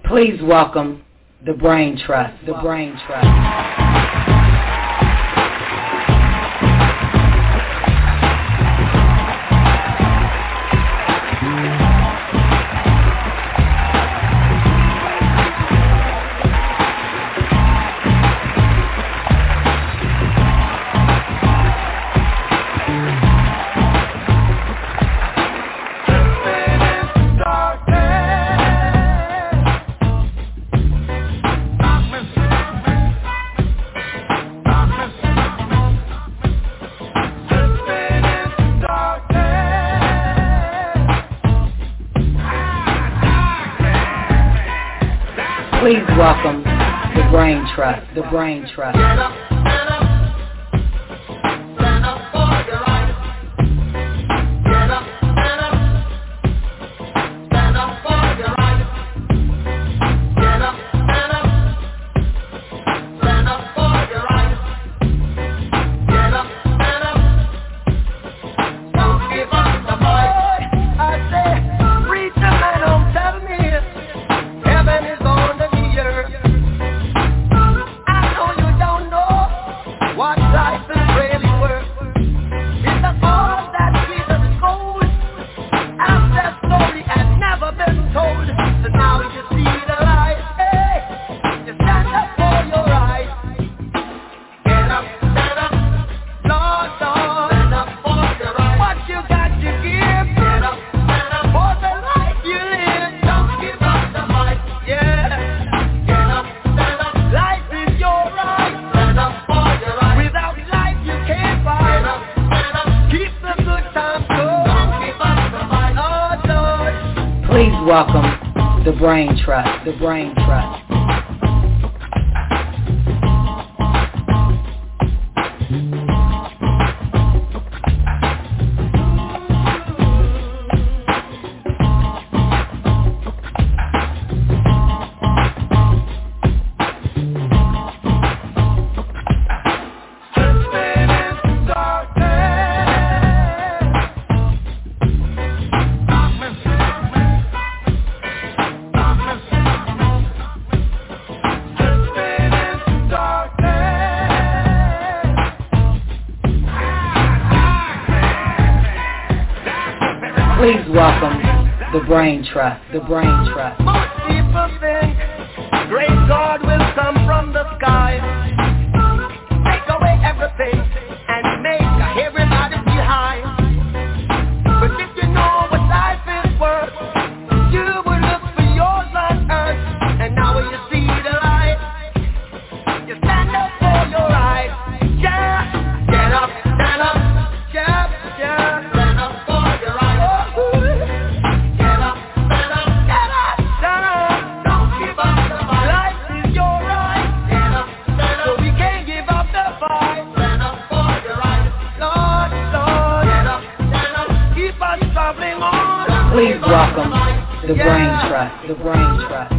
Please welcome the Brain Trust. The Brain Trust. Please welcome the Brain Trust. The Brain Trust. Please welcome the Brain Trust. The Brain Trust. Please welcome the Brain Trust. The Brain Trust. Most people think great God will come from the sky, take away everything and make everybody feel high. But if you know what life is worth, you will look for yours on earth. And now when you see the light, you stand up for your right. Yeah, get up, stand up, yeah, yeah. Please welcome the Brain Trust. The Brain Trust.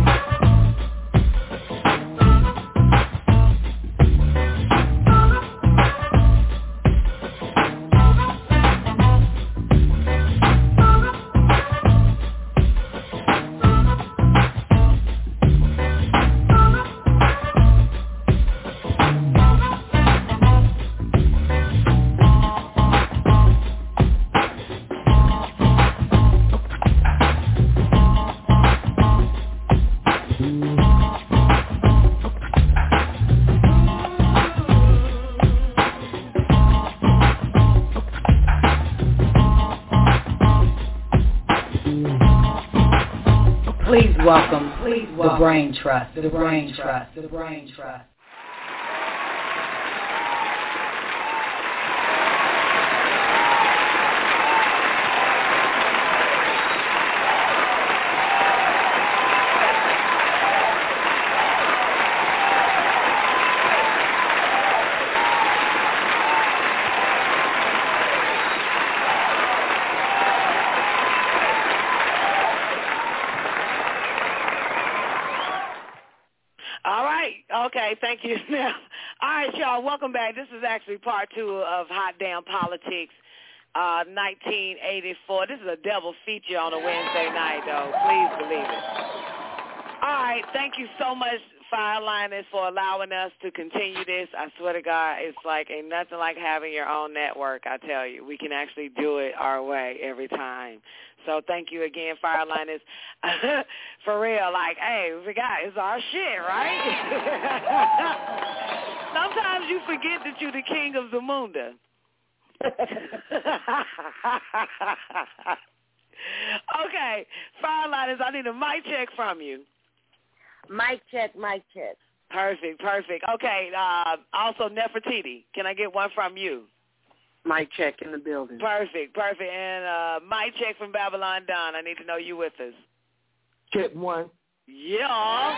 Please welcome the Brain Trust. The Brain Trust. The Brain Trust. Okay, thank you. Now, all right, y'all, welcome back. This is actually part 2 of Hot Damn Politics, 1984. This is a double feature on a Wednesday night, though. Please believe it. All right. right. Thank you so much, Fire Lioness, for allowing us to continue this. I swear to God, it's like ain't nothing like having your own network, I tell you. We can actually do it our way every time. So thank you again, Fire Lioness. For real, like, hey, we forgot, it's our shit, right? Sometimes you forget that you're the king of Zamunda. Okay, Fire Lioness, I need a mic check from you. Mic check, mic check. Perfect. Okay, also Nefertiti, can I get one from you? Mic check in the building. Perfect. And mic check from Babylon Don. I need to know you with us. Check one. Yeah.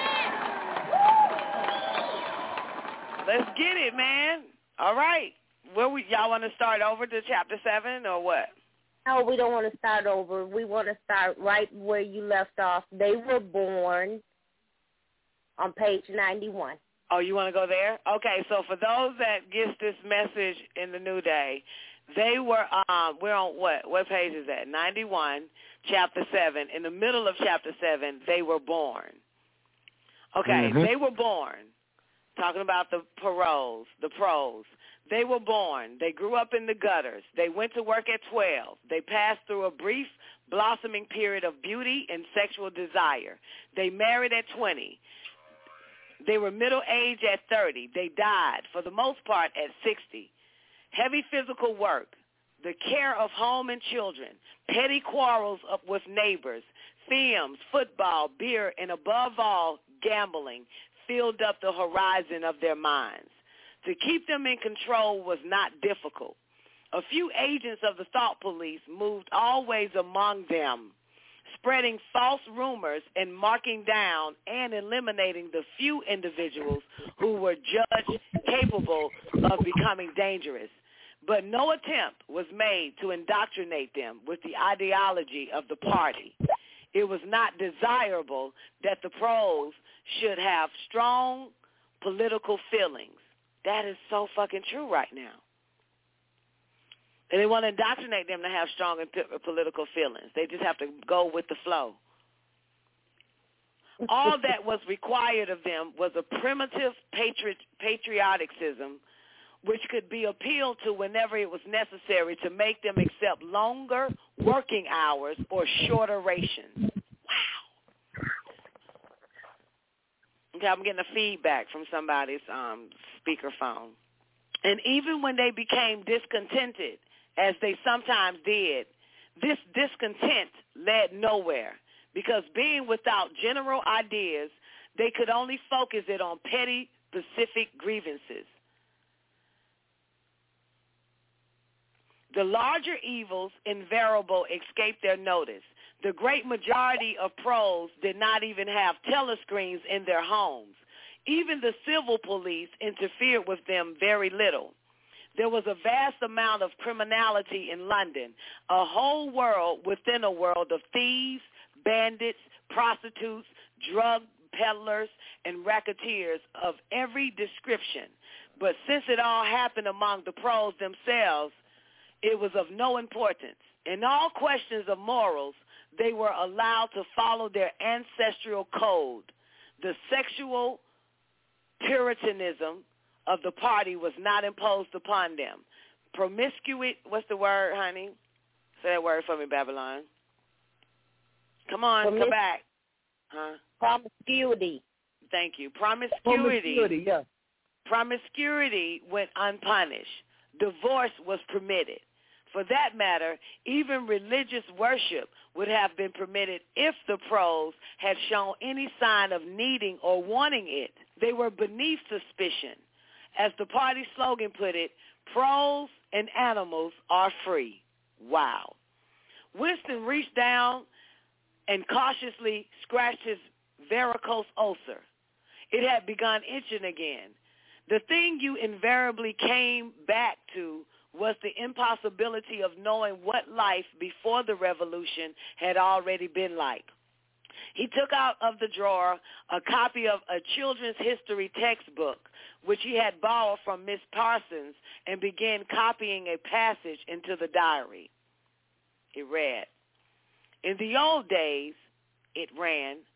Let's get it, man. All right. Y'all want to start over to chapter 7 or what? No, we don't want to start over. We want to start right where you left off. They were born on page 91. Oh, you want to go there? Okay, so for those that gets this message in the New Day, they were, we're on what page is that? 91, chapter 7. In the middle of chapter 7, they were born. Okay, They were born. Talking about the pros. They were born. They grew up in the gutters. They went to work at 12. They passed through a brief blossoming period of beauty and sexual desire. They married at 20. They were middle-aged at 30. They died, for the most part, at 60. Heavy physical work, the care of home and children, petty quarrels with neighbors, films, football, beer, and above all, gambling filled up the horizon of their minds. To keep them in control was not difficult. A few agents of the thought police moved always among them, spreading false rumors and marking down and eliminating the few individuals who were judged capable of becoming dangerous. But no attempt was made to indoctrinate them with the ideology of the party. It was not desirable that the pros should have strong political feelings. That is so fucking true right now. And they want to indoctrinate them to have strong political feelings. They just have to go with the flow. All that was required of them was a primitive patrioticism which could be appealed to whenever it was necessary to make them accept longer working hours or shorter rations. Wow. Okay, I'm getting a feedback from somebody's speakerphone. And even when they became discontented, as they sometimes did, this discontent led nowhere, because being without general ideas, they could only focus it on petty, specific grievances. The larger evils invariable escaped their notice. The great majority of pros did not even have telescreens in their homes. Even the civil police interfered with them very little. There was a vast amount of criminality in London, a whole world within a world of thieves, bandits, prostitutes, drug peddlers, and racketeers of every description. But since it all happened among the pros themselves, it was of no importance. In all questions of morals, they were allowed to follow their ancestral code. The sexual puritanism of the party was not imposed upon them. Promiscuity, what's the word, honey? Say that word for me, Babylon. Come on, come back. Huh? Promiscuity. Thank you. Promiscuity. Yeah. Promiscuity went unpunished. Divorce was permitted. For that matter, even religious worship would have been permitted if the pros had shown any sign of needing or wanting it. They were beneath suspicion. As the party slogan put it, pros and animals are free. Wow. Winston reached down and cautiously scratched his varicose ulcer. It had begun itching again. The thing you invariably came back to was the impossibility of knowing what life before the revolution had already been like. He took out of the drawer a copy of a children's history textbook, which he had borrowed from Miss Parsons, and began copying a passage into the diary. It read, "In the old days," it ran,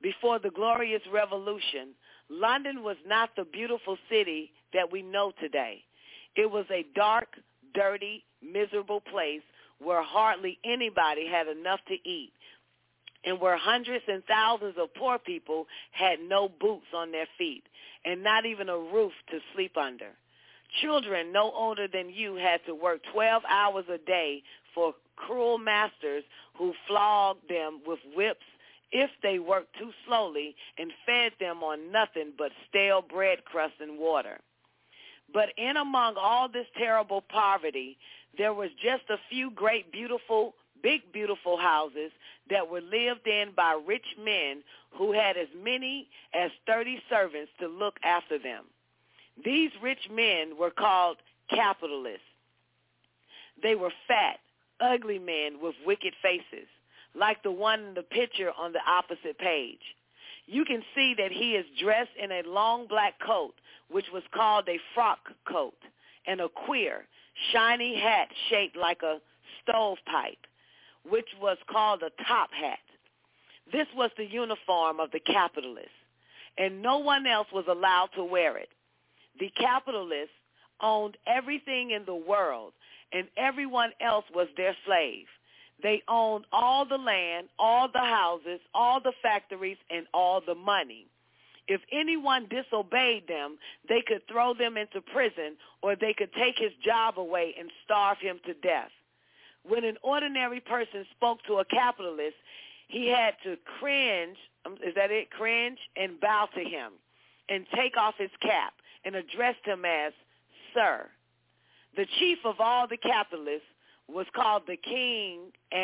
Before the glorious revolution, London was not the beautiful city that we know today. It was a dark, dirty, miserable place where hardly anybody had enough to eat, and where hundreds and thousands of poor people had no boots on their feet and not even a roof to sleep under. Children no older than you had to work 12 hours a day for cruel masters who flogged them with whips if they worked too slowly and fed them on nothing but stale bread crust and water. But in among all this terrible poverty, there was just a few great, beautiful, big, beautiful houses that were lived in by rich men who had as many as 30 servants to look after them. These rich men were called capitalists. They were fat, ugly men with wicked faces, like the one in the picture on the opposite page. You can see that he is dressed in a long black coat, which was called a frock coat, and a queer, shiny hat shaped like a stovepipe, which was called a top hat. This was the uniform of the capitalists, and no one else was allowed to wear it. The capitalists owned everything in the world, and everyone else was their slave. They owned all the land, all the houses, all the factories, and all the money. If anyone disobeyed them, they could throw them into prison, or they could take his job away and starve him to death. When an ordinary person spoke to a capitalist, he had to cringe and bow to him and take off his cap and addressed him as sir. The chief of all the capitalists was called the king,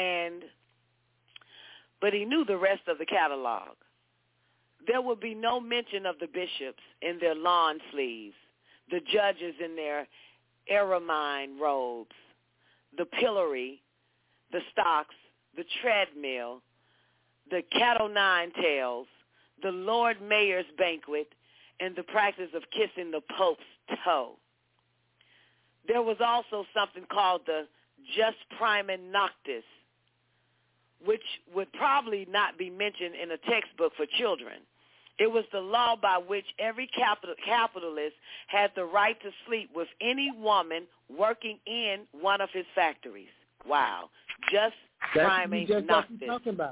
but he knew the rest of the catalog. There would be no mention of the bishops in their lawn sleeves, the judges in their ermine robes, the pillory, the stocks, the treadmill, the cat o' nine tails, the Lord Mayor's banquet, and the practice of kissing the Pope's toe. There was also something called the Jus Primum Noctis, which would probably not be mentioned in a textbook for children. It was the law by which every capitalist had the right to sleep with any woman working in one of his factories. Wow. Jus Primum Noctis.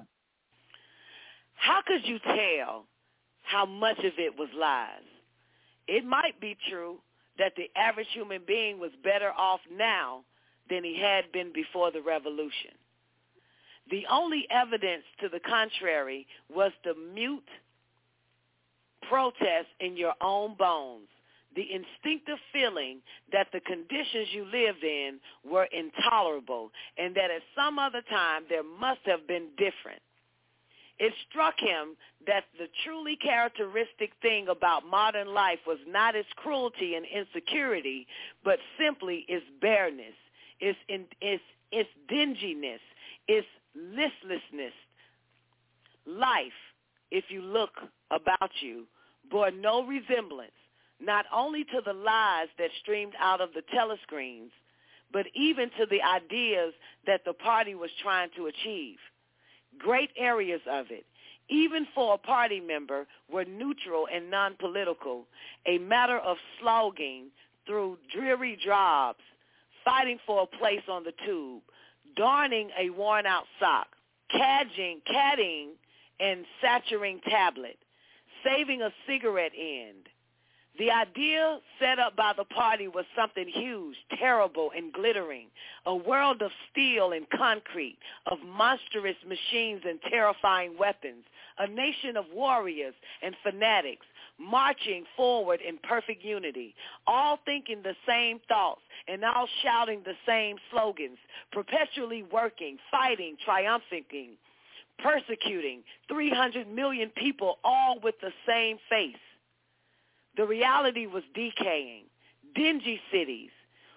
How could you tell how much of it was lies? It might be true that the average human being was better off now than he had been before the revolution. The only evidence to the contrary was the mute protest in your own bones, the instinctive feeling that the conditions you lived in were intolerable and that at some other time there must have been different. It struck him that the truly characteristic thing about modern life was not its cruelty and insecurity, but simply its bareness, its dinginess, its listlessness. Life, if you look about you, bore no resemblance, not only to the lies that streamed out of the telescreens, but even to the ideas that the party was trying to achieve. Great areas of it, even for a party member, were neutral and non-political, a matter of slogging through dreary jobs, fighting for a place on the tube, darning a worn-out sock, caddying and saturing tablet, saving a cigarette end. The idea set up by the party was something huge, terrible, and glittering, a world of steel and concrete, of monstrous machines and terrifying weapons, a nation of warriors and fanatics, marching forward in perfect unity, all thinking the same thoughts and all shouting the same slogans, perpetually working, fighting, triumphing, persecuting 300 million people, all with the same face. The reality was decaying. Dingy cities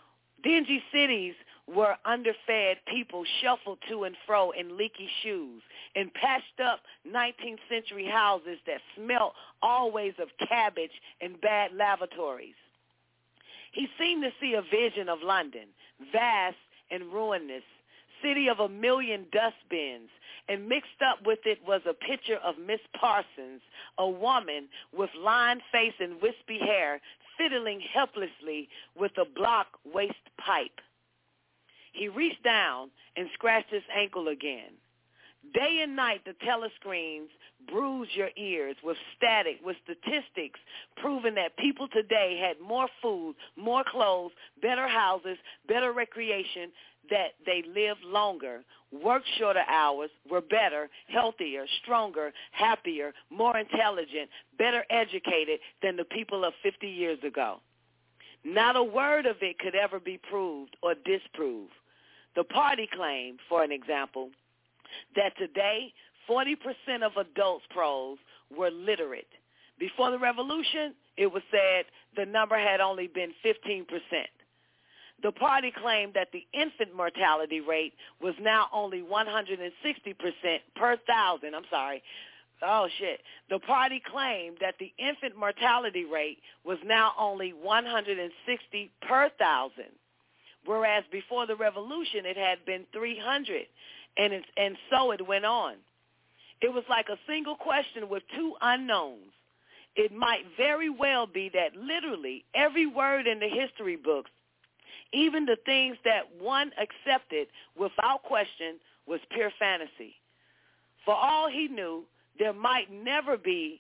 were underfed people shuffled to and fro in leaky shoes, in patched up 19th century houses that smelt always of cabbage and bad lavatories. He seemed to see a vision of London, vast and ruinous, city of a million dustbins, and mixed up with it was a picture of Miss Parsons, a woman with lined face and wispy hair, fiddling helplessly with a block waste pipe. He reached down and scratched his ankle again. Day and night, the telescreens bruise your ears with static, with statistics proving that people today had more food, more clothes, better houses, better recreation, that they lived longer, worked shorter hours, were better, healthier, stronger, happier, more intelligent, better educated than the people of 50 years ago. Not a word of it could ever be proved or disproved. The party claimed, for an example, that today 40% of adults pros were literate. Before the revolution, it was said the number had only been 15%. The party claimed that the infant mortality rate was now only 160% per thousand. The party claimed that the infant mortality rate was now only 160 per thousand, whereas before the revolution it had been 300, and so it went on. It was like a single question with two unknowns. It might very well be that literally every word in the history books, even the things that one accepted without question, was pure fantasy. For all he knew, there might never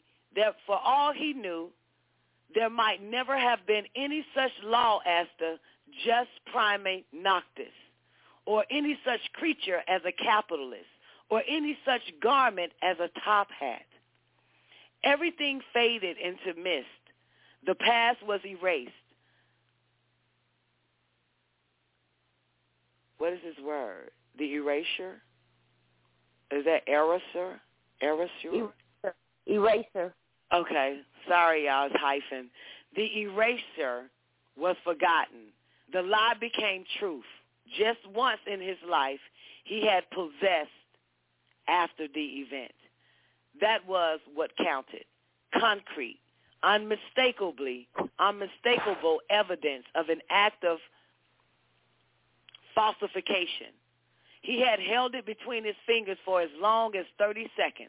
have been any such law as the jus prime noctis, or any such creature as a capitalist, or any such garment as a top hat. Everything faded into mist. The past was erased. What is this word? The erasure? Is that erasure? Eraser. Okay. Sorry, y'all. It's hyphen. The eraser was forgotten. The lie became truth. Just once in his life, he had possessed after the event. That was what counted. Concrete, unmistakable evidence of an act of falsification. He had held it between his fingers for as long as 30 seconds.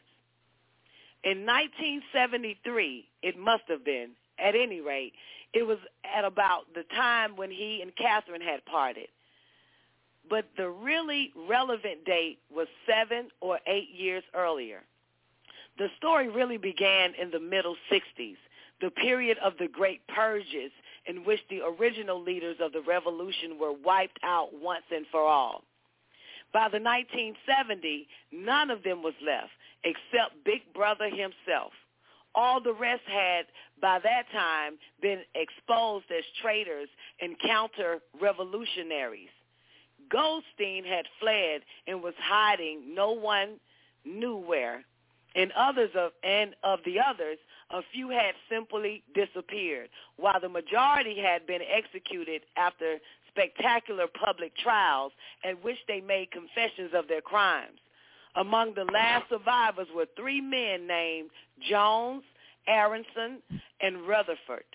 In 1973, it must have been, at any rate, it was at about the time when he and Catherine had parted. But the really relevant date was 7 or 8 years earlier. The story really began in the middle 60s, the period of the Great Purges, in which the original leaders of the revolution were wiped out once and for all. By the 1970s, none of them was left except Big Brother himself. All the rest had, by that time, been exposed as traitors and counter-revolutionaries. Goldstein had fled and was hiding no one knew where, and of the others, a few had simply disappeared, while the majority had been executed after spectacular public trials at which they made confessions of their crimes. Among the last survivors were 3 men named Jones, Aronson, and Rutherford.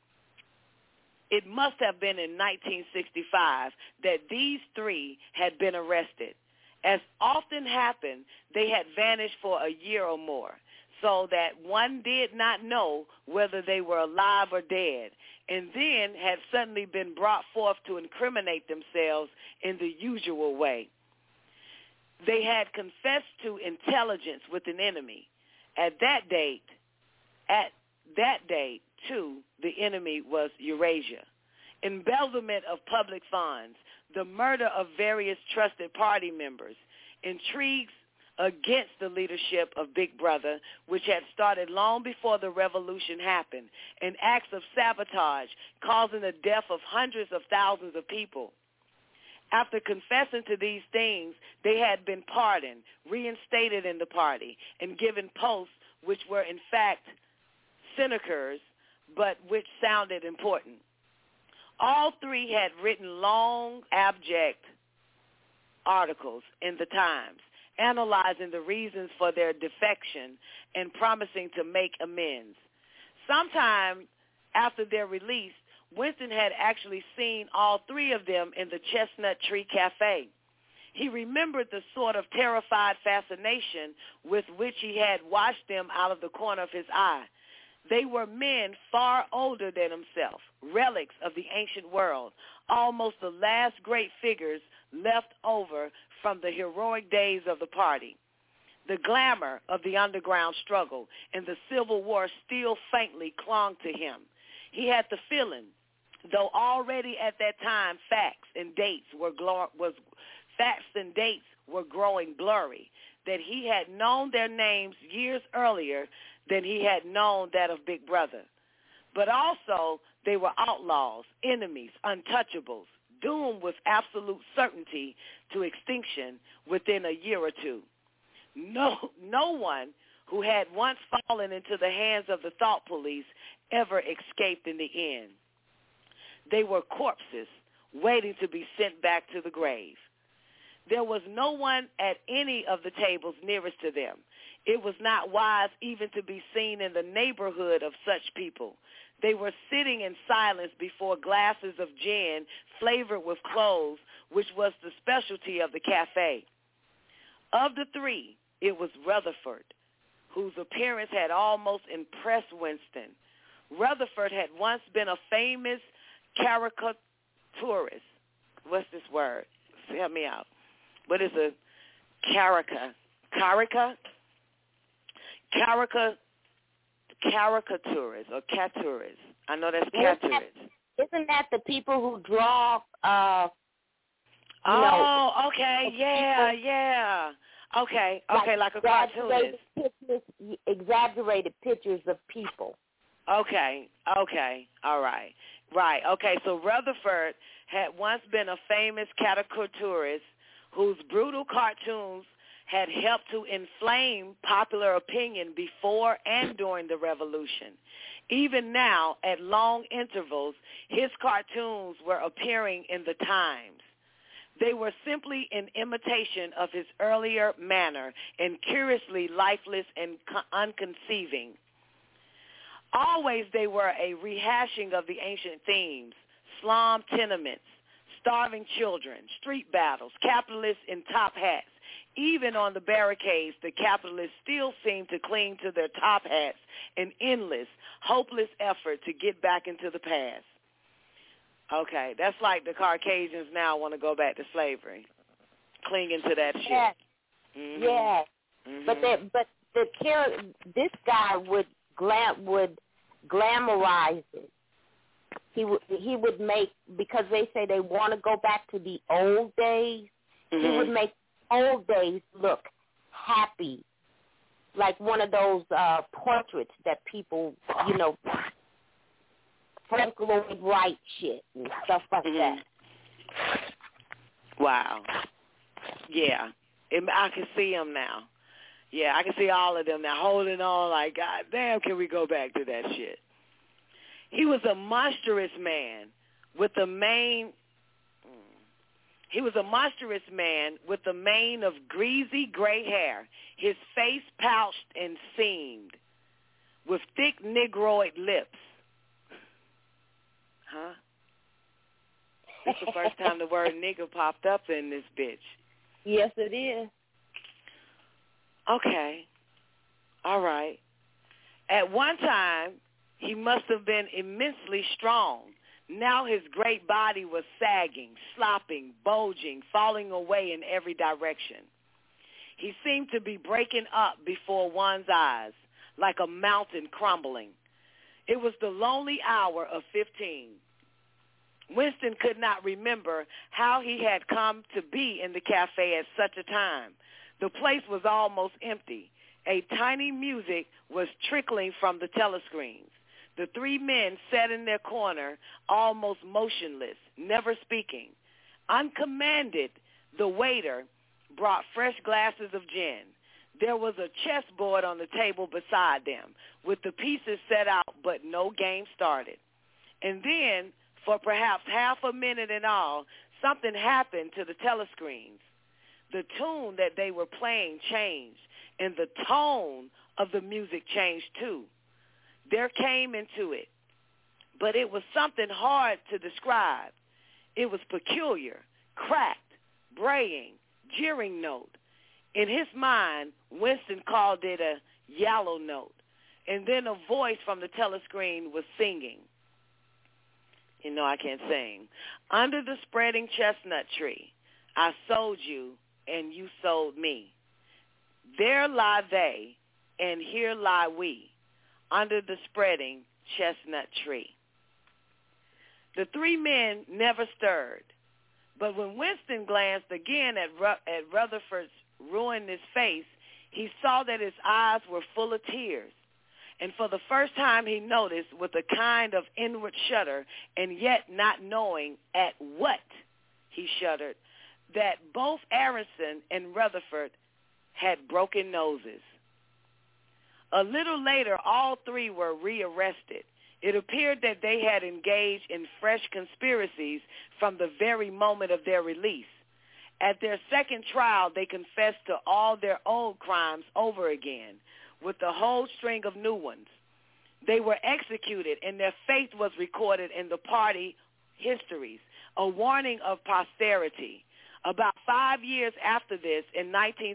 It must have been in 1965 that these 3 had been arrested. As often happened, they had vanished for a year or more, so that one did not know whether they were alive or dead, and then had suddenly been brought forth to incriminate themselves in the usual way. They had confessed to intelligence with an enemy. At that date, too, the enemy was Eurasia. Embezzlement of public funds, the murder of various trusted party members, intrigues against the leadership of Big Brother, which had started long before the revolution happened, and acts of sabotage causing the death of hundreds of thousands of people. After confessing to these things, they had been pardoned, reinstated in the party, and given posts which were in fact sinecures, but which sounded important. All 3 had written long, abject articles in the Times, analyzing the reasons for their defection and promising to make amends. Sometime after their release, Winston had actually seen all 3 of them in the Chestnut Tree Cafe. He remembered the sort of terrified fascination with which he had watched them out of the corner of his eye. They were men far older than himself, relics of the ancient world, almost the last great figures left over from the heroic days of the party. The glamour of the underground struggle and the Civil War still faintly clung to him. He had the feeling, though already at that time facts and dates were growing blurry, that he had known their names years earlier than he had known that of Big Brother. But also they were outlaws, enemies, untouchables, doomed with absolute certainty to extinction within a year or two. No one who had once fallen into the hands of the thought police ever escaped in the end. They were corpses waiting to be sent back to the grave. There was no one at any of the tables nearest to them. It was not wise even to be seen in the neighborhood of such people. They were sitting in silence before glasses of gin flavored with cloves, which was the specialty of the cafe. Of the three, it was Rutherford, whose appearance had almost impressed Winston. Rutherford had once been a famous caricaturist. What's this word? Help me out. What is a caricaturist? Caricaturist or caturist. I know that's caturist. Isn't that the people who draw? Okay, yeah. Okay, like a cartoonist. Exaggerated pictures of people. Okay, all right. Right, okay, so Rutherford had once been a famous caricaturist whose brutal cartoons had helped to inflame popular opinion before and during the Revolution. Even now, at long intervals, his cartoons were appearing in the Times. They were simply an imitation of his earlier manner and curiously lifeless and unconceiving. Always they were a rehashing of the ancient themes: slum tenements, starving children, street battles, capitalists in top hats. Even on the barricades, the capitalists still seem to cling to their top hats, an endless, hopeless effort to get back into the past. Okay, that's like the Caucasians now want to go back to slavery, clinging to that shit. Yes. Mm-hmm. Yes. Mm-hmm. But this guy would glamorize it. He would make, because they say they want to go back to the old days. Mm-hmm. He would make old days look happy, like one of those portraits that people, Frank Lloyd Wright shit and stuff like that. Wow. Yeah. I can see him now. Yeah, I can see all of them now holding on like, God damn, can we go back to that shit? He was a monstrous man with a mane. He was a monstrous man with a mane of greasy gray hair, his face pouched and seamed, with thick negroid lips. Huh? This is the first time the word nigger popped up in this bitch. Yes, it is. Okay. All right. At one time, he must have been immensely strong. Now his great body was sagging, slopping, bulging, falling away in every direction. He seemed to be breaking up before one's eyes, like a mountain crumbling. It was the lonely hour of 15. Winston could not remember how he had come to be in the cafe at such a time. The place was almost empty. A tiny music was trickling from the telescreens. The three men sat in their corner, almost motionless, never speaking. Uncommanded, the waiter brought fresh glasses of gin. There was a chessboard on the table beside them, with the pieces set out, but no game started. And then, for perhaps half a minute in all, something happened to the telescreens. The tune that they were playing changed, and the tone of the music changed too. There came into it, but it was something hard to describe. It was peculiar, cracked, braying, jeering note. In his mind, Winston called it a yellow note. And then a voice from the telescreen was singing. You know I can't sing. Under the spreading chestnut tree, I sold you and you sold me. There lie they, and here lie we, under the spreading chestnut tree. The three men never stirred, but when Winston glanced again at Rutherford's ruinous face, he saw that his eyes were full of tears. And for the first time he noticed, with a kind of inward shudder, and yet not knowing at what he shuddered, that both Aronson and Rutherford had broken noses. A little later, all three were rearrested. It appeared that they had engaged in fresh conspiracies from the very moment of their release. At their second trial, they confessed to all their old crimes over again, with a whole string of new ones. They were executed, and their fate was recorded in the party histories, a warning of posterity. About 5 years after this, in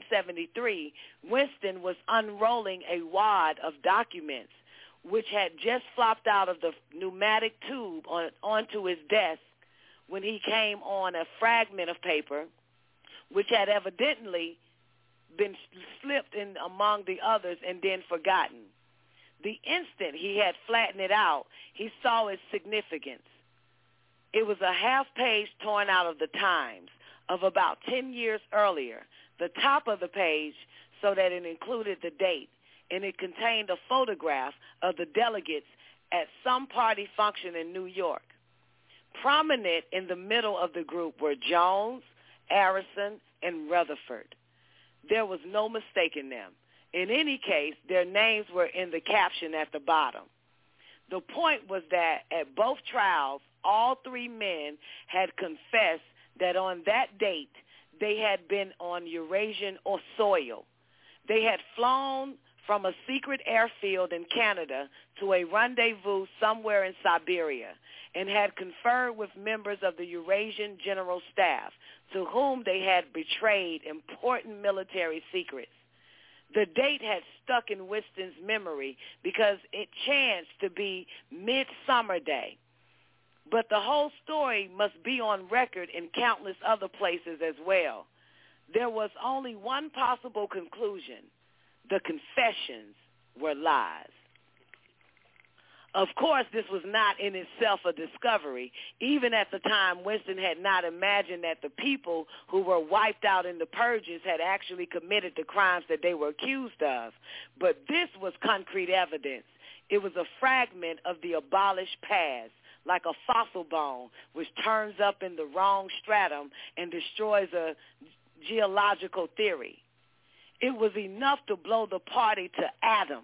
1973, Winston was unrolling a wad of documents which had just flopped out of the pneumatic tube onto his desk when he came on a fragment of paper which had evidently been slipped in among the others and then forgotten. The instant he had flattened it out, he saw its significance. It was a half page torn out of the Times of about 10 years earlier, the top of the page so that it included the date, and it contained a photograph of the delegates at some party function in New York. Prominent in the middle of the group were Jones, Aronson, and Rutherford. There was no mistaking them. In any case, their names were in the caption at the bottom. The point was that at both trials, all three men had confessed that on that date they had been on Eurasian soil. They had flown from a secret airfield in Canada to a rendezvous somewhere in Siberia and had conferred with members of the Eurasian General Staff, to whom they had betrayed important military secrets. The date had stuck in Winston's memory because it chanced to be Midsummer Day. But the whole story must be on record in countless other places as well. There was only one possible conclusion. The confessions were lies. Of course, this was not in itself a discovery. Even at the time, Winston had not imagined that the people who were wiped out in the purges had actually committed the crimes that they were accused of. But this was concrete evidence. It was a fragment of the abolished past, like a fossil bone, which turns up in the wrong stratum and destroys a geological theory. It was enough to blow the party to atoms,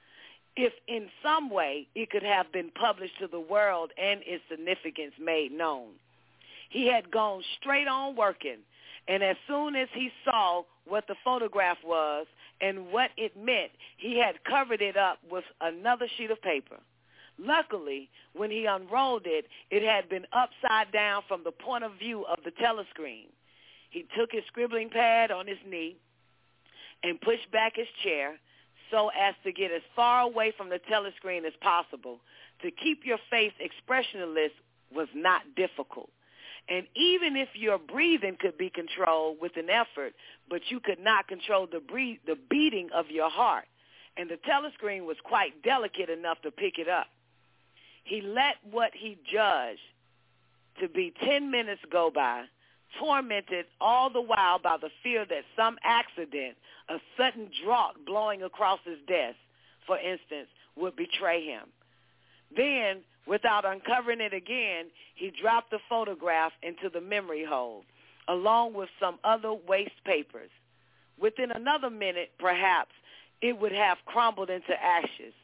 if in some way it could have been published to the world and its significance made known. He had gone straight on working, and as soon as he saw what the photograph was and what it meant, he had covered it up with another sheet of paper. Luckily, when he unrolled it, it had been upside down from the point of view of the telescreen. He took his scribbling pad on his knee and pushed back his chair so as to get as far away from the telescreen as possible. To keep your face expressionless was not difficult. And even if your breathing could be controlled with an effort, but you could not control the beating of your heart, and the telescreen was quite delicate enough to pick it up. He let what he judged to be 10 minutes go by, tormented all the while by the fear that some accident, a sudden draught blowing across his desk, for instance, would betray him. Then, without uncovering it again, he dropped the photograph into the memory hole, along with some other waste papers. Within another minute, perhaps, it would have crumbled into ashes.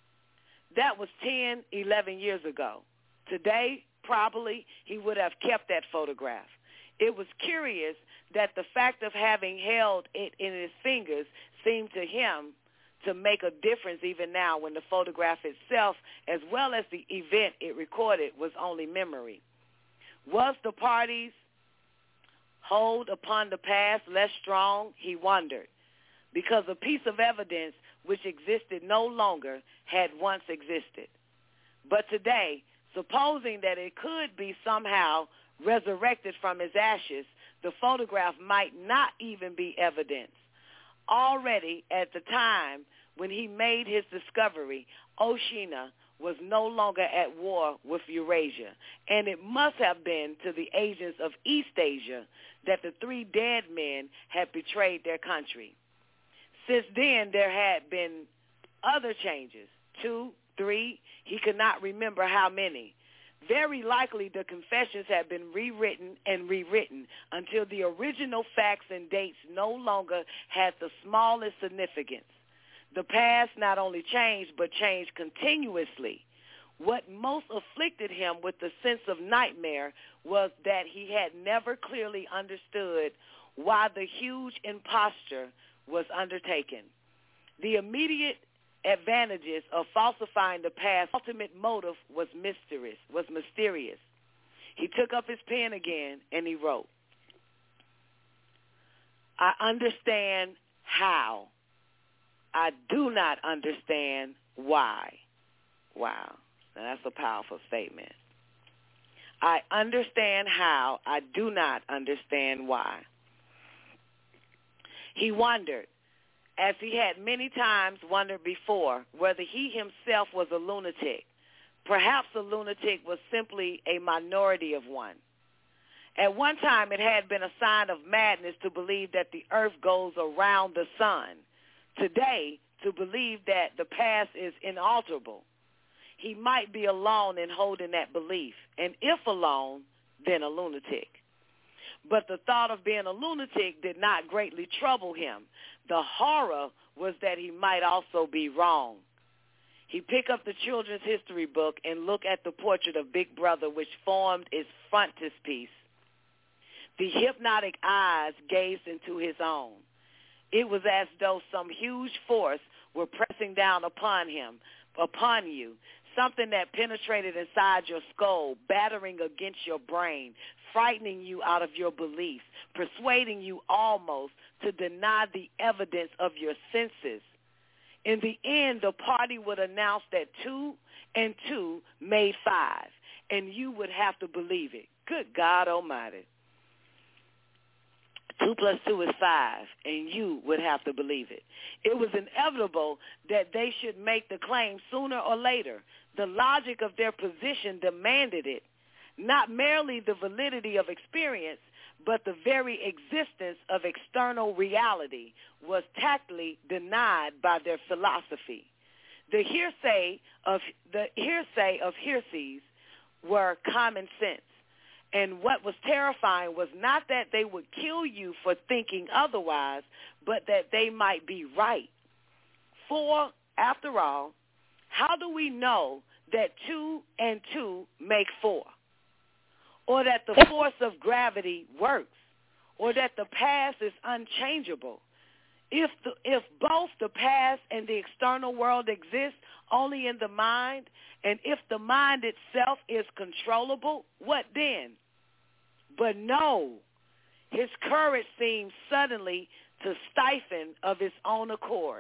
That was 10, 11 years ago. Today, probably, he would have kept that photograph. It was curious that the fact of having held it in his fingers seemed to him to make a difference even now, when the photograph itself, as well as the event it recorded, was only memory. Was the party's hold upon the past less strong, he wondered, because a piece of evidence which existed no longer had once existed. But today, supposing that it could be somehow resurrected from his ashes, the photograph might not even be evidence. Already at the time when he made his discovery, Oceania was no longer at war with Eurasia, and it must have been to the agents of East Asia that the three dead men had betrayed their country. Since then, there had been other changes, 2, 3, he could not remember how many. Very likely the confessions had been rewritten and rewritten until the original facts and dates no longer had the smallest significance. The past not only changed, but changed continuously. What most afflicted him with the sense of nightmare was that he had never clearly understood why the huge imposture was undertaken. The immediate advantages of falsifying the past ultimate motive was mysterious. He took up his pen again and he wrote, I understand how. I do not understand why. Wow, now that's a powerful statement. I understand how. I do not understand why. He wondered, as he had many times wondered before, whether he himself was a lunatic. Perhaps a lunatic was simply a minority of one. At one time, it had been a sign of madness to believe that the earth goes around the sun. Today, to believe that the past is inalterable. He might be alone in holding that belief, and if alone, then a lunatic. But the thought of being a lunatic did not greatly trouble him. The horror was that he might also be wrong. He picked up the children's history book and looked at the portrait of Big Brother, which formed its frontispiece. The hypnotic eyes gazed into his own. It was as though some huge force were pressing down upon you, something that penetrated inside your skull, battering against your brain, frightening you out of your beliefs, persuading you almost to deny the evidence of your senses. In the end, the party would announce that 2 and 2 made 5, and you would have to believe it. Good God Almighty. 2 plus 2 is 5, and you would have to believe it. It was inevitable that they should make the claim sooner or later. The logic of their position demanded it, not merely the validity of experience, but the very existence of external reality was tactfully denied by their philosophy. The hearsay of heresies were common sense. And what was terrifying was not that they would kill you for thinking otherwise, but that they might be right. For, after all, how do we know that 2 and 2 make 4? Or that the force of gravity works? Or that the past is unchangeable? If both the past and the external world exist only in the mind, and if the mind itself is controllable, what then? But no, his courage seemed suddenly to stifle of its own accord.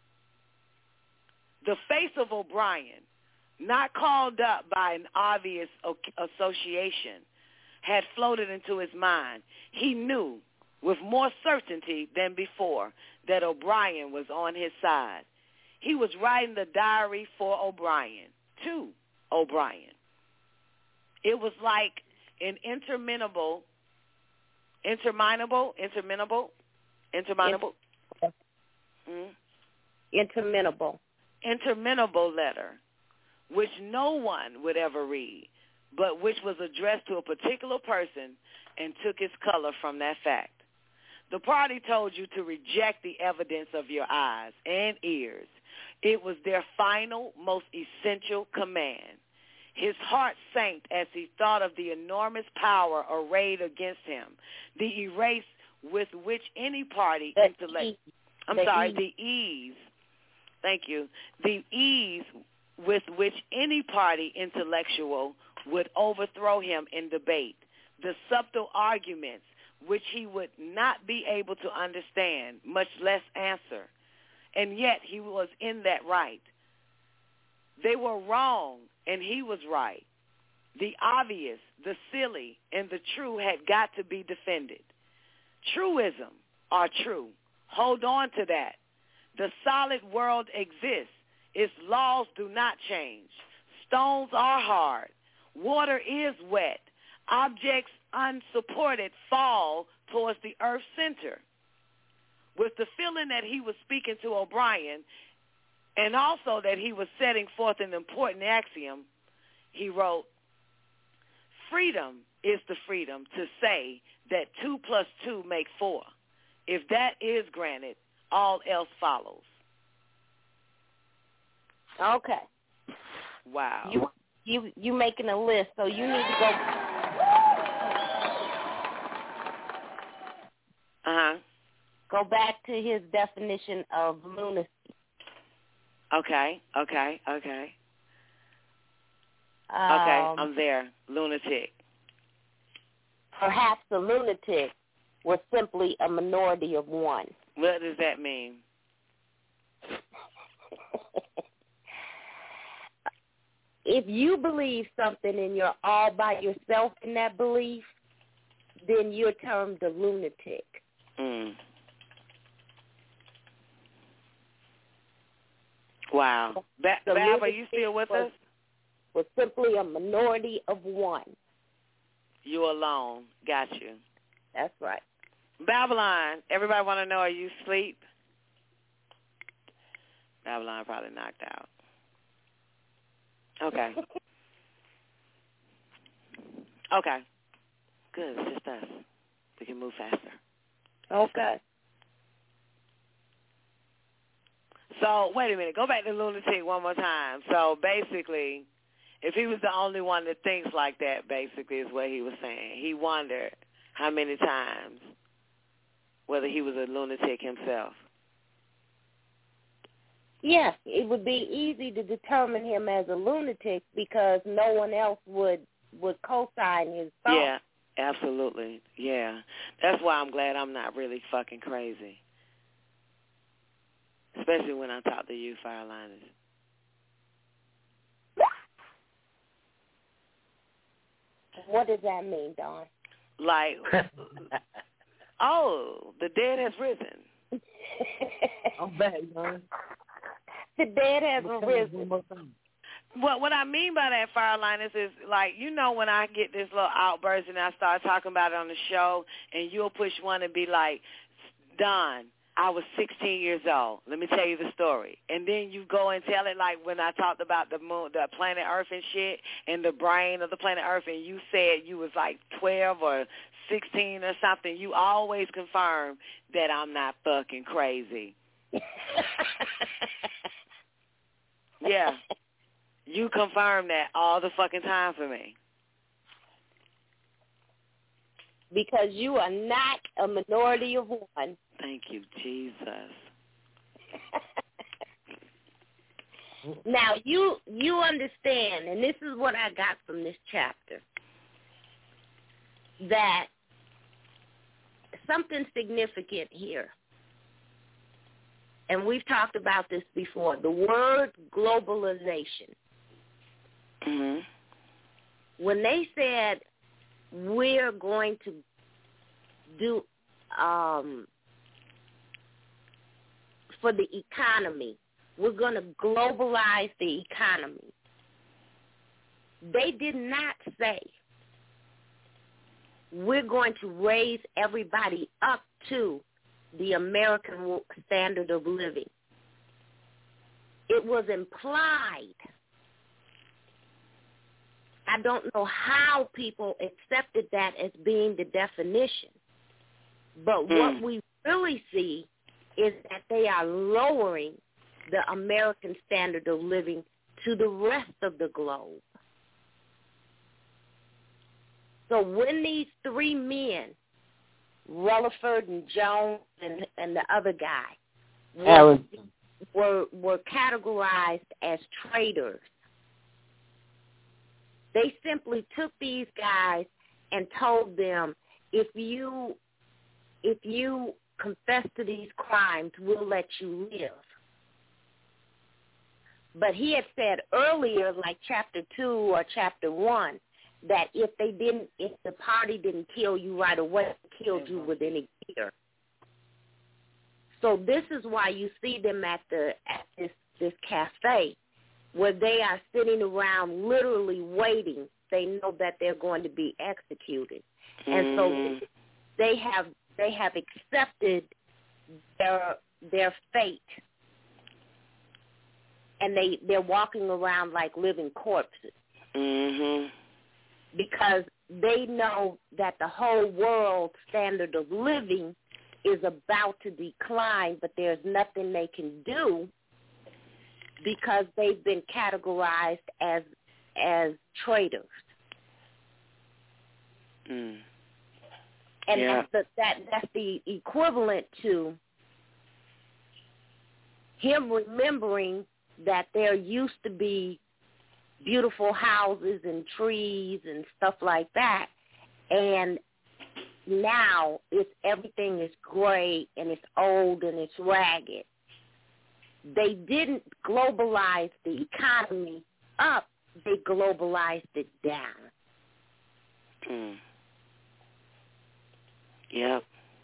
The face of O'Brien, not called up by an obvious association, had floated into his mind. He knew with more certainty than before that O'Brien was on his side. He was writing the diary for O'Brien, to O'Brien. It was like an interminable letter, which no one would ever read, but which was addressed to a particular person and took its color from that fact. The party told you to reject the evidence of your eyes and ears. It was their final, most essential command. His heart sank as he thought of the enormous power arrayed against him, the erase with which any party the ease with which any party intellectual would overthrow him in debate, the subtle arguments which he would not be able to understand, much less answer. And yet he was in that right. They were wrong, and he was right. The obvious, the silly, and the true had got to be defended. Truism are true. Hold on to that. The solid world exists. Its laws do not change. Stones are hard. Water is wet. Objects unsupported fall towards the earth's center. With the feeling that he was speaking to O'Brien, and also that he was setting forth an important axiom, he wrote, freedom is the freedom to say that 2 + 2 make 4. If that is granted, all else follows. Okay. Wow. You making a list, so you need to go. Go back to his definition of lunacy. Okay. Okay, I'm there. Lunatic. Perhaps a lunatic was simply a minority of one. What does that mean? If you believe something and you're all by yourself in that belief, then you're termed a lunatic. Wow. Bab, are you still with us? Was simply a minority of one. You alone. Got you. That's right. Babylon, everybody want to know, are you asleep? Babylon probably knocked out. Okay. Okay. Good. It's just us. We can move faster. Okay. So, wait a minute. Go back to lunatic one more time. So, basically, if he was the only one that thinks like that, basically, is what he was saying. He wondered how many times whether he was a lunatic himself. Yes, it would be easy to determine him as a lunatic because no one else would co-sign his thoughts. Yeah, absolutely. Yeah. That's why I'm glad I'm not really fucking crazy. Especially when I talk to you, Fireliners. What does that mean, Dawn? Like, oh, the dead has risen. I'm back, Dawn. The dead has risen. What I mean by that, Fireliners, is like, you know, when I get this little outburst and I start talking about it on the show, and you'll push one and be like, Don, I was 16 years old. Let me tell you the story. And then you go and tell it like when I talked about the moon, the planet Earth and shit, and the brain of the planet Earth, and you said you was like 12 or 16 or something. You always confirm that I'm not fucking crazy. Yeah. You confirm that all the fucking time for me. Because you are not a minority of one. Thank you, Jesus. Now, you understand, and this is what I got from this chapter, that something significant here, and we've talked about this before, the word globalization. Mm-hmm. When they said we're going to do for the economy, we're going to globalize the economy, they did not say we're going to raise everybody up to the American standard of living. It was implied. I don't know how people accepted that as being the definition, but what we really see is that they are lowering the American standard of living to the rest of the globe. So when these three men, Rutherford and Jones and the other guy, were categorized as traitors, they simply took these guys and told them, if you if you confess to these crimes, we'll let you live. But he had said earlier, like chapter 2 or chapter 1, that if the party didn't kill you right away, it killed you within a year. So this is why you see them at this cafe, where they are sitting around literally waiting. They know that they're going to be executed, and so they have accepted their fate, and they're walking around like living corpses. Because they know that the whole world's standard of living is about to decline, but there's nothing they can do because they've been categorized as traitors. And that's the equivalent to him remembering that there used to be beautiful houses and trees and stuff like that, and now everything is gray and it's old and it's ragged. They didn't globalize the economy up, they globalized it down. Yep.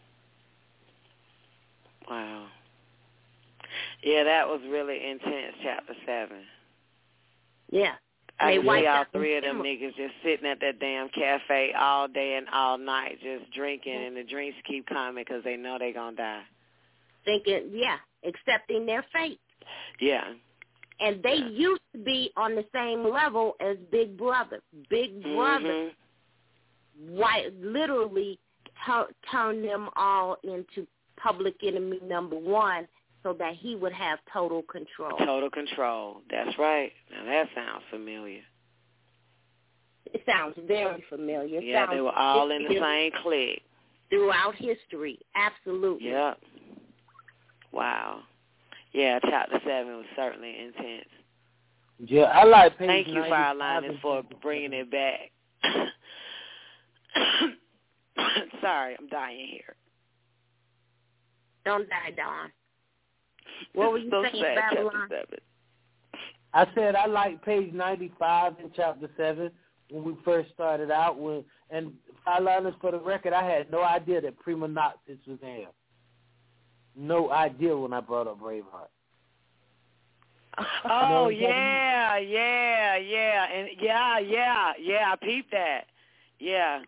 Wow. Yeah, that was really intense, chapter 7. Yeah. I can see all three of them niggas just sitting at that damn cafe all day and all night just drinking, and the drinks keep coming because they know they're going to die. Thinking, accepting their fate. Yeah. And they used to be on the same level as Big Brother. Big Brother literally turned them all into public enemy number 1 so that he would have total control. Total control. That's right. Now that sounds familiar. It sounds very familiar. Yeah, they were all in the same clique. Throughout history. Absolutely. Yep. Wow. Yeah, chapter 7 was certainly intense. Yeah, I like page Thank you, Fireliners, for bringing it back. Sorry, I'm dying here. Don't die, Dawn. What were you saying, Babylon? I said I like page 95 in chapter 7 when we first started out. And Fireliners, for the record, I had no idea that Prima Noctis was there. No idea when I brought up Braveheart. Oh, yeah, and I peeped that. Yeah,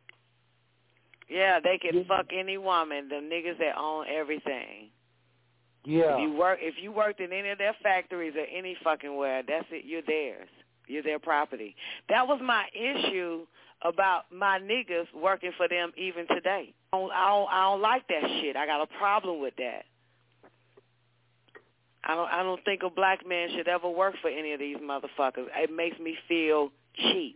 they can fuck any woman, them niggas that own everything. Yeah. If you worked in any of their factories or any fucking where, that's it, you're theirs. You're their property. That was my issue about my niggas working for them even today. I don't like that shit. I got a problem with that. I don't think a black man should ever work for any of these motherfuckers. It makes me feel cheap.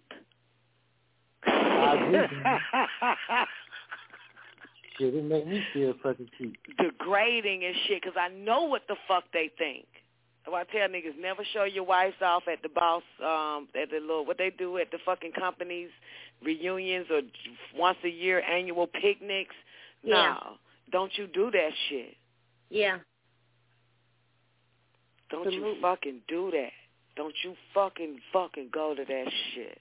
Shit, it made me feel fucking cheap. Degrading and shit, because I know what the fuck they think. So I tell niggas, never show your wives off at the boss, at the little, what they do at the fucking companies, reunions or once a year annual picnics. Yeah. No, don't you do that shit. Yeah. Don't you fucking do that. Don't you fucking go to that shit.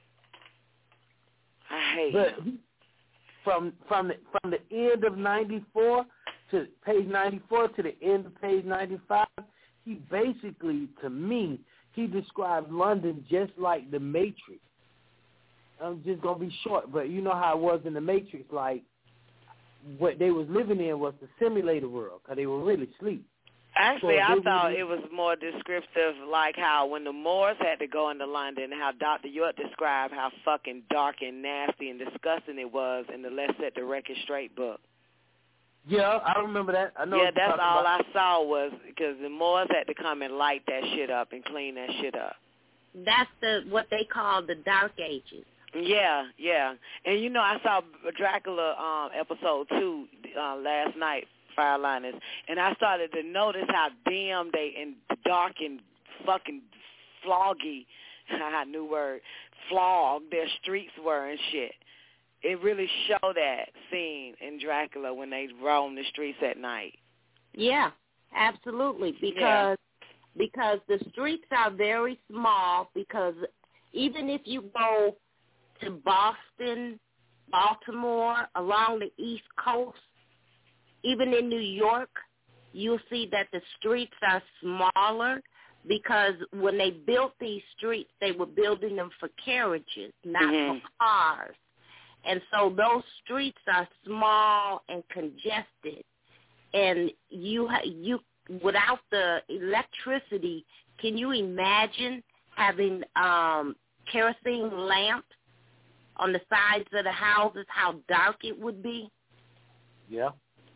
I hate him. From the end of 94 to page 94 to the end of page 95, he basically, to me, he described London just like the Matrix. I'm just going to be short, but you know how it was in the Matrix, like what they was living in was the simulator world because they were really asleep. Actually, I thought it was more descriptive, like how when the Moors had to go into London, how Dr. York described how fucking dark and nasty and disgusting it was in the Let's Set the Record Straight book. Yeah, I remember that. I know. Yeah, that's all I saw was because the Moors had to come and light that shit up and clean that shit up. That's what they call the Dark Ages. Yeah. And, you know, I saw Dracula episode 2 last night, Fireliners, and I started to notice how dim and dark and fucking floggy, new word, flogged their streets were and shit. it really showed that scene in Dracula when they roam the streets at night. Yeah, absolutely, because the streets are very small, because even if you go to Boston, Baltimore, along the East Coast, even in New York, you'll see that the streets are smaller, because when they built these streets, they were building them for carriages, not for cars. And so those streets are small and congested. And you without the electricity, can you imagine having kerosene lamps on the sides of the houses, how dark it would be? Yeah.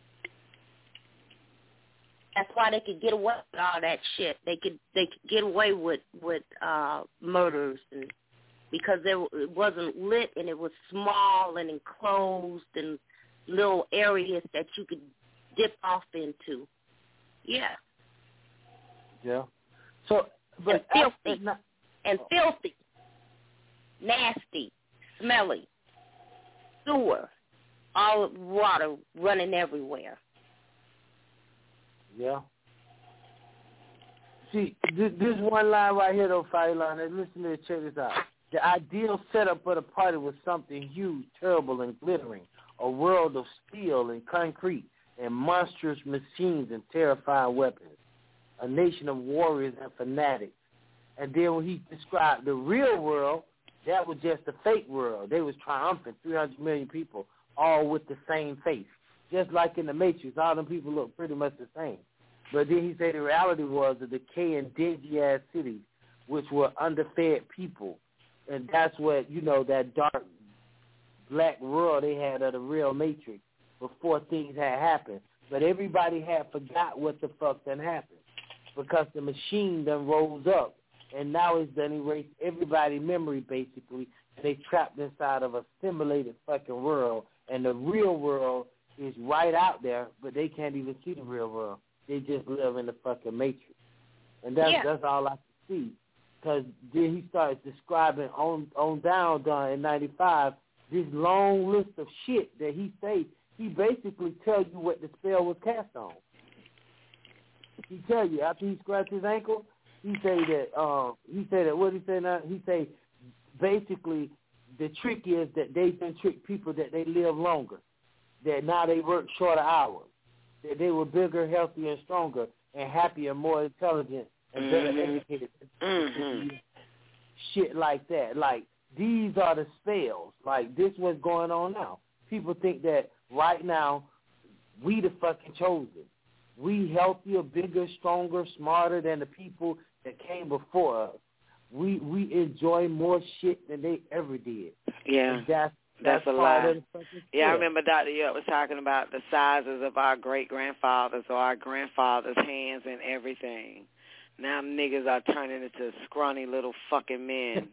That's why they could get away with all that shit. They could get away with murders, and because it wasn't lit, and it was small and enclosed and little areas that you could dip off into. Yeah. Yeah. So, but filthy, nasty, smelly, sewer, all water running everywhere. Yeah. See, this one line right here, though, Fireline, listen to it, check this out. The ideal setup for the party was something huge, terrible, and glittering, a world of steel and concrete and monstrous machines and terrifying weapons, a nation of warriors and fanatics. And then when he described the real world, that was just a fake world. They was triumphant, 300 million people, all with the same face. Just like in the Matrix, all them people look pretty much the same. But then he said the reality was the decaying, dingy-ass cities, which were underfed people. And that's what, that dark, black world they had of the real Matrix before things had happened. But everybody had forgot what the fuck done happened, because the machine done rose up, and now it's done erased everybody's memory, basically. And they trapped inside of a simulated fucking world, and the real world is right out there, but they can't even see the real world. They just live in the fucking Matrix. And that's all I can see. Because then he started describing on down in 95, this long list of shit that he say. He basically tell you what the spell was cast on. He tell you after he scratched his ankle, he say that what he say now? He say basically the trick is that they can trick people that they live longer, that now they work shorter hours, that they were bigger, healthier, and stronger, and happier, more intelligent, and better educated. Shit like that. Like, these are the spells. Like, this is what's going on now. People think that right now we the fucking chosen. We healthier, bigger, stronger, smarter than the people that came before us. We enjoy more shit than they ever did. Yeah. And that's a lie. I remember Dr. York was talking about the sizes of our great-grandfathers or our grandfathers' hands and everything. Now niggas are turning into scrawny little fucking men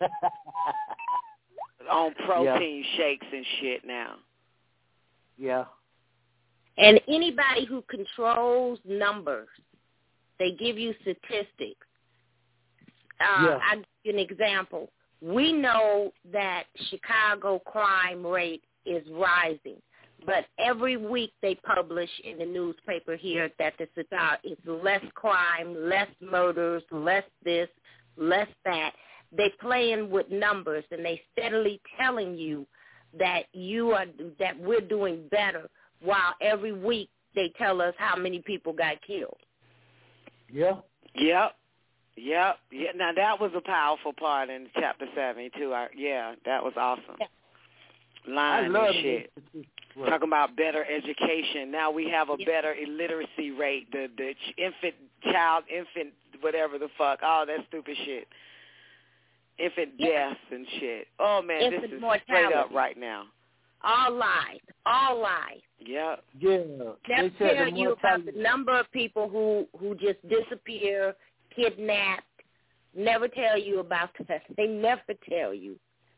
on protein shakes and shit now. Yeah. And anybody who controls numbers, they give you statistics. I'll give you an example. We know that Chicago crime rate is rising, but every week they publish in the newspaper here that it's less crime, less murders, less this, less that. They playing with numbers, and they steadily telling you that that we're doing better, while every week they tell us how many people got killed. Yeah. Yep. Yep. Yeah. Now that was a powerful part in chapter 7 too. That was awesome. Line and shit. Talking about better education. Now we have a better illiteracy rate. The infant, whatever the fuck, all that stupid shit. Infant deaths and shit. Oh man, infant this is mortality. Straight up right now. All lies. Yep. Yeah. Never tell you about the number of people who just disappear, kidnapped. Never tell you about that. They never tell you.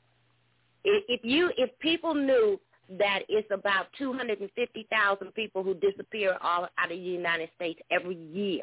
If people knew that it's about 250,000 people who disappear all out of the United States every year.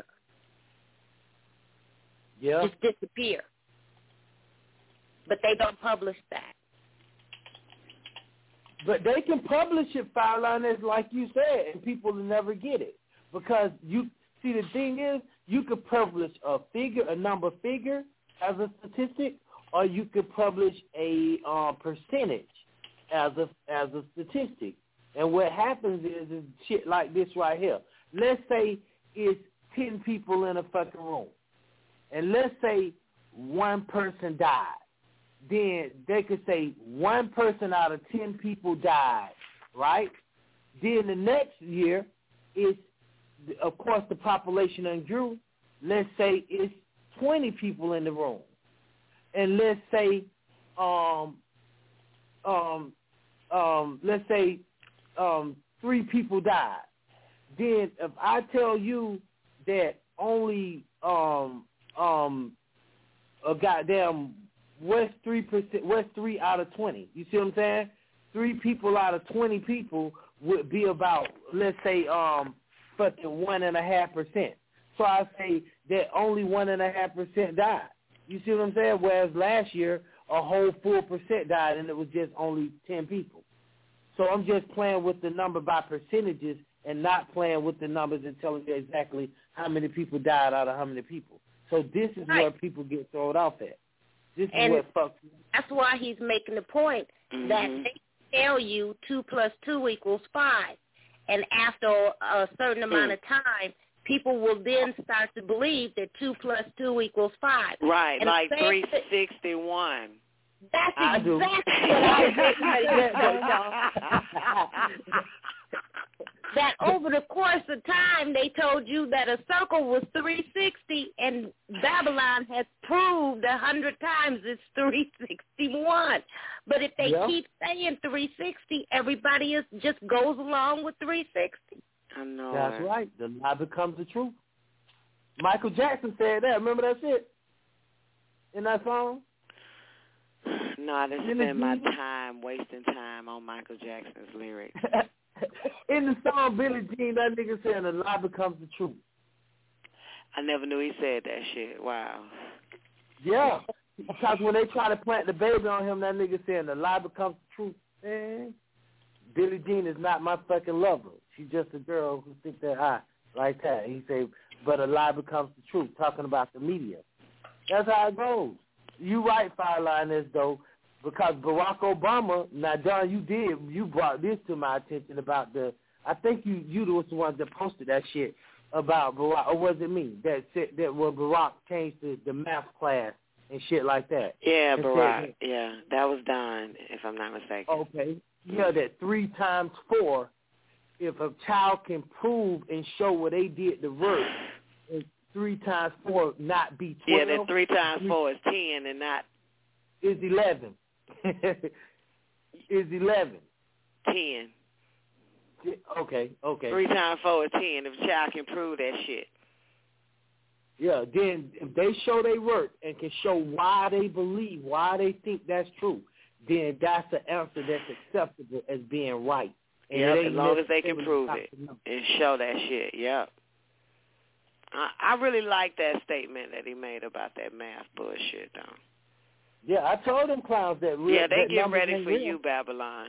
Yeah. Just disappear. But they don't publish that. But they can publish it, Fireliners, like you said, and people will never get it. Because you see, the thing is, you could publish a number figure as a statistic, or you could publish a percentage as a statistic. And what happens is shit like this right here. Let's say it's 10 people in a fucking room, and let's say one person died. Then they could say 1 person out of 10 people died, right? Then the next year is, of course, the population grew. Let's say it's 20 people in the room, and let's say, let's say 3 people died. Then if I tell you that only a goddamn what's 3 out of 20? You see what I'm saying? 3 people out of 20 people would be about, let's say, fucking 1.5%. So I say that only 1.5% died. You see what I'm saying? Whereas last year, a whole 4% died, and it was just only 10 people. So I'm just playing with the number by percentages and not playing with the numbers and telling you exactly how many people died out of how many people. So this is where people get thrown off at. This is what fucks me. That's why he's making the point that they tell you 2 + 2 = 5. And after a certain amount of time, people will then start to believe that 2 + 2 = 5. Right, and like 361. That's exactly what I was getting ready to say. That over the course of time, they told you that a circle was 360, and Babylon has proved 100 times it's 361. But if they keep saying 360, everybody just goes along with 360. I know. That's right. The lie becomes the truth. Michael Jackson said that. Remember that shit in that song? No, I didn't spend my time wasting time on Michael Jackson's lyrics. In the song Billie Jean, that nigga said the lie becomes the truth. I never knew he said that shit. Wow. Yeah. Because when they try to plant the baby on him, that nigga saying the lie becomes the truth. Man, Billie Jean is not my fucking lover. She's just a girl who thinks that high like that. He say, but a lie becomes the truth, talking about the media. That's how it goes. You right, Fireliners, though, because Barack Obama, now, Don, you brought this to my attention about I think you was the one that posted that shit about Barack, or was it me, that said that when Barack changed the math class and shit like that. Yeah, Barack, that was Don, if I'm not mistaken. Okay, yeah, that 3 times 4, if a child can prove and show where they did the work, 3 times 4 not be 12. Yeah, that 3 times 4 is 10 and not... Is 11. Is 11. 10. Okay. 3 times 4 is 10 if a child can prove that shit. Yeah, then if they show their work and can show why they believe, why they think that's true, then that's the answer that's acceptable as being right. And as long as they can prove it and show that shit, I really like that statement that he made about that math bullshit, though. Yeah, I told them clowns that. Yeah, they get ready for you, Babylon.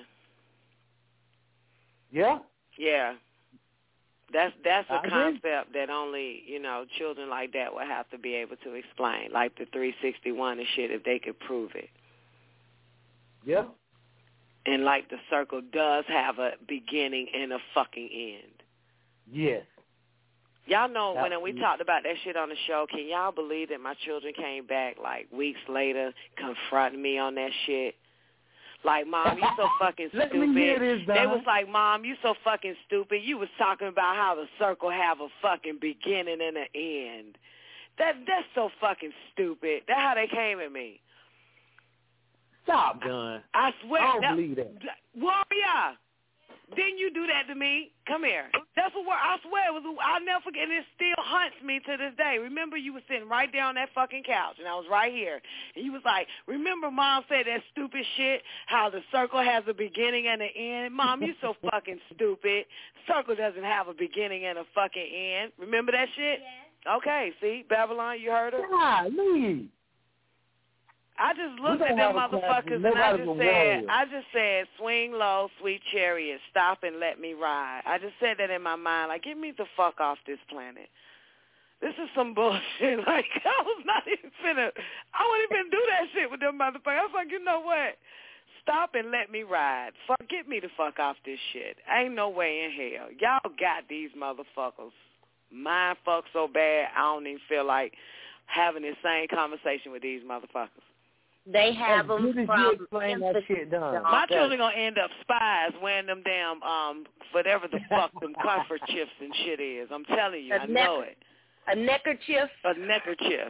Yeah. Yeah. That's a concept that only, children like that will have to be able to explain, like the 361 and shit, if they could prove it. Yeah. And like the circle does have a beginning and a fucking end. Yes. Y'all know when we talked about that shit on the show, can y'all believe that my children came back like weeks later confronting me on that shit? Like, Mom, you so fucking stupid. They was like, Mom, you so fucking stupid. You was talking about how the circle have a fucking beginning and an end. That's so fucking stupid. That's how they came at me. Stop, Gun. I swear. I don't believe that. Warrior, didn't you do that to me? Come here. That's what I swear. I'll never forget, and it still haunts me to this day. Remember, you were sitting right there on that fucking couch, and I was right here. And you was like, remember Mom said that stupid shit, how the circle has a beginning and an end? Mom, you so fucking stupid. Circle doesn't have a beginning and a fucking end. Remember that shit? Yes. Okay, see, Babylon, you heard her? Golly. I just looked at them motherfuckers and I just said, swing low, sweet chariot, stop and let me ride. I just said that in my mind, like, get me the fuck off this planet. This is some bullshit. Like, I wouldn't even do that shit with them motherfuckers. I was like, you know what? Stop and let me ride. Fuck, get me the fuck off this shit. Ain't no way in hell. Y'all got these motherfuckers mind fucked so bad, I don't even feel like having the same conversation with these motherfuckers. They have them from explain that shit done. My children gonna end up spies wearing them damn whatever the fuck them comfortchiefs and shit is. I'm telling you, I know it. A neckerchief. A neckerchief.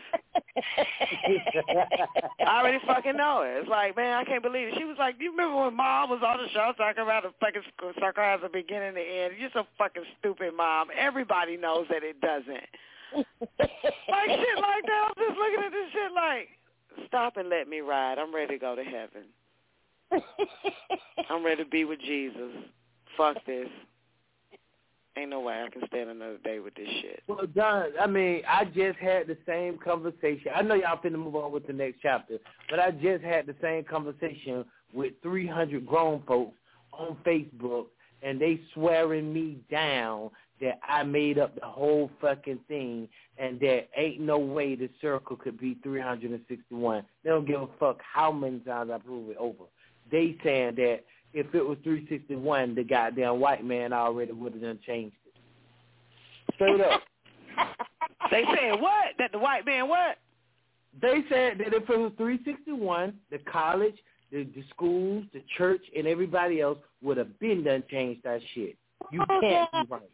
I already fucking know it. It's like, man, I can't believe it. She was like, do you remember when Mom was on the show talking about the fucking sarcasm the beginning and the end? You're so fucking stupid, Mom. Everybody knows that it doesn't. Like shit like that. I'm just looking at this shit like, stop and let me ride. I'm ready to go to heaven. I'm ready to be with Jesus. Fuck this. Ain't no way I can stand another day with this shit. Well, Don, I mean, I just had the same conversation. I know y'all finna move on with the next chapter, but I just had the same conversation with 300 grown folks on Facebook, and they swearing me down that I made up the whole fucking thing and that ain't no way the circle could be 361. They don't give a fuck how many times I prove it over. They saying that if it was 361, the goddamn white man already would have done changed it. Straight up. They said what? That the white man what? They said that if it was 361, the college, the schools, the church, and everybody else would have been done changed that shit. You can't be right.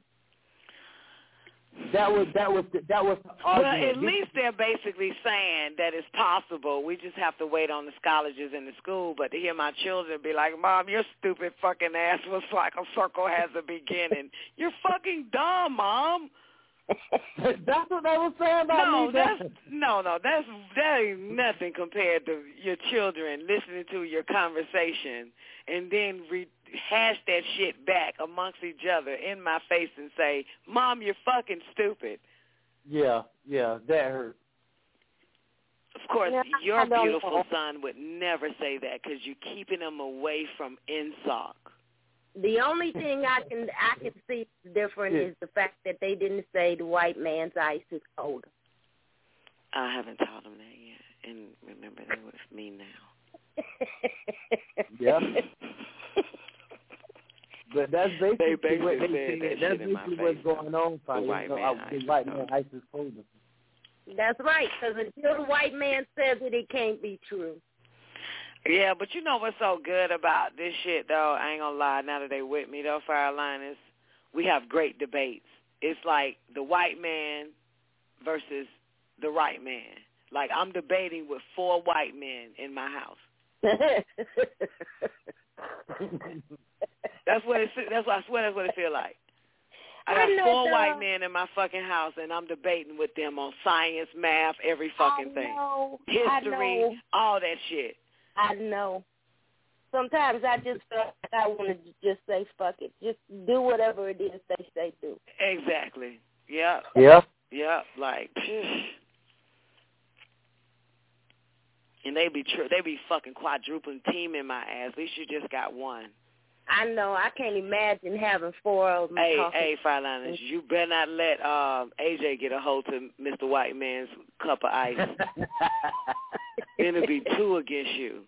That was the argument. Well, at least they're basically saying that it's possible. We just have to wait on the colleges and the school. But to hear my children be like, Mom, your stupid fucking ass was like a circle has a beginning. You're fucking dumb, Mom. That's what they were saying about me. That ain't nothing compared to your children listening to your conversation and then rehash that shit back amongst each other in my face and say, Mom, you're fucking stupid. Yeah, that hurt. Of course, your beautiful son would never say that because you're keeping him away from INSOC. The only thing I can see different is the fact that they didn't say the white man's ice is colder. I haven't taught them that yet, and remember, they're with me now. Yeah. But that's basically what's going on. The white man ice is colder. That's right, because until the white man says it can't be true. Yeah, but you know what's so good about this shit, though? I ain't going to lie. Now that they with me, though, Fireliners, we have great debates. It's like the white man versus the right man. Like I'm debating with 4 white men in my house. That's what I swear that's what it feel like. I got 4 white men in my fucking house, and I'm debating with them on science, math, every fucking thing. History, all that shit. I know. Sometimes I just feel like I want to just say, fuck it. Just do whatever it is they say do. Exactly. Yep. Yeah. Yep. Like, and they be fucking quadrupling teaming my ass. At least you just got one. I know. I can't imagine having 4 of them. Hey, Fireliners, you better not let AJ get a hold to Mr. White Man's cup of ice. Then it'll be 2 against you.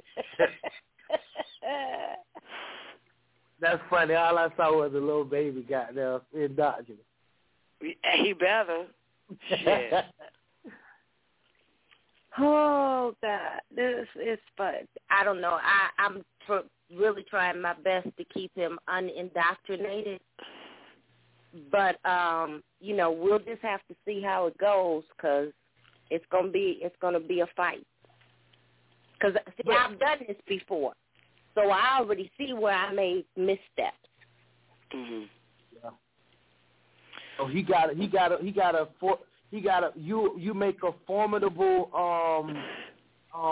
That's funny. All I saw was a little baby got there in Dodger. He better. Shit. Oh, God. This is fun. I don't know. I'm really trying my best to keep him unindoctrinated. But, we'll just have to see how it goes because it's gonna be a fight. Because I've done this before, so I already see where I made missteps. Mhm. Yeah. So you make a formidable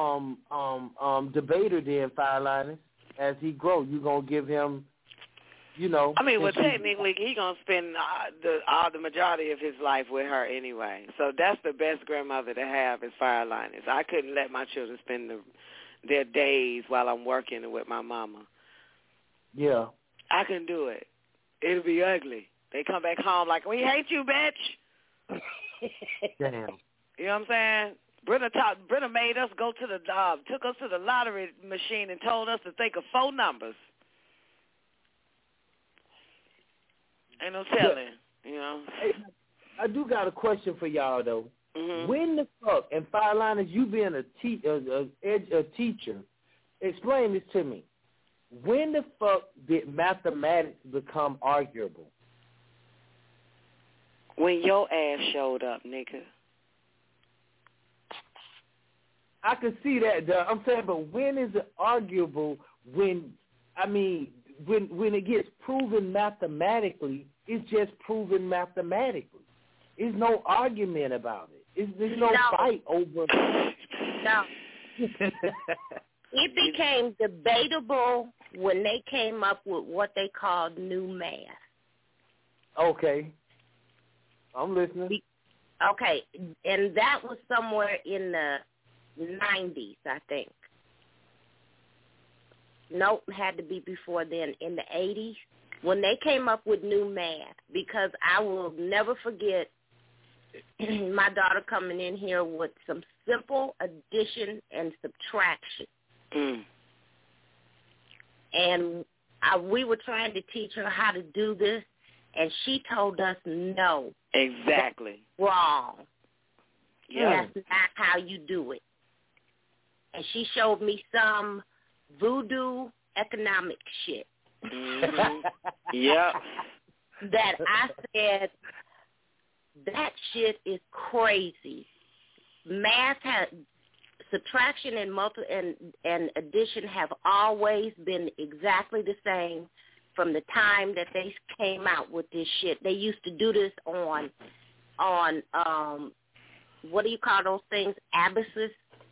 debater then, Fireliners. As he grows, you gonna give him you know. I mean, well, technically, he gonna spend the majority of his life with her anyway. So that's the best grandmother to have is Fire Linus. I couldn't let my children spend their days while I'm working with my mama. Yeah. I couldn't do it. It'll be ugly. They come back home like, we hate you, bitch. Damn. You know what I'm saying? Brenna made us go to took us to the lottery machine and told us to think of 4 numbers. Ain't no telling, you know. Hey, I do got a question for y'all though. Mm-hmm. When the fuck, and Fire Linus, you being a teacher, explain this to me. When the fuck did mathematics become arguable? When your ass showed up, nigga. I can see that, though. I'm saying, but when is it arguable when it gets proven mathematically, it's just proven mathematically. There's no argument about it. There's no fight over it. No. It became debatable when they came up with what they called new math. Okay. I'm listening. Okay, and that was somewhere in the 90s, I think. Nope, had to be before then, in the 80s, when they came up with new math, because I will never forget my daughter coming in here with some simple addition and subtraction. Mm. And we were trying to teach her how to do this, and she told us no. Exactly. That's wrong. Yeah. That's not how you do it. And she showed me some voodoo economic shit. Mm-hmm. Yep. That I said, that shit is crazy. Math subtraction and addition have always been exactly the same from the time that they came out with this shit. They used to do this on what do you call those things? Abacus.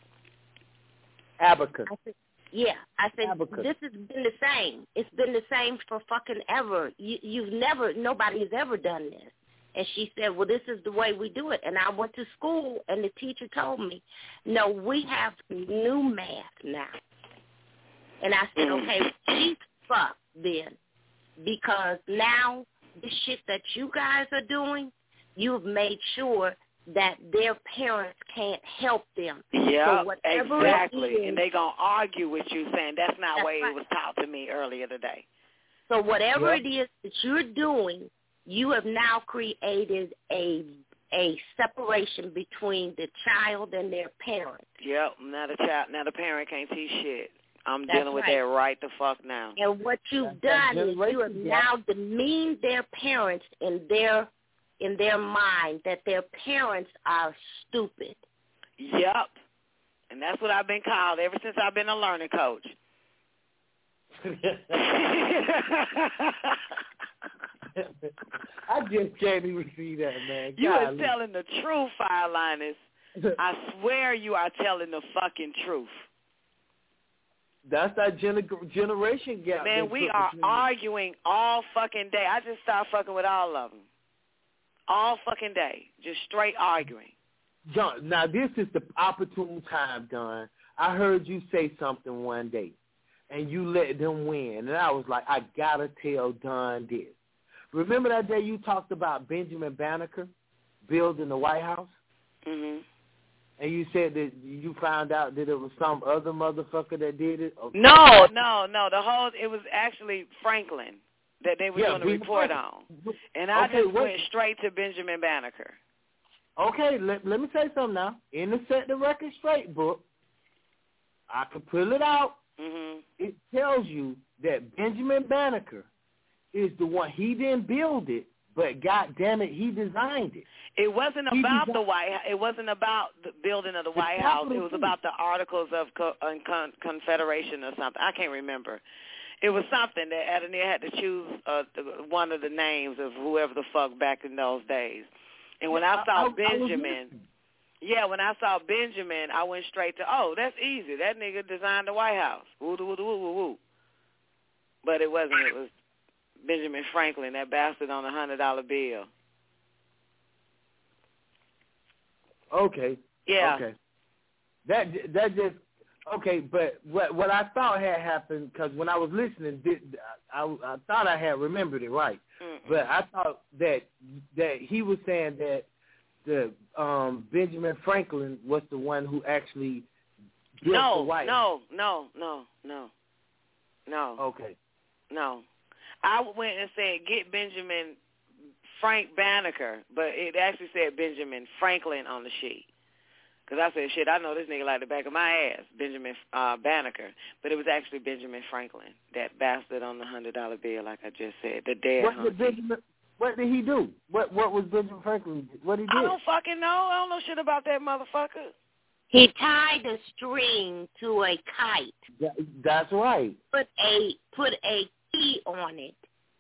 I said, Abacus. This has been the same. It's been the same for fucking ever. Nobody has ever done this. And she said, well, this is the way we do it. And I went to school, and the teacher told me, no, we have new math now. And I said, okay, she's fucked then. Because now the shit that you guys are doing, you've made sure that their parents can't help them. Yeah, so exactly. And they're going to argue with you saying that's not the way right. It was taught to me earlier today. So whatever it is that you're doing, you have now created a separation between the child and their parent. Yep, now the parent can't teach shit. I'm That's dealing with right. that right the fuck now. And what you've done is you have now demeaned their parents in their mind that their parents are stupid. Yep. And that's what I've been called ever since I've been a learning coach. I just can't even see that, man. You are telling the truth, Fire Linus. I swear you are telling the fucking truth. That's that generation gap. Man, we are arguing all fucking day. I just started fucking with all of them. All fucking day. Just straight arguing. John, now this is the opportune time, Don. I heard you say something one day, and you let them win. And I was like, I got to tell Don this. Remember that day you talked about Benjamin Banneker building the White House? Mm-hmm. And you said that you found out that it was some other motherfucker that did it? Okay. No. It was actually Franklin that they were doing the report on. And I just went straight to Benjamin Banneker. Okay, let me say something now. In the Set the Record Straight book, I can pull it out. Mm-hmm. It tells you that Benjamin Banneker is the one. He didn't build it, but goddamn it, he designed it. It wasn't about the White House. It wasn't about the building of the White House. It was about the Articles of Confederation or something. I can't remember. It was something that Adoniram had to choose one of the names of whoever the fuck back in those days. And when I saw Benjamin, I went straight to, that's easy. That nigga designed the White House. Woo, woo, woo, woo, woo. But it wasn't. It was Benjamin Franklin, that bastard on the $100 bill. Okay. Yeah. Okay. That just okay, but what I thought had happened, because when I was listening, I thought I had remembered it right, but I thought that he was saying that the Benjamin Franklin was the one who actually built the White House. No. Okay. No. I went and said get Benjamin Frank Banneker, but it actually said Benjamin Franklin on the sheet. Because I said, shit, I know this nigga like the back of my ass, Benjamin Banneker. But it was actually Benjamin Franklin, that bastard on the $100 bill, like I just said, the dead What did he do? What was Benjamin Franklin? What he did? I don't fucking know. I don't know shit about that motherfucker. He tied a string to a kite. That's right. Put a key on it,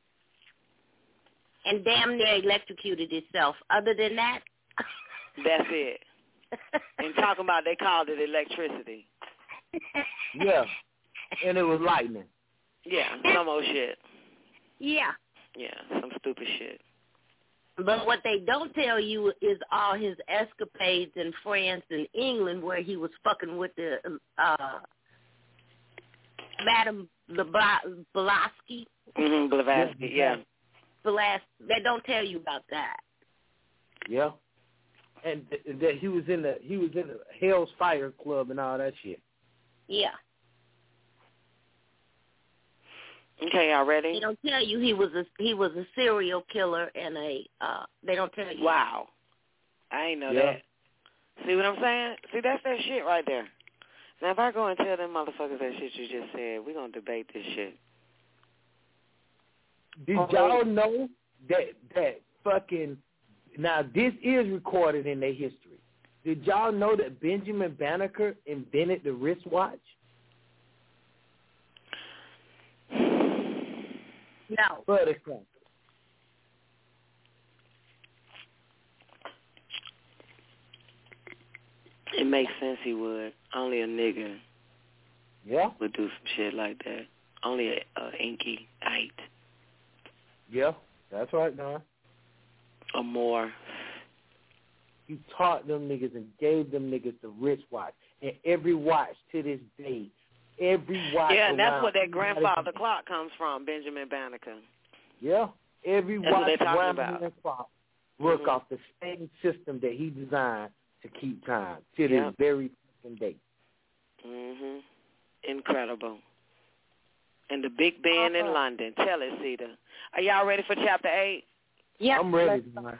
and damn near electrocuted itself. Other than that, that's it. And talking about they called it electricity. Yeah, and it was lightning. Yeah, some old shit. Yeah. Yeah, some stupid shit. But what they don't tell you is all his escapades in France and England, where he was fucking with the Madame Blavatsky. Blavatsky, yeah. They don't tell you about that. Yeah. And that he was in the Hell's Fire Club and all that shit. Yeah. Okay, y'all ready? They don't tell you he was a serial killer and they don't tell you. Wow. I ain't know that. See what I'm saying? See, that's that shit right there. Now, if I go and tell them motherfuckers that shit you just said, we're going to debate this shit. Did y'all know that fucking... Now, this is recorded in their history. Did y'all know that Benjamin Banneker invented the wristwatch? No. Buttercup. It makes sense he would. Only a nigga would do some shit like that. Only a inky-ite. Yeah, that's right, Don. Or more. He taught them niggas and gave them niggas the wristwatch. And every watch to this day, every watch. Yeah, and that's where that grandfather clock comes from, Benjamin Banneker. Yeah, every that's watch around the clock work off the same system that he designed to keep time to this very fucking day. Mhm. Incredible. And the Big Ben in London. Tell it, Cedar. Are y'all ready for chapter 8? Yeah, I'm ready, man.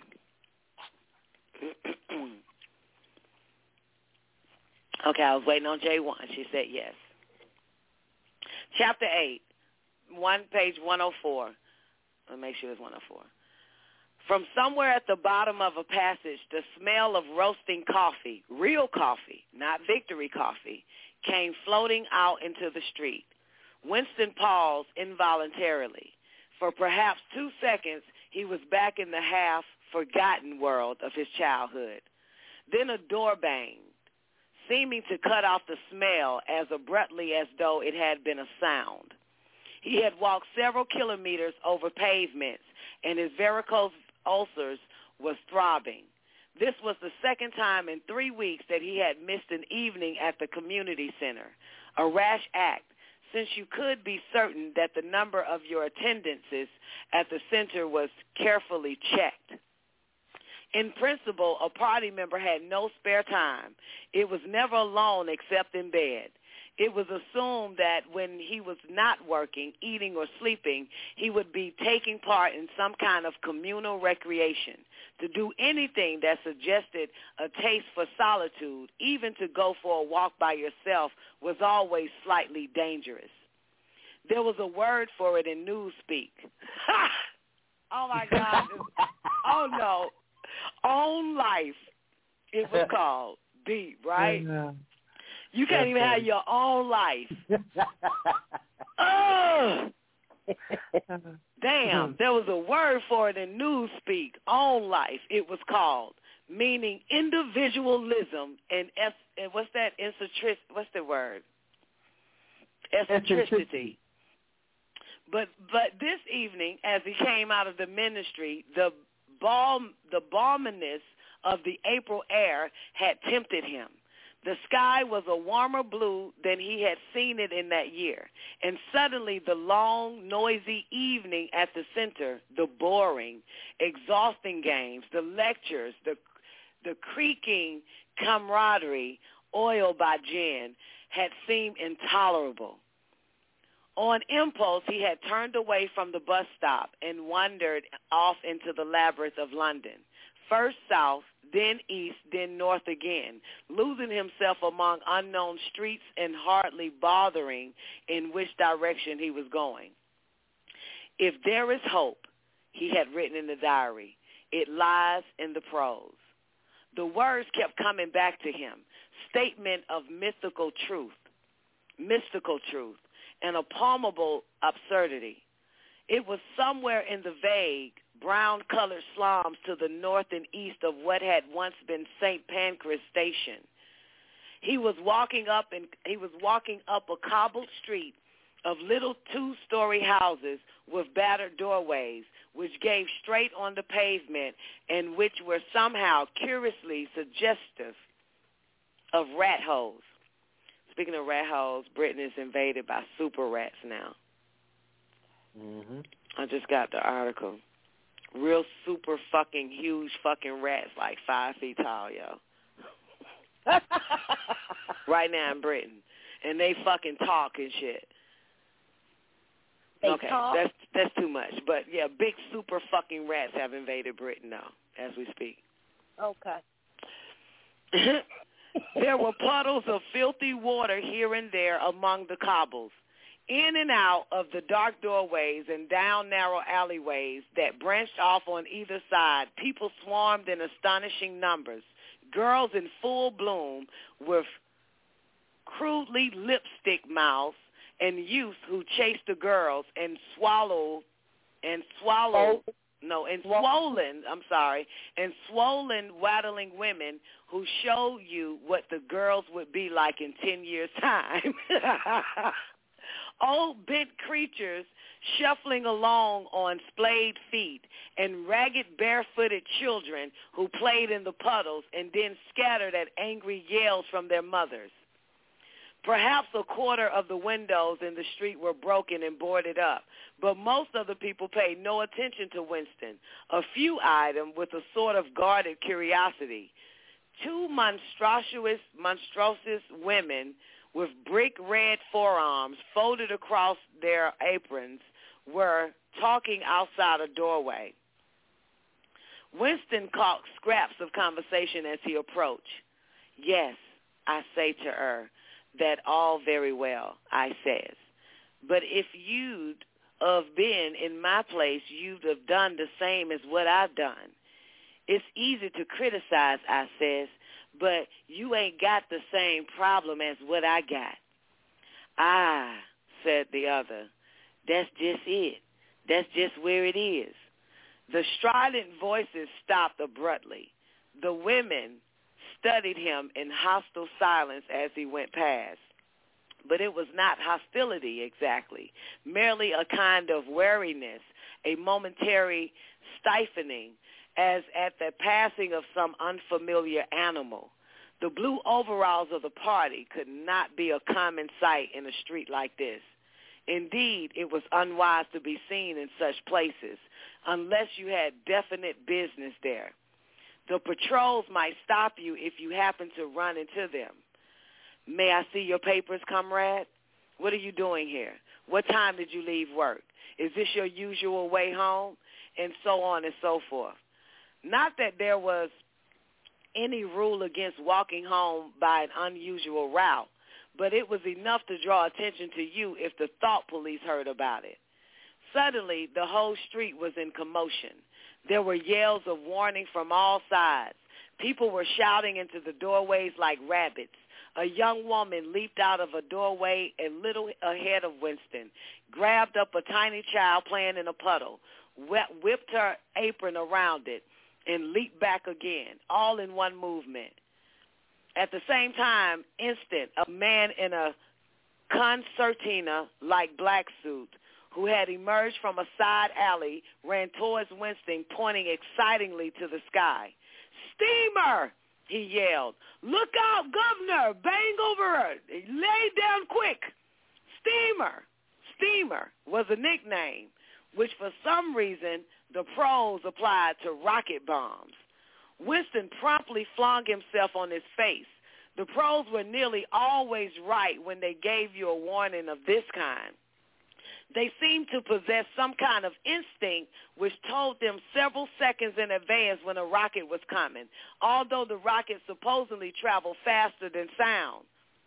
Okay, I was waiting on J1. She said yes. Chapter 8, page 104. Let me make sure it's 104. From somewhere at the bottom of a passage, the smell of roasting coffee, real coffee, not victory coffee, came floating out into the street. Winston paused involuntarily. For perhaps 2 seconds, he was back in the half-forgotten world of his childhood. Then a door banged, seeming to cut off the smell as abruptly as though it had been a sound. He had walked several kilometers over pavements, and his varicose ulcers was throbbing. This was the second time in 3 weeks that he had missed an evening at the community center, a rash act, since you could be certain that the number of your attendances at the center was carefully checked. In principle, a party member had no spare time. It was never alone except in bed. It was assumed that when he was not working, eating, or sleeping, he would be taking part in some kind of communal recreation. To do anything that suggested a taste for solitude, even to go for a walk by yourself, was always slightly dangerous. There was a word for it in newspeak. Oh, my God. Oh, no. Own life, it was called. Deep, right? You can't even have your own life. Damn, there was a word for it in newspeak, own life, it was called, meaning individualism and what's that? What's the word? Eccentricity. But this evening, as he came out of the ministry, the balminess of the April air had tempted him. The sky was a warmer blue than he had seen it in that year. And suddenly the long, noisy evening at the center, the boring, exhausting games, the lectures, the creaking camaraderie, oiled by gin, had seemed intolerable. On impulse, he had turned away from the bus stop and wandered off into the labyrinth of London, first south, then east, then north again, losing himself among unknown streets and hardly bothering in which direction he was going. If there is hope, he had written in the diary, it lies in the prose. The words kept coming back to him, statement of mystical truth, and a palpable absurdity. It was somewhere in the vague, brown-colored slums to the north and east of what had once been St. Pancras Station. He was walking up a cobbled street of little two-story houses with battered doorways, which gave straight on the pavement and which were somehow curiously suggestive of rat holes. Speaking of rat holes, Britain is invaded by super rats now. Mm-hmm. I just got the article. Real super fucking huge fucking rats, like 5 feet tall, yo. Right now in Britain. And they fucking talk and shit. They talk? That's too much. But, yeah, big super fucking rats have invaded Britain now, as we speak. Okay. There were puddles of filthy water here and there among the cobbles. In and out of the dark doorways and down narrow alleyways that branched off on either side, people swarmed in astonishing numbers. Girls in full bloom with crudely lipstick mouths and youths who chased the girls and swollen, waddling women who show you what the girls would be like in 10 years' time. Old bent creatures shuffling along on splayed feet and ragged barefooted children who played in the puddles and then scattered at angry yells from their mothers. Perhaps a quarter of the windows in the street were broken and boarded up, but most of the people paid no attention to Winston. A few eyed him with a sort of guarded curiosity. 2 monstrous women with brick red forearms folded across their aprons were talking outside a doorway. Winston caught scraps of conversation as he approached. Yes, I say to her, that all very well, I says. But if you'd have been in my place, you'd have done the same as what I've done. It's easy to criticize, I says, but you ain't got the same problem as what I got. Ah, said the other, that's just it. That's just where it is. The strident voices stopped abruptly. The women studied him in hostile silence as he went past. But it was not hostility exactly, merely a kind of wariness, a momentary stifling, as at the passing of some unfamiliar animal. The blue overalls of the party could not be a common sight in a street like this. Indeed, it was unwise to be seen in such places unless you had definite business there. The patrols might stop you if you happen to run into them. May I see your papers, comrade? What are you doing here? What time did you leave work? Is this your usual way home? And so on and so forth. Not that there was any rule against walking home by an unusual route, but it was enough to draw attention to you if the thought police heard about it. Suddenly, the whole street was in commotion. There were yells of warning from all sides. People were shouting into the doorways like rabbits. A young woman leaped out of a doorway a little ahead of Winston, grabbed up a tiny child playing in a puddle, whipped her apron around it, and leaped back again, all in one movement. At the same time, a man in a concertina-like black suit, who had emerged from a side alley, ran towards Winston, pointing excitingly to the sky. "Steamer!" he yelled. "Look out, Governor! Bang over her! Lay down quick!" Steamer! Steamer was a nickname, which for some reason the pros applied to rocket bombs. Winston promptly flung himself on his face. The pros were nearly always right when they gave you a warning of this kind. They seemed to possess some kind of instinct which told them several seconds in advance when a rocket was coming, although the rocket supposedly traveled faster than sound.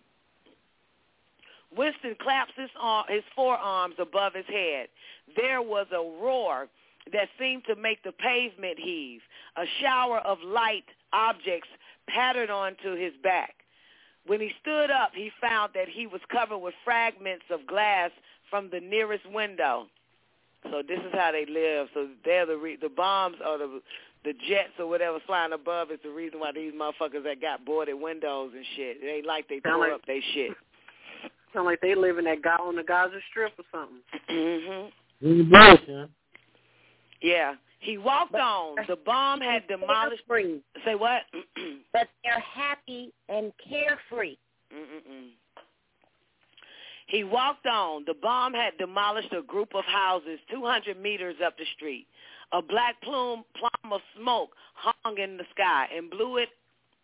Winston clapped his forearms above his head. There was a roar that seemed to make the pavement heave. A shower of light objects pattered onto his back. When he stood up, he found that he was covered with fragments of glass from the nearest window. So this is how they live. So they're the bombs or the jets or whatever flying above is the reason why these motherfuckers that got boarded windows and shit. It ain't like they tore up their shit. Sound like they live in that on the Gaza Strip or something. Mm-hmm. Yeah. He walked on. The bomb had demolished. Free. Say what? But they're happy and carefree. Mm-mm. He walked on. The bomb had demolished a group of houses 200 meters up the street. A black plume of smoke hung in the sky and blew it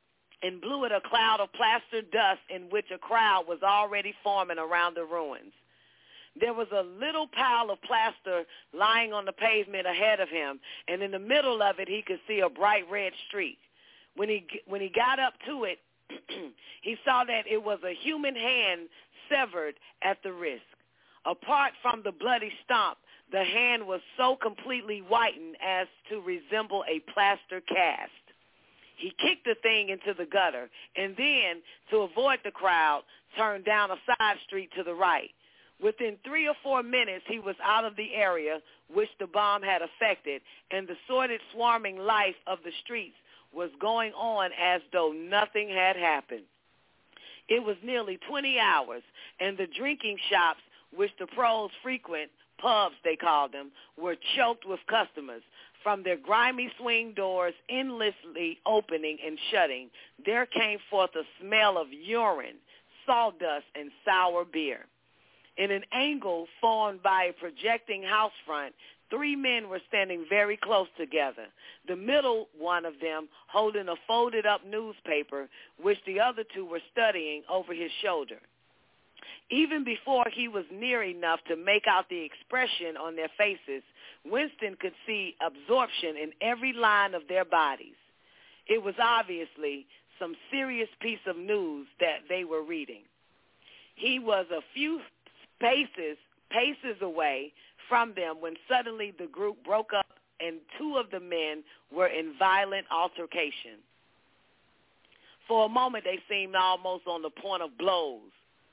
a cloud of plaster dust in which a crowd was already forming around the ruins. There was a little pile of plaster lying on the pavement ahead of him, and in the middle of it he could see a bright red streak. When he got up to it, he saw that it was a human hand severed at the wrist. Apart from the bloody stump, the hand was so completely whitened as to resemble a plaster cast. He kicked the thing into the gutter and then, to avoid the crowd, turned down a side street to the right. Within 3 or 4 minutes, he was out of the area which the bomb had affected, and the sordid, swarming life of the streets was going on as though nothing had happened. It was nearly 20 hours, and the drinking shops which the pros frequent, pubs they called them, were choked with customers. From their grimy swing doors endlessly opening and shutting, there came forth a smell of urine, sawdust, and sour beer. In an angle formed by a projecting house front, 3 men were standing very close together, the middle one of them holding a folded-up newspaper, which the other 2 were studying over his shoulder. Even before he was near enough to make out the expression on their faces, Winston could see absorption in every line of their bodies. It was obviously some serious piece of news that they were reading. He was a few paces away from them when suddenly the group broke up and 2 of the men were in violent altercation. For a moment they seemed almost on the point of blows.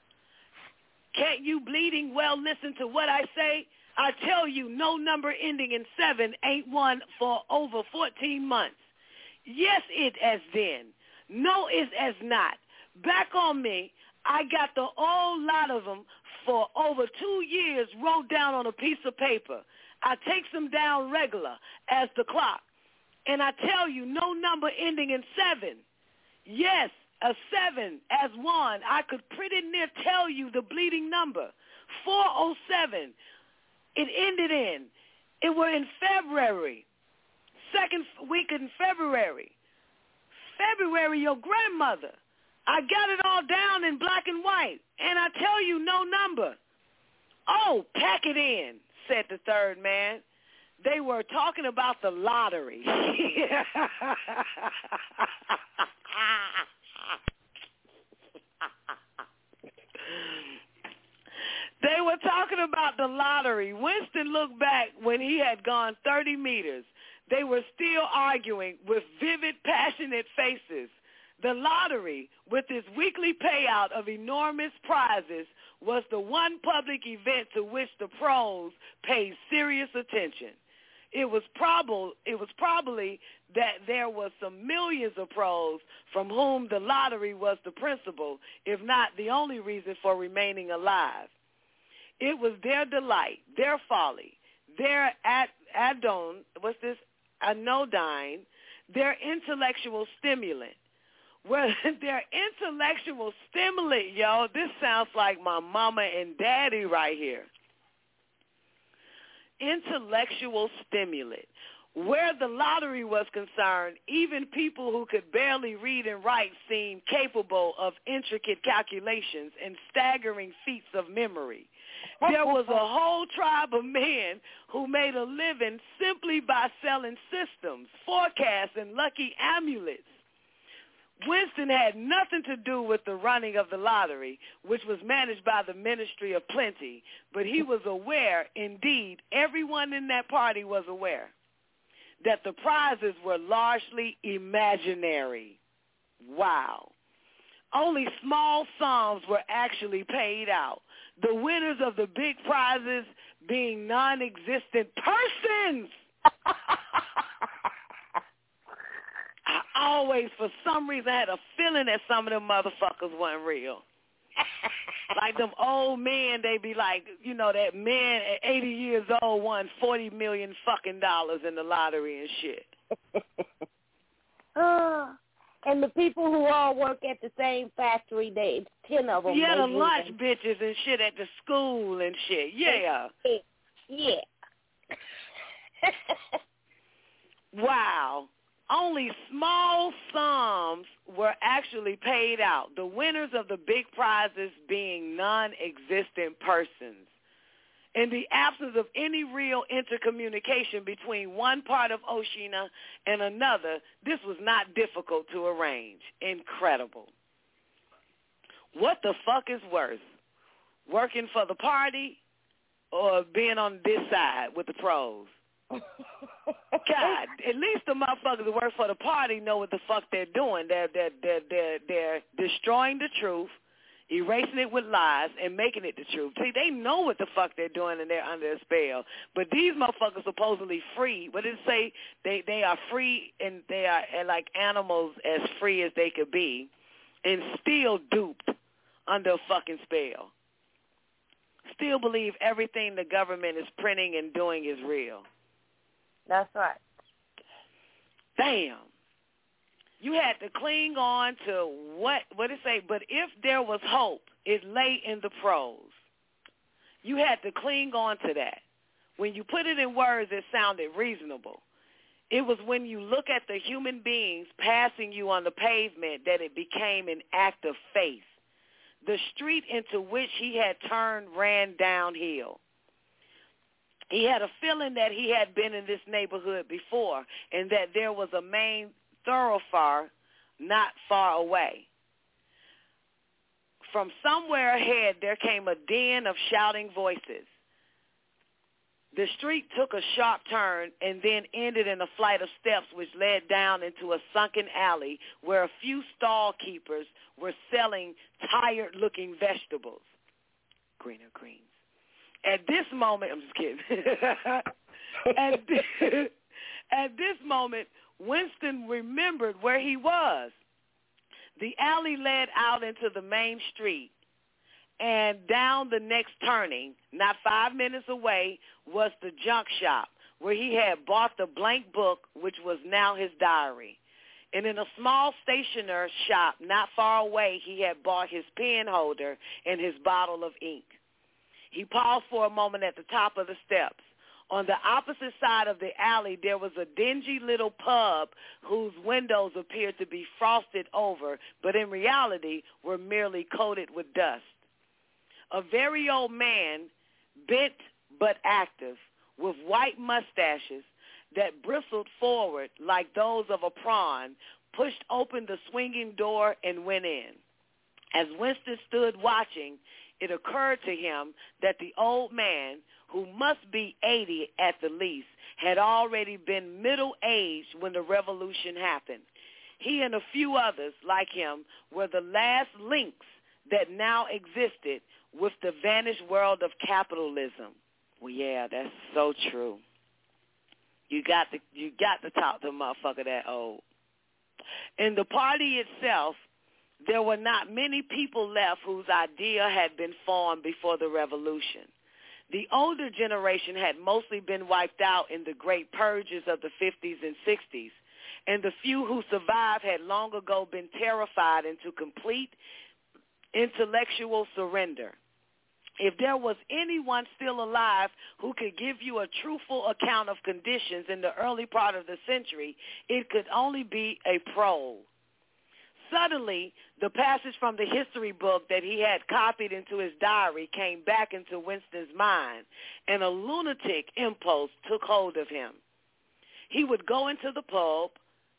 "Can't you bleeding well listen to what I say? I tell you, no number ending in 7 ain't won for over 14 months. Yes, it as then. No, it as not. Back on me, I got the whole lot of them for over 2 years wrote down on a piece of paper. I takes them down regular as the clock. And I tell you, no number ending in 7. Yes, a 7 as one. I could pretty near tell you the bleeding number. 407. It ended in. It were in February. 2nd week in February. February, your grandmother. I got it all down in black and white, and I tell you no number." "Oh, pack it in," said the third man. They were talking about the lottery. They were talking about the lottery. Winston looked back when he had gone 30 meters. They were still arguing with vivid, passionate faces. The lottery, with its weekly payout of enormous prizes, was the one public event to which the pros paid serious attention. It was probably that there was some millions of pros from whom the lottery was the principal, if not the only reason for remaining alive. It was their delight, their folly, their anodyne, their intellectual stimulant. Well, their intellectual stimulant, yo, this sounds like my mama and daddy right here. Intellectual stimulant. Where the lottery was concerned, even people who could barely read and write seemed capable of intricate calculations and staggering feats of memory. There was a whole tribe of men who made a living simply by selling systems, forecasts, and lucky amulets. Winston had nothing to do with the running of the lottery, which was managed by the Ministry of Plenty, but he was aware, indeed, everyone in that party was aware, that the prizes were largely imaginary. Wow. Only small sums were actually paid out, the winners of the big prizes being non-existent persons. I always, for some reason, had a feeling that some of them motherfuckers weren't real. Like them old men, they be like, you know, that man at 80 years old won $40 million fucking dollars in the lottery and shit. And the people who all work at the same factory, 10 of them. Yeah, the lunch bitches and shit at the school and shit. Yeah. Yeah. Wow. Only small sums were actually paid out, the winners of the big prizes being non-existent persons. In the absence of any real intercommunication between one part of Oshina and another, this was not difficult to arrange. Incredible. What the fuck is worse, working for the party or being on this side with the pros? God, at least the motherfuckers that work for the party know what the fuck they're doing. They're destroying the truth, erasing it with lies, and making it the truth. See, they know what the fuck they're doing, and they're under a spell. But these motherfuckers supposedly free. What did it say? They are free, and they are like animals, as free as they could be, and still duped under a fucking spell. Still believe everything the government is printing and doing is real. That's right. Damn. You had to cling on to what did it say? But if there was hope, it lay in the prose. You had to cling on to that. When you put it in words, it sounded reasonable. It was when you look at the human beings passing you on the pavement that it became an act of faith. The street into which he had turned ran downhill. He had a feeling that he had been in this neighborhood before and that there was a main thoroughfare not far away. From somewhere ahead, there came a din of shouting voices. The street took a sharp turn and then ended in a flight of steps which led down into a sunken alley where a few stall keepers were selling tired-looking vegetables. Greener greens. At this moment, I'm just kidding. At this moment, Winston remembered where he was. The alley led out into the main street, and down the next turning, not 5 minutes away, was the junk shop where he had bought the blank book, which was now his diary. And in a small stationer's shop not far away, he had bought his pen holder and his bottle of ink. He paused for a moment at the top of the steps. On the opposite side of the alley, there was a dingy little pub whose windows appeared to be frosted over, but in reality were merely coated with dust. A very old man, bent but active, with white mustaches that bristled forward like those of a prawn, pushed open the swinging door and went in. As Winston stood watching, it occurred to him that the old man, who must be 80 at the least, had already been middle-aged when the revolution happened. He and a few others like him were the last links that now existed with the vanished world of capitalism. Well, yeah, that's so true. You got to talk to a motherfucker that old. In the party itself, there were not many people left whose idea had been formed before the revolution. The older generation had mostly been wiped out in the great purges of the 50s and 60s, and the few who survived had long ago been terrified into complete intellectual surrender. If there was anyone still alive who could give you a truthful account of conditions in the early part of the century, it could only be a prole. Suddenly, the passage from the history book that he had copied into his diary came back into Winston's mind, and a lunatic impulse took hold of him. He would go into the pub.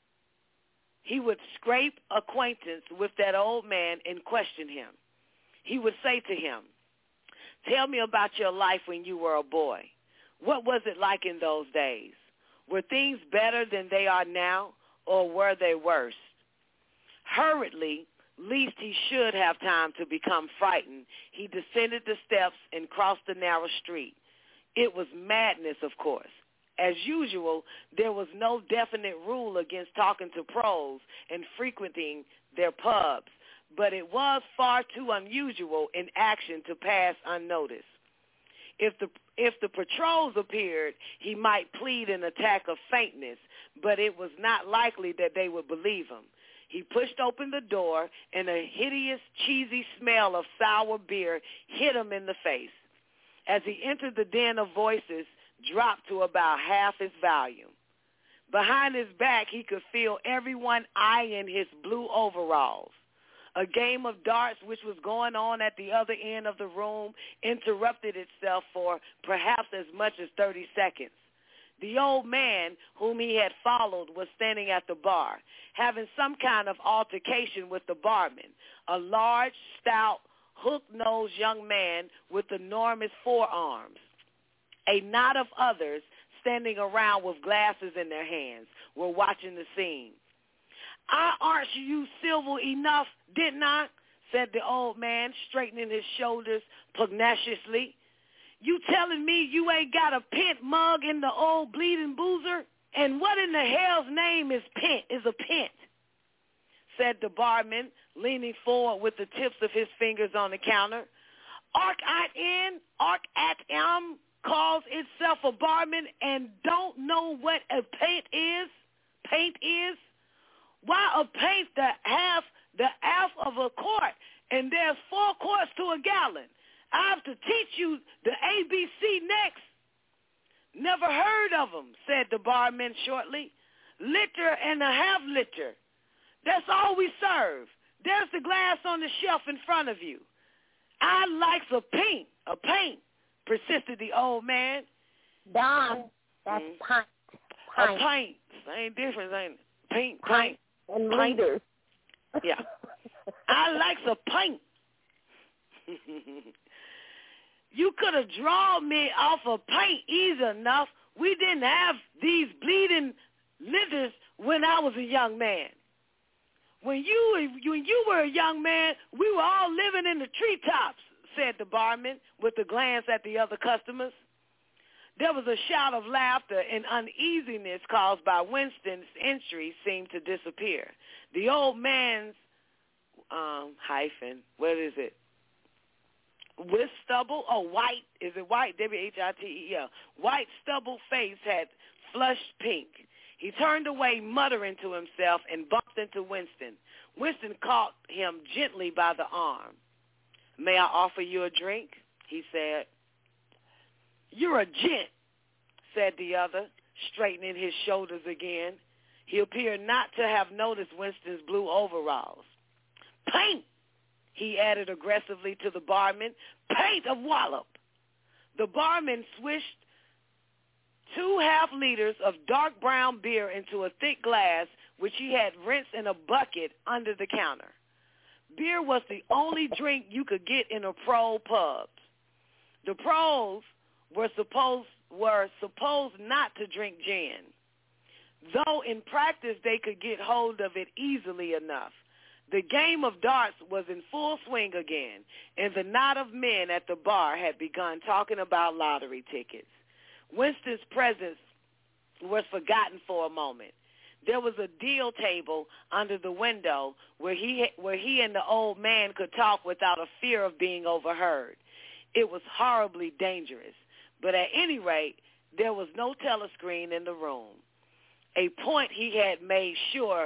He would scrape acquaintance with that old man and question him. He would say to him, "Tell me about your life when you were a boy. What was it like in those days? Were things better than they are now, or were they worse?" Hurriedly, lest he should have time to become frightened, he descended the steps and crossed the narrow street. It was madness, of course. As usual, there was no definite rule against talking to pros and frequenting their pubs, but it was far too unusual in action to pass unnoticed. If the patrols appeared, he might plead an attack of faintness, but it was not likely that they would believe him. He pushed open the door, and a hideous, cheesy smell of sour beer hit him in the face. As he entered, the din of voices dropped to about half its volume. Behind his back, he could feel everyone eyeing his blue overalls. A game of darts, which was going on at the other end of the room, interrupted itself for perhaps as much as 30 seconds. The old man, whom he had followed, was standing at the bar, having some kind of altercation with the barman, a large, stout, hook-nosed young man with enormous forearms. A knot of others, standing around with glasses in their hands, were watching the scene. "I arched you civil enough, didn't I?" said the old man, straightening his shoulders pugnaciously. "You telling me you ain't got a pint mug in the old bleeding boozer? And what in the hell's name is a pint?" said the barman, leaning forward with the tips of his fingers on the counter. Arc at M calls itself a barman and don't know what a pint is? Why, a pint the half of a quart, and there's 4 quarts to a gallon. I have to teach you the ABC next. "Never heard of them," said the barman shortly. "Liter and a half liter. That's all we serve. There's the glass on the shelf in front of you." "I likes a pint, persisted the old man. Don, that's pint. A pint. Same difference, ain't it? Pint. And liters. Yeah. "I likes a pint." "You could have drawn me off a pint easy enough. We didn't have these bleeding liters when I was a young man. When you were a young man, we were all living in the treetops," said the barman with a glance at the other customers. There was a shout of laughter, and uneasiness caused by Winston's entry seemed to disappear. The old man's what is it? With stubble? Oh, white. Is it white? W-H-I-T-E-L. White stubble face had flushed pink. He turned away, muttering to himself, and bumped into Winston. Winston caught him gently by the arm. "May I offer you a drink?" he said. "You're a gent," said the other, straightening his shoulders again. He appeared not to have noticed Winston's blue overalls. "Paint," he added aggressively to the barman. "Paint a wallop." The barman swished 2 half-liters of dark brown beer into a thick glass, which he had rinsed in a bucket under the counter. Beer was the only drink you could get in a pro pub. The pros were supposed not to drink gin, though in practice they could get hold of it easily enough. The game of darts was in full swing again, and the knot of men at the bar had begun talking about lottery tickets. Winston's presence was forgotten for a moment. There was a deal table under the window where he and the old man could talk without a fear of being overheard. it was horribly dangerous. But at any rate, there was no telescreen in the room. A point he had made sure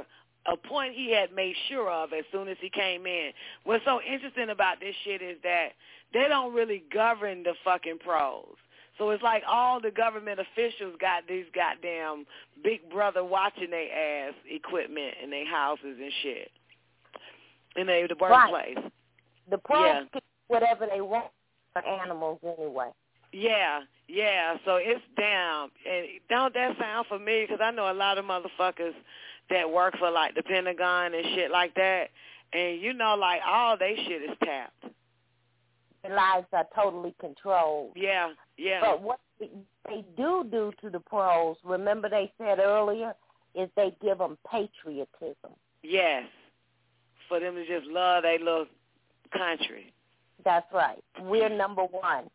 of as soon as he came in. What's so interesting about this shit is that they don't really govern the fucking pros. So it's like all the government officials got these goddamn big brother watching their ass equipment in their houses and shit. In the workplace. Right. The pros can do whatever they want for animals anyway. Yeah. So it's damn. And don't that sound familiar? Because I know a lot of motherfuckers that work for, like, the Pentagon and shit like that. And, you know, like, all they shit is tapped. Their lives are totally controlled. Yeah. But what they do to the pros, remember they said earlier, is they give them patriotism. Yes. For them to just love their little country. That's right. We're number one.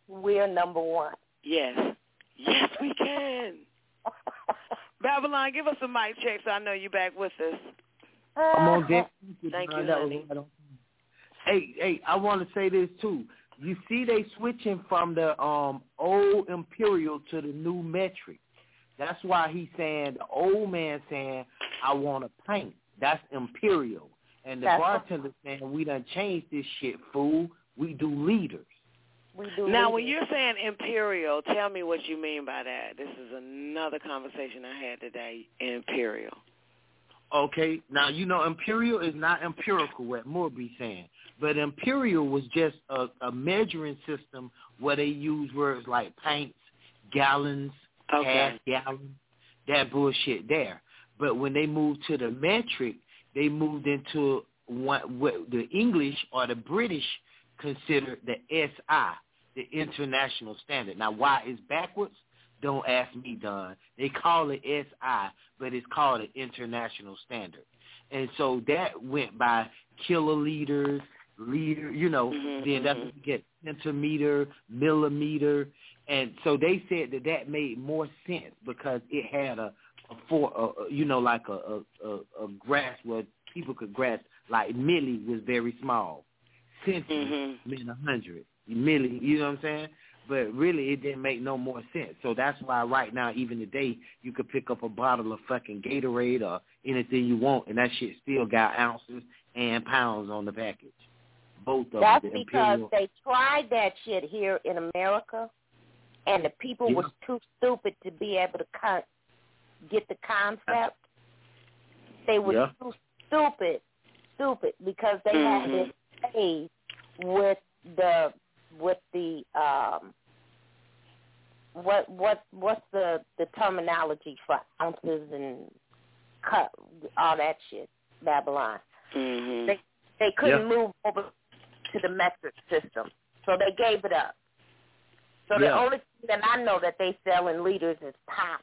Yes. Yes, we can. Babylon, give us a mic check so I know you back with us. I'm on deck. Thank you, honey. Hey, I want to say this, too. You see they switching from the old imperial to the new metric. That's why he's saying, the old man saying, I want a pint. That's imperial. And the bartender saying, we done changed this shit, fool. We do liters. Now, when you're saying imperial, tell me what you mean by that. This is another conversation I had today, imperial. Okay. Now, you know, imperial is not empirical, what Morby's saying. But imperial was just a measuring system where they use words like pints, gallons, half gallons, that bullshit there. But when they moved to the metric, they moved into what the English or the British consider the SI, the international standard. Now, why it's backwards? Don't ask me, Don. They call it SI, but it's called an international standard. And so that went by kiloliters, liter, you know, then that's what you get, centimeter, millimeter. And so they said that made more sense because it had a grasp where people could grasp, like milli was very small. Centi meant 100. Milli, you know what I'm saying? But really, it didn't make no more sense. So that's why right now, even today, you could pick up a bottle of fucking Gatorade or anything you want, and that shit still got ounces and pounds on the package. Both of That's them. because they tried that shit here in America, and the people were too stupid to be able to get the concept. They were too stupid because they had this phase with the what's the terminology for ounces and cut, all that shit, Babylon. They couldn't move over to the metric system, so they gave it up. So the only thing that I know that they sell in liters is pop.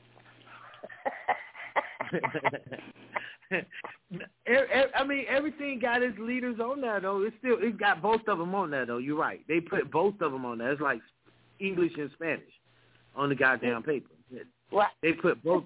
I mean, everything got its liters on there, though. It got both of them on there, though. You're right. They put both of them on there. It's like English and Spanish on the goddamn paper. What? They put both.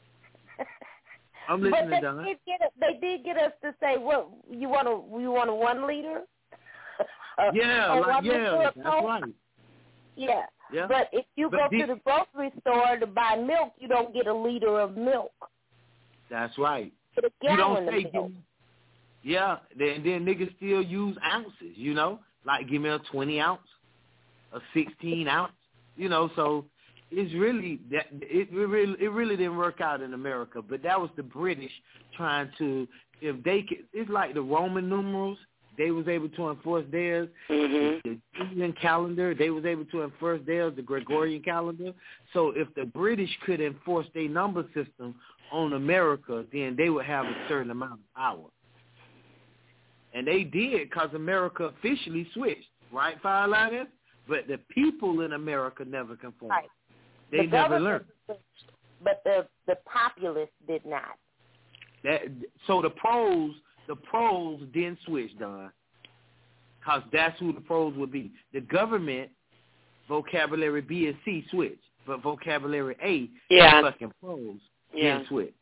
I'm listening, but Don. They did get us to say, "What you want a 1 liter?" That's right. Yeah. But if you go to the grocery store to buy milk, you don't get a liter of milk. That's right. Get a gallon of milk. Yeah, then niggas still use ounces, you know? Like, give me a 20 ounce, a 16 ounce, you know, so it's really, it really didn't work out in America, but that was the British trying to, if they could, it's like the Roman numerals, they was able to enforce theirs. The Julian calendar, they was able to enforce theirs, the Gregorian calendar. So if the British could enforce their number system on America, then they would have a certain amount of power. And they did because America officially switched, right, Fireliners? But the people in America never conformed. Right. They never learned. But the populace did not. So the pros didn't switch, Don, because that's who the pros would be. The government, vocabulary B and C switched, but vocabulary A, the fucking pros didn't switch.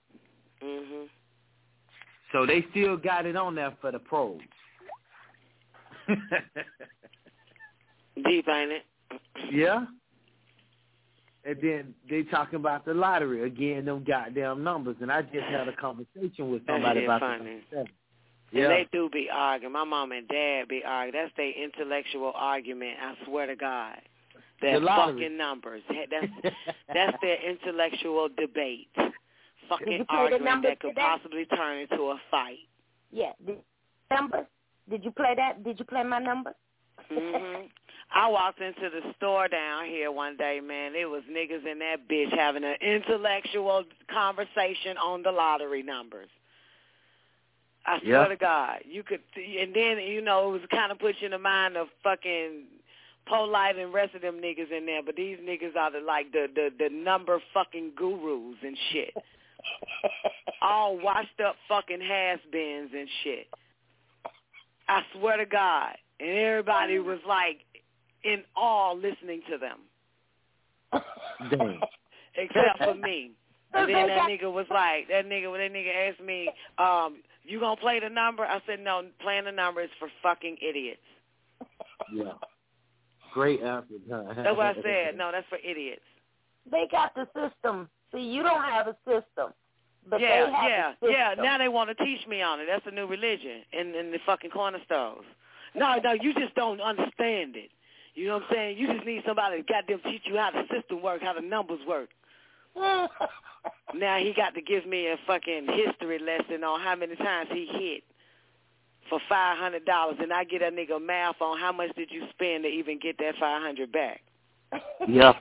So they still got it on there for the pros. Deep, ain't it? Yeah. And then they talking about the lottery again, them goddamn numbers. And I just had a conversation with somebody about funny. that. Yeah. And they do be arguing. My mom and dad be arguing. That's their intellectual argument. I swear to God. They're fucking numbers. That's their intellectual debate. Fucking argument that could possibly turn into a fight. Yeah. The numbers? Did you play that? Did you play my number? Mm-hmm. I walked into the store down here one day, man. It was niggas in that bitch having an intellectual conversation on the lottery numbers. I swear to God. You could, and then, you know, it was kind of put you in the mind of fucking Polite and rest of them niggas in there, but these niggas are the number fucking gurus and shit. All washed up fucking has-beens and shit. I swear to God. And everybody was like in awe listening to them. Damn. Except for me. And then that nigga asked me, you gonna play the number? I said, no, playing the number is for fucking idiots. Yeah. Great answer. That's what I said. No, that's for idiots. They got the system. See, you don't have a system. But they have a system. Yeah. Now they want to teach me on it. That's a new religion in the fucking corner stores. No, you just don't understand it. You know what I'm saying? You just need somebody to goddamn teach you how the system works, how the numbers work. Now he got to give me a fucking history lesson on how many times he hit for $500, and I get a nigga math on how much did you spend to even get that $500 back. Yeah.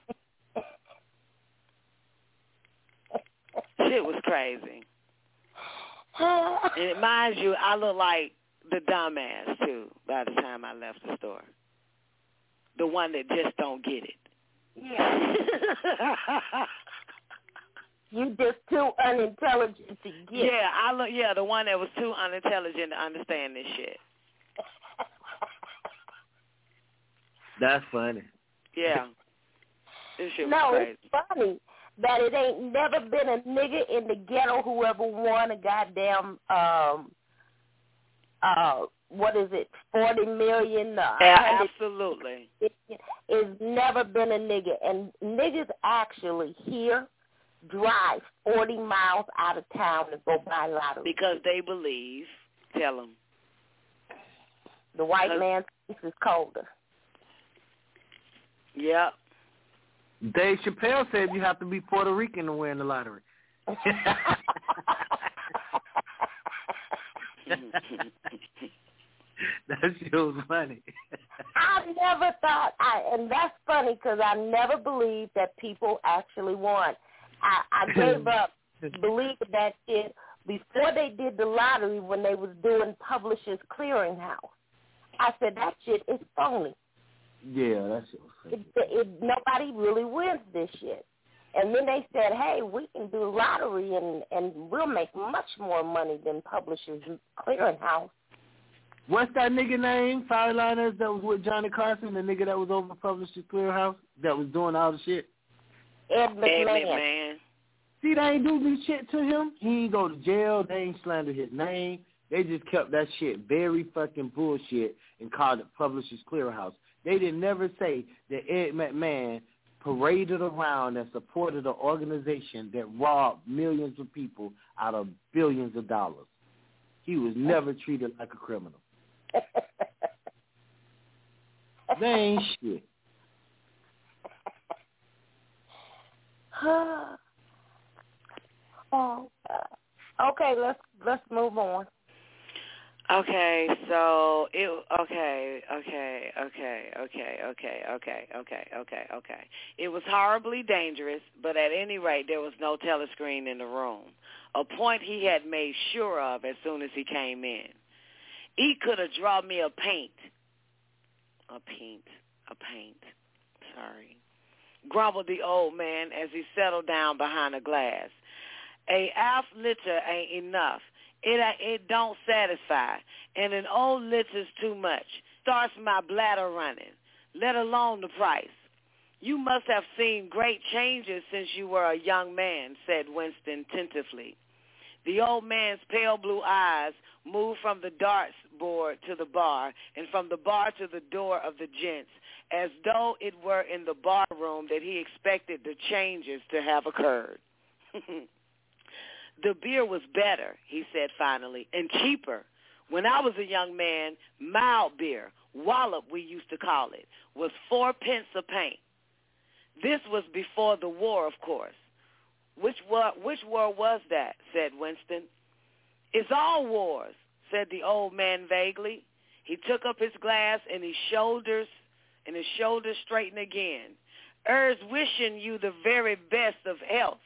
Shit was crazy. And mind you, I look like the dumbass, too, by the time I left the store. The one that just don't get it. Yeah. You just too unintelligent to get it. Yeah, the one that was too unintelligent to understand this shit. That's funny. Yeah. This shit was crazy. It's funny that it ain't never been a nigga in the ghetto who ever won a goddamn, what is it, 40 million? Yeah, absolutely. It's never been a nigga. And niggas actually here drive 40 miles out of town to go buy lottery. Because they believe, tell them. The white man's face is colder. Yep. Dave Chappelle said you have to be Puerto Rican to win the lottery. That shit was funny. I never thought, and that's funny because I never believed that people actually won. I gave up believing that shit before they did the lottery when they was doing Publishers Clearinghouse. I said, that shit is phony. Yeah, that shit was funny. Nobody really wins this shit. And then they said, hey, we can do lottery and we'll make much more money than Publishers Clearinghouse. What's that nigga name, Fireliners, that was with Johnny Carson, the nigga that was over Publishers Clearinghouse, that was doing all the shit? Ed McMahon. See, they ain't do this shit to him. He ain't go to jail. They ain't slander his name. They just kept that shit very fucking bullshit and called it Publishers Clearinghouse. They didn't never say that Ed McMahon paraded around and supported an organization that robbed millions of people out of billions of dollars. He was never treated like a criminal. They ain't shit. Oh, okay, let's move on. Okay, so it was horribly dangerous, but at any rate, there was no telescreen in the room, a point he had made sure of as soon as he came in. He could have drawn me a paint, grumbled the old man as he settled down behind a glass. A half liter ain't enough. It don't satisfy, and an old liter's too much. Starts my bladder running, let alone the price. You must have seen great changes since you were a young man, said Winston tentatively. The old man's pale blue eyes moved from the darts board to the bar, and from the bar to the door of the gents, as though it were in the bar room that he expected the changes to have occurred. The beer was better, he said finally, and cheaper. When I was a young man, mild beer, wallop we used to call it, was 4 pence a pint. This was before the war, of course. Which war was that? Said Winston. It's all wars, said the old man vaguely. He took up his glass and his shoulders straightened again. Ears wishing you the very best of health.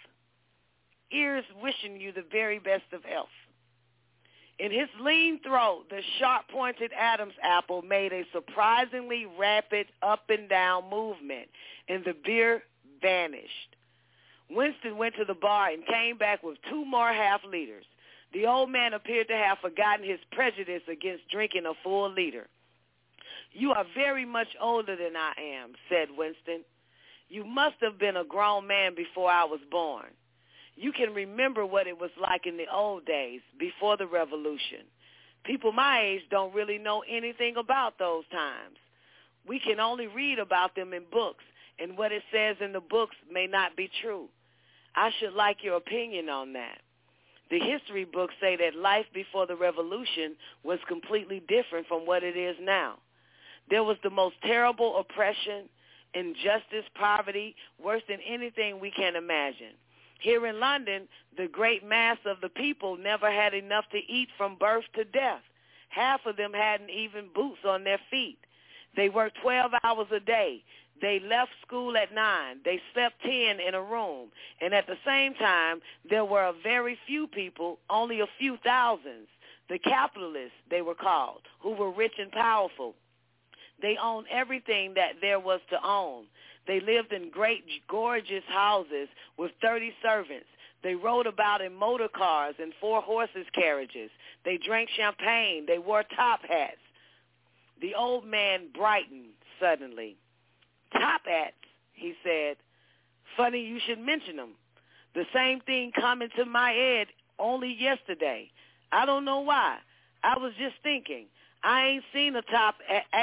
Ears wishing you the very best of health. In his lean throat, the sharp-pointed Adam's apple made a surprisingly rapid up-and-down movement, and the beer vanished. Winston went to the bar and came back with 2 more half-liters. The old man appeared to have forgotten his prejudice against drinking a full liter. You are very much older than I am, said Winston. You must have been a grown man before I was born. You can remember what it was like in the old days, before the revolution. People my age don't really know anything about those times. We can only read about them in books, and what it says in the books may not be true. I should like your opinion on that. The history books say that life before the revolution was completely different from what it is now. There was the most terrible oppression, injustice, poverty, worse than anything we can imagine. Here in London, the great mass of the people never had enough to eat from birth to death. Half of them hadn't even boots on their feet. They worked 12 hours a day. They left school at 9. They slept 10 in a room. And at the same time, there were a very few people, only a few thousands, the capitalists, they were called, who were rich and powerful. They owned everything that there was to own. They lived in great, gorgeous houses with 30 servants. They rode about in motor cars and 4-horse carriages. They drank champagne. They wore top hats. The old man brightened suddenly. Top hats, he said. Funny you should mention them. The same thing come into my head only yesterday. I don't know why. I was just thinking. I ain't seen a top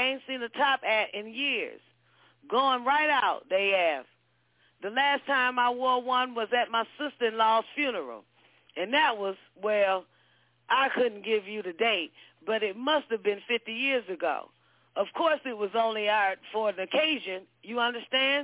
hat in years. Going right out, they have. The last time I wore one was at my sister-in-law's funeral. And that was, well, I couldn't give you the date, but it must have been 50 years ago. Of course it was only art for an occasion, you understand?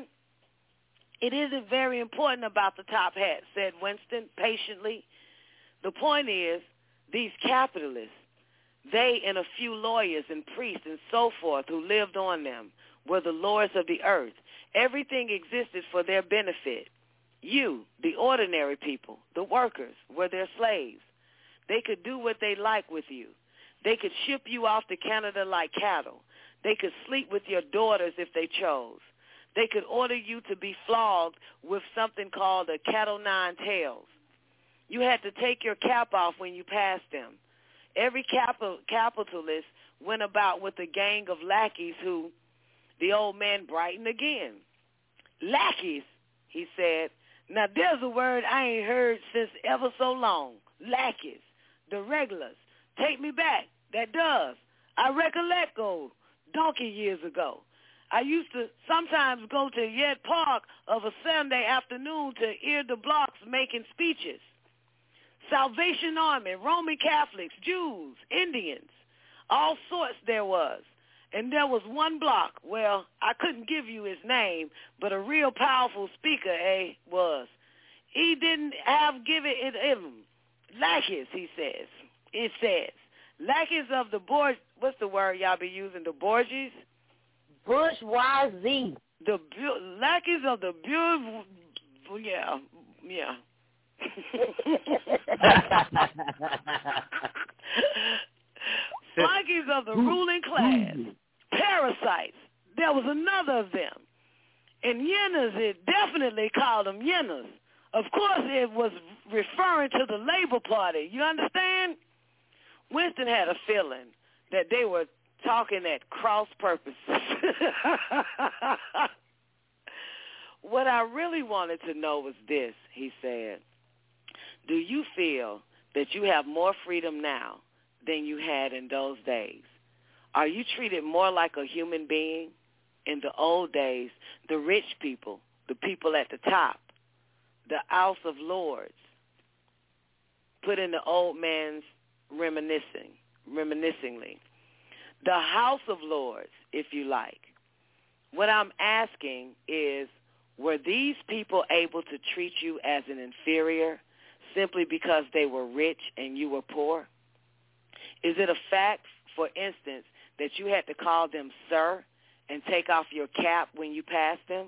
It isn't very important about the top hat, said Winston patiently. The point is, these capitalists, they and a few lawyers and priests and so forth who lived on them, were the lords of the earth. Everything existed for their benefit. You, the ordinary people, the workers, were their slaves. They could do what they liked with you. They could ship you off to Canada like cattle. They could sleep with your daughters if they chose. They could order you to be flogged with something called a cat o' nine tails. You had to take your cap off when you passed them. Every capitalist went about with a gang of lackeys who, the old man brightened again. Lackeys, he said. Now there's a word I ain't heard since ever so long. Lackeys, the regulars. Take me back. That does. I recollect old donkey years ago. I used to sometimes go to Yed Park of a Sunday afternoon to hear the blocks making speeches. Salvation Army, Roman Catholics, Jews, Indians, all sorts there was. And there was one block, well, I couldn't give you his name, but a real powerful speaker, was. He didn't have give it him. Lackeys, he says. It says. Lackeys of the what's the word y'all be using? The Borgies? Bourgeoisie. The lackeys of the yeah. Lackeys of the ruling class. Parasites. There was another of them. And Yenas, it definitely called them Yenas. Of course, it was referring to the Labor Party. You understand? Winston had a feeling that they were talking at cross purposes. What I really wanted to know was this, he said. Do you feel that you have more freedom now than you had in those days? Are you treated more like a human being? in the old days, the rich people, the people at the top, the House of Lords, put in the old man's reminiscingly. The House of Lords, if you like. What I'm asking is, were these people able to treat you as an inferior simply because they were rich and you were poor? Is it a fact, for instance, that you had to call them sir and take off your cap when you passed them?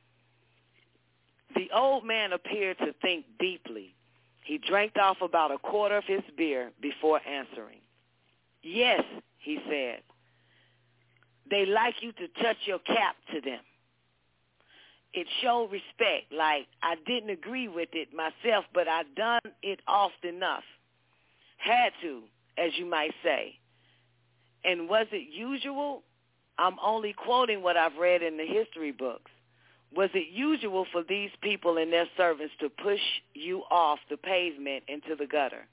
The old man appeared to think deeply. He drank off about a quarter of his beer before answering. Yes, he said. They like you to touch your cap to them. It showed respect, like I didn't agree with it myself, but I done it often enough. Had to, as you might say. And was it usual? I'm only quoting what I've read in the history books. Was it usual for these people and their servants to push you off the pavement into the gutter?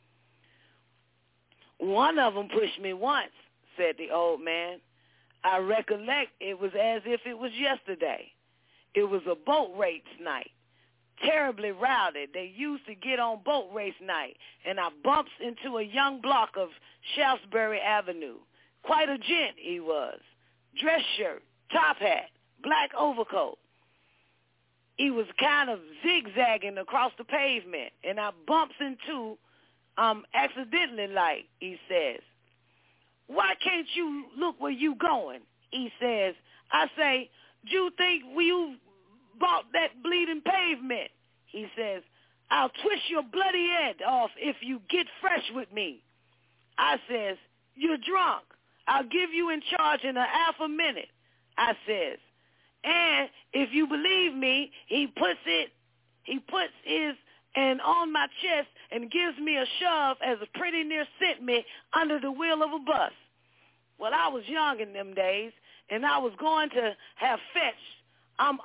One of them pushed me once, said the old man. I recollect it was as if it was yesterday. It was a boat race night, terribly rowdy. They used to get on boat race night, and I bumps into a young block of Shaftesbury Avenue. Quite a gent he was. Dress shirt, top hat, black overcoat. He was kind of zigzagging across the pavement, and I bumps into, accidentally like, he says. Why can't you look where you going? He says. I say, do you think you bought that bleeding pavement? He says, I'll twist your bloody head off if you get fresh with me. I says, you're drunk. I'll give you in charge in a half a minute. I says, and if you believe me, he puts his and on my chest and gives me a shove as a pretty near sent me under the wheel of a bus. Well, I was young in them days, and I was going to have fetched.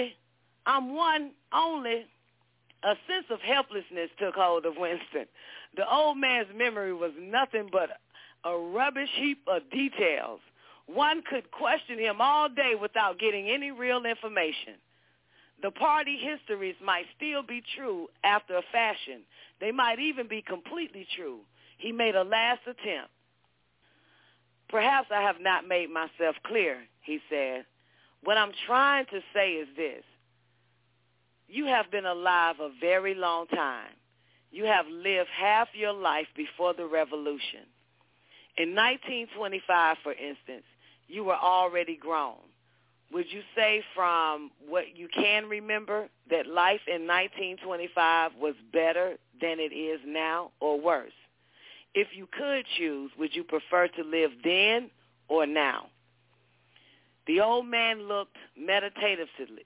A sense of helplessness took hold of Winston. The old man's memory was nothing but a rubbish heap of details. One could question him all day without getting any real information. The party histories might still be true after a fashion. They might even be completely true. He made a last attempt. Perhaps I have not made myself clear, he said. What I'm trying to say is this. You have been alive a very long time. You have lived half your life before the revolution. In 1925, for instance, you were already grown. Would you say from what you can remember that life in 1925 was better than it is now or worse? If you could choose, would you prefer to live then or now? The old man looked meditatively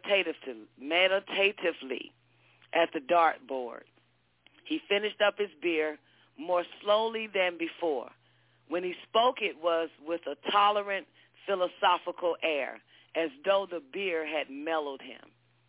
at the dartboard. He finished up his beer more slowly than before. When he spoke, it was with a tolerant, philosophical air, as though the beer had mellowed him.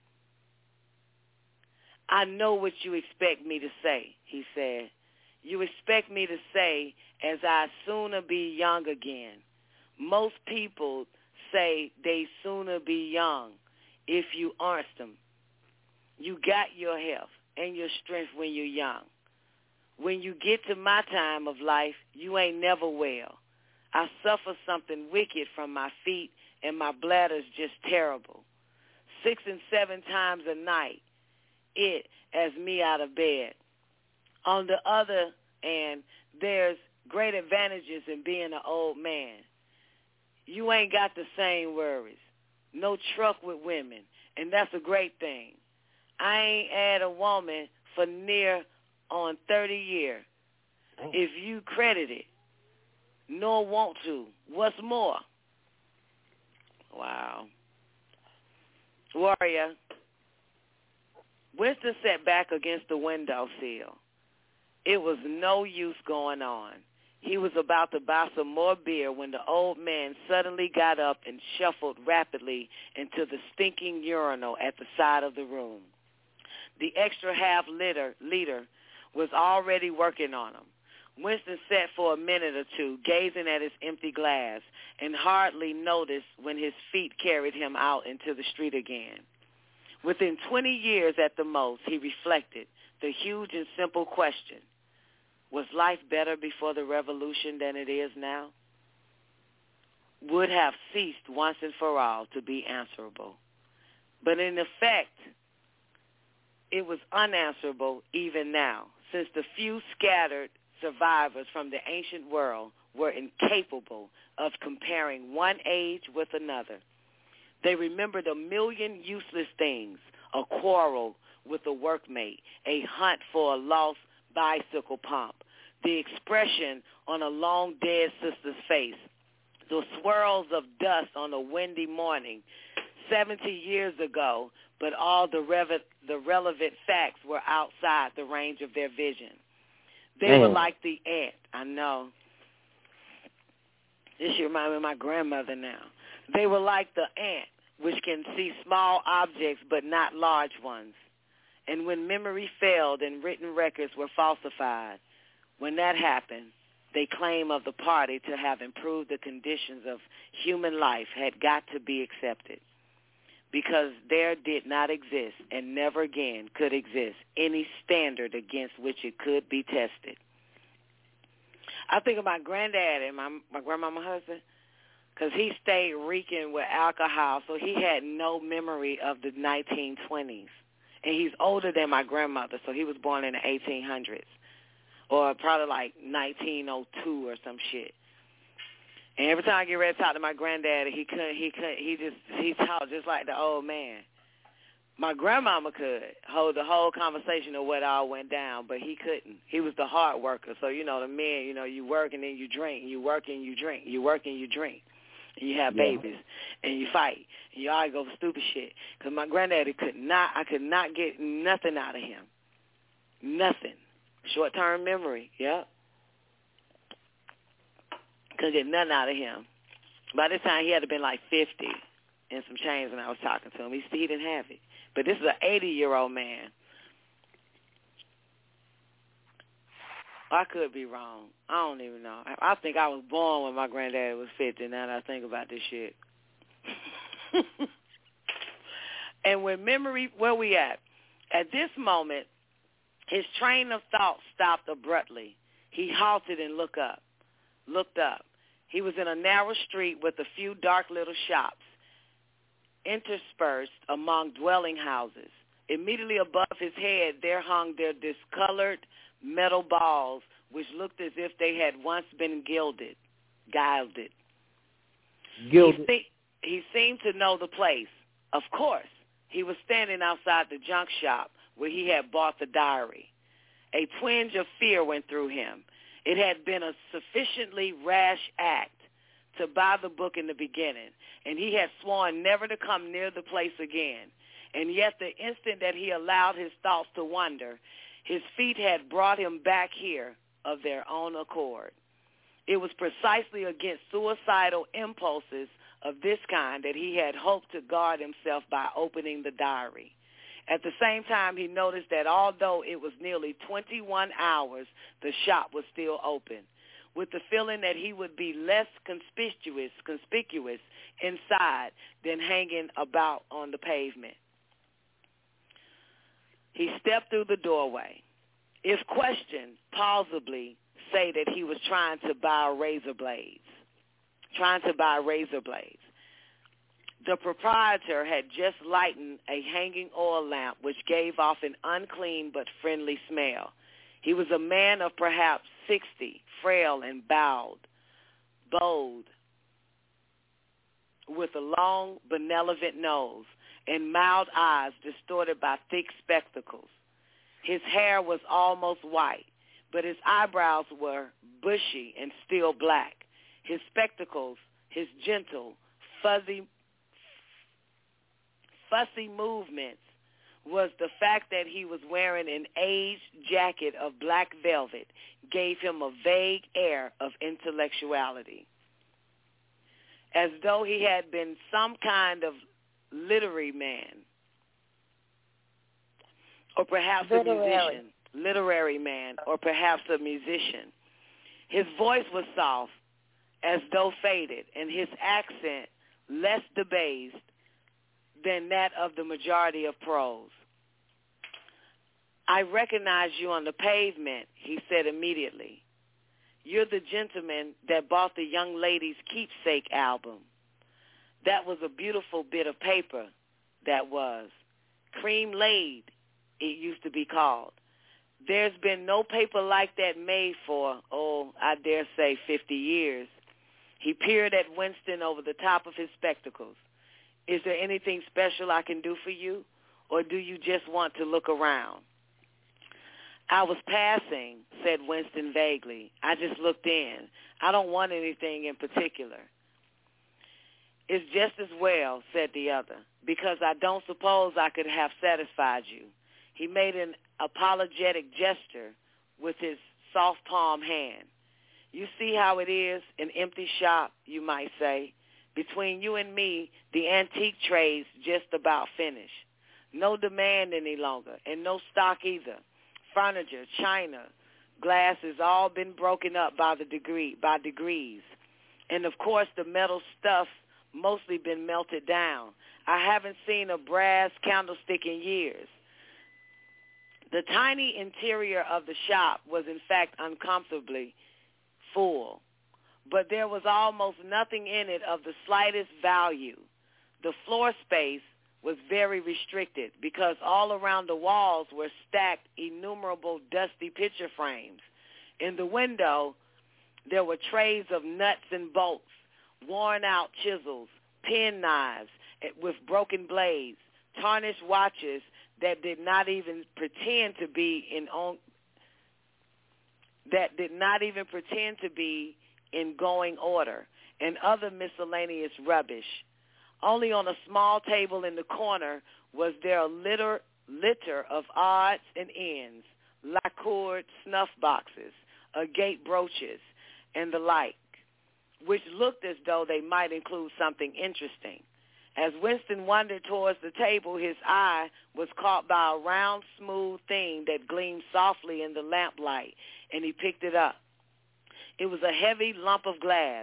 I know what you expect me to say, he said. You expect me to say, as I sooner be young again. Most people say they sooner be young if you aren't them. You got your health and your strength when you're young. When you get to my time of life, you ain't never well. I suffer something wicked from my feet, and my bladder's just terrible. 6 and 7 times a night, it as me out of bed. On the other hand, there's great advantages in being an old man. You ain't got the same worries. No truck with women, and that's a great thing. I ain't had a woman for near on 30 years. If you credit it, nor want to. What's more? Wow. Warrior. Winston sat back against the windowsill. It was no use going on. He was about to buy some more beer when the old man suddenly got up and shuffled rapidly into the stinking urinal at the side of the room. The extra half liter was already working on him. Winston sat for a minute or two, gazing at his empty glass, and hardly noticed when his feet carried him out into the street again. Within 20 years at the most, he reflected the huge and simple question, was life better before the revolution than it is now? Would have ceased once and for all to be answerable. But in effect, it was unanswerable even now, since the few scattered survivors from the ancient world were incapable of comparing one age with another. They remembered a million useless things, a quarrel with a workmate, a hunt for a lost bicycle pump, the expression on a long dead sister's face, the swirls of dust on a windy morning 70 years ago, but all the relevant facts were outside the range of their vision. They were like the ant. I know. This reminds me of my grandmother now. They were like the ant, which can see small objects but not large ones. And when memory failed and written records were falsified, when that happened, they claim of the party to have improved the conditions of human life had got to be accepted, because there did not exist and never again could exist any standard against which it could be tested. I think of my granddad and my grandmama husband, because he stayed reeking with alcohol, so he had no memory of the 1920s. And he's older than my grandmother, so he was born in the 1800s, or probably like 1902 or some shit. And every time I get ready to talk to my granddad, he talked just like the old man. My grandmama could hold the whole conversation of what all went down, but he couldn't. He was the hard worker. So, the men, you work and then you drink, you work and you drink, you work and you drink, and you have babies, and you fight, and you always go for stupid shit. Because my granddaddy I could not get nothing out of him. Nothing. Short-term memory, yep. Couldn't get nothing out of him. By this time, he had to been like 50 and some change when I was talking to him. He didn't have it. But this is an 80-year-old man. I could be wrong. I don't even know. I think I was born when my granddad was 50, now that I think about this shit. And when memory, where we at? At this moment, his train of thought stopped abruptly. He halted and looked up. He was in a narrow street with a few dark little shops interspersed among dwelling houses. Immediately above his head, there hung their discolored metal balls, which looked as if they had once been gilded. He seemed to know the place. Of course, he was standing outside the junk shop where he had bought the diary. A twinge of fear went through him. It had been a sufficiently rash act to buy the book in the beginning, and he had sworn never to come near the place again. And yet the instant that he allowed his thoughts to wander, his feet had brought him back here of their own accord. It was precisely against suicidal impulses of this kind that he had hoped to guard himself by opening the diary. At the same time, he noticed that although it was nearly 21 hours, the shop was still open, with the feeling that he would be less conspicuous inside than hanging about on the pavement. He stepped through the doorway. If questioned, plausibly say that he was trying to buy razor blades. The proprietor had just lighted a hanging oil lamp which gave off an unclean but friendly smell. He was a man of perhaps 60, frail and bowed, with a long, benevolent nose and mild eyes distorted by thick spectacles. His hair was almost white, but his eyebrows were bushy and still black. His spectacles, his gentle, fussy movements, was the fact that he was wearing an aged jacket of black velvet gave him a vague air of intellectuality, as though he had been some kind of literary man, or perhaps a musician. His voice was soft, as though faded, and his accent less debased than that of the majority of pros. I recognize you on the pavement, he said immediately. You're the gentleman that bought the young lady's keepsake album. That was a beautiful bit of paper, that was. Cream laid, it used to be called. There's been no paper like that made for, I dare say 50 years. He peered at Winston over the top of his spectacles. Is there anything special I can do for you, or do you just want to look around? I was passing, said Winston vaguely. I just looked in. I don't want anything in particular. It's just as well, said the other, because I don't suppose I could have satisfied you. He made an apologetic gesture with his soft palm hand. You see how it is, an empty shop, you might say. Between you and me, the antique trade's just about finished. No demand any longer, and no stock either. Furniture, china, glass has all been broken up by degrees. And, of course, the metal stuff mostly been melted down. I haven't seen a brass candlestick in years. The tiny interior of the shop was, in fact, uncomfortably full, but there was almost nothing in it of the slightest value. The floor space was very restricted because all around the walls were stacked innumerable dusty picture frames. In the window, there were trays of nuts and bolts, worn-out chisels, pen knives with broken blades, tarnished watches that did not even pretend to be in going order, and other miscellaneous rubbish. Only on a small table in the corner was there a litter of odds and ends, lacquered snuff boxes, agate brooches, and the like, which looked as though they might include something interesting. As Winston wandered towards the table, his eye was caught by a round, smooth thing that gleamed softly in the lamplight, and he picked it up. It was a heavy lump of glass,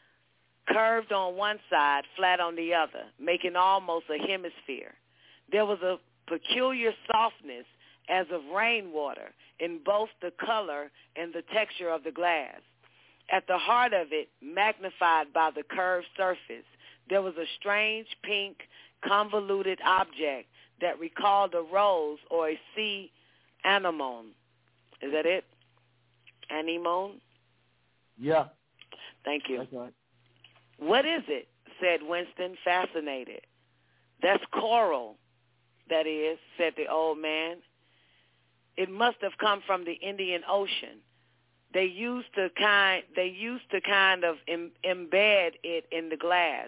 curved on one side, flat on the other, making almost a hemisphere. There was a peculiar softness as of rainwater in both the color and the texture of the glass. At the heart of it, magnified by the curved surface, there was a strange pink, convoluted object that recalled a rose or a sea anemone. Is that it? Anemone? Yeah. Thank you. That's right. What is it? Said Winston, fascinated. That's coral, that is, said the old man. It must have come from the Indian Ocean. They used to kind of embed it in the glass.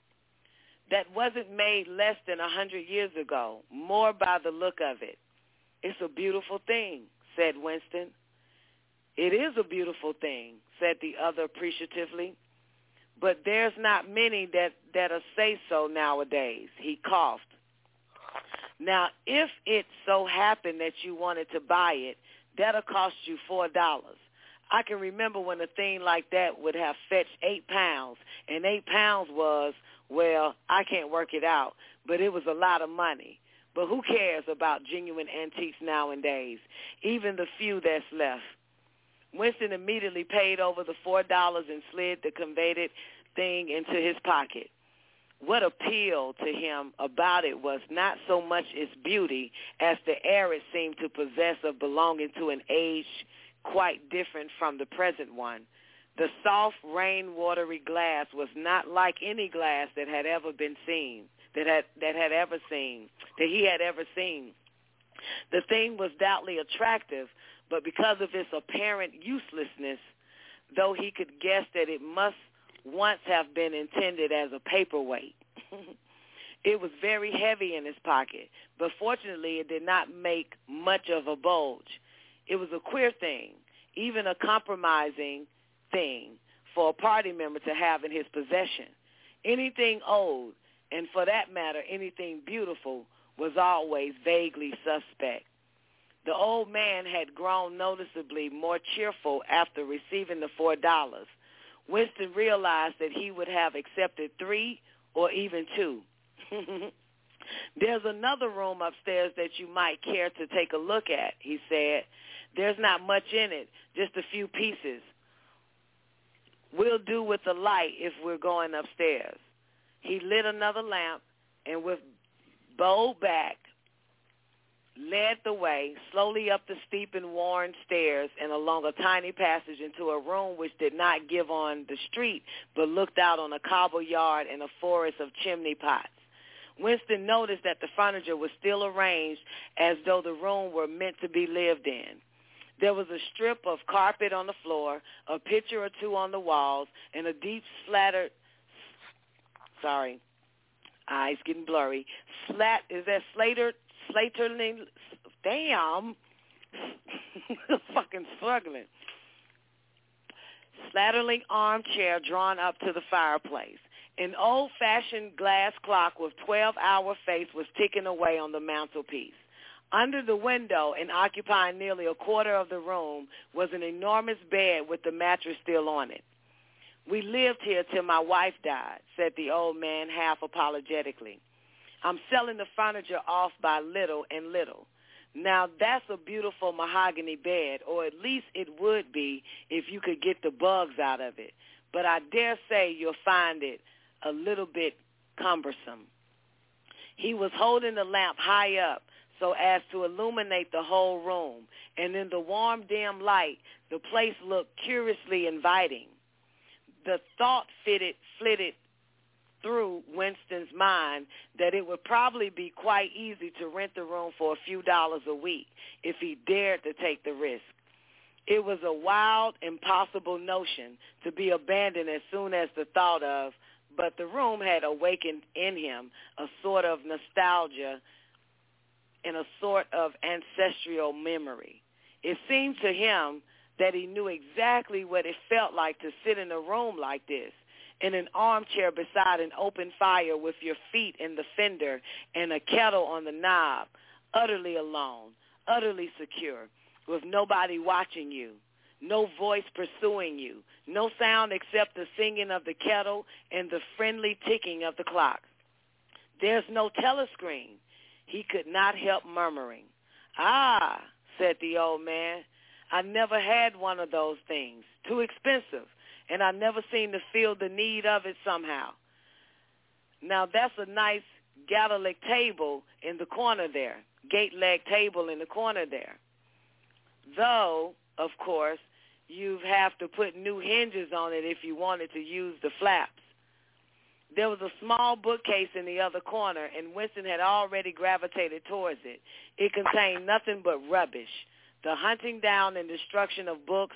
That wasn't made less than 100 years ago, more by the look of it. It's a beautiful thing, said Winston. It is a beautiful thing, said the other appreciatively. But there's not many that'll say so nowadays. He coughed. Now, if it so happened that you wanted to buy it, that'll cost you $4. I can remember when a thing like that would have fetched £8, and £8 was, well, I can't work it out, but it was a lot of money. But who cares about genuine antiques nowadays, even the few that's left? Winston immediately paid over the $4 and slid the coveted thing into his pocket. What appealed to him about it was not so much its beauty as the air it seemed to possess of belonging to an age quite different from the present one. The soft, rain-watery glass was not like any glass that had ever been seen, that he had ever seen. The thing was doubly attractive, but because of its apparent uselessness, though he could guess that it must once have been intended as a paperweight. It was very heavy in his pocket, but fortunately it did not make much of a bulge. It was a queer thing, even a compromising thing for a party member to have in his possession. Anything old, and for that matter anything beautiful, was always vaguely suspect. The old man had grown noticeably more cheerful after receiving the $4. Winston realized that he would have accepted 3 or even 2. There's another room upstairs that you might care to take a look at, he said. There's not much in it, just a few pieces. We'll do with the light if we're going upstairs. He lit another lamp and with bowed back, led the way slowly up the steep and worn stairs and along a tiny passage into a room which did not give on the street but looked out on a cobble yard and a forest of chimney pots. Winston noticed that the furniture was still arranged as though the room were meant to be lived in. There was a strip of carpet on the floor, a picture or two on the walls, and a deep slattered, eyes getting blurry, Slaterling, damn, fucking struggling. Slatterling armchair drawn up to the fireplace. An old-fashioned glass clock with 12-hour face was ticking away on the mantelpiece. Under the window and occupying nearly a quarter of the room was an enormous bed with the mattress still on it. We lived here till my wife died, said the old man half apologetically. I'm selling the furniture off by little and little. Now, that's a beautiful mahogany bed, or at least it would be if you could get the bugs out of it. But I dare say you'll find it a little bit cumbersome. He was holding the lamp high up so as to illuminate the whole room, and in the warm, dim light, the place looked curiously inviting. The thought flitted through Winston's mind that it would probably be quite easy to rent the room for a few dollars a week if he dared to take the risk. It was a wild, impossible notion to be abandoned as soon as the thought of, but the room had awakened in him a sort of nostalgia and a sort of ancestral memory. It seemed to him that he knew exactly what it felt like to sit in a room like this, in an armchair beside an open fire with your feet in the fender and a kettle on the knob, utterly alone, utterly secure, with nobody watching you, no voice pursuing you, no sound except the singing of the kettle and the friendly ticking of the clock. There's no telescreen, he could not help murmuring. Ah, said the old man, I never had one of those things, too expensive, and I never seem to feel the need of it somehow. Now, that's a nice Gaelic table in the corner there, gate leg table in the corner there. Though, of course, you have to put new hinges on it if you wanted to use the flaps. There was a small bookcase in the other corner, and Winston had already gravitated towards it. It contained nothing but rubbish. The hunting down and destruction of books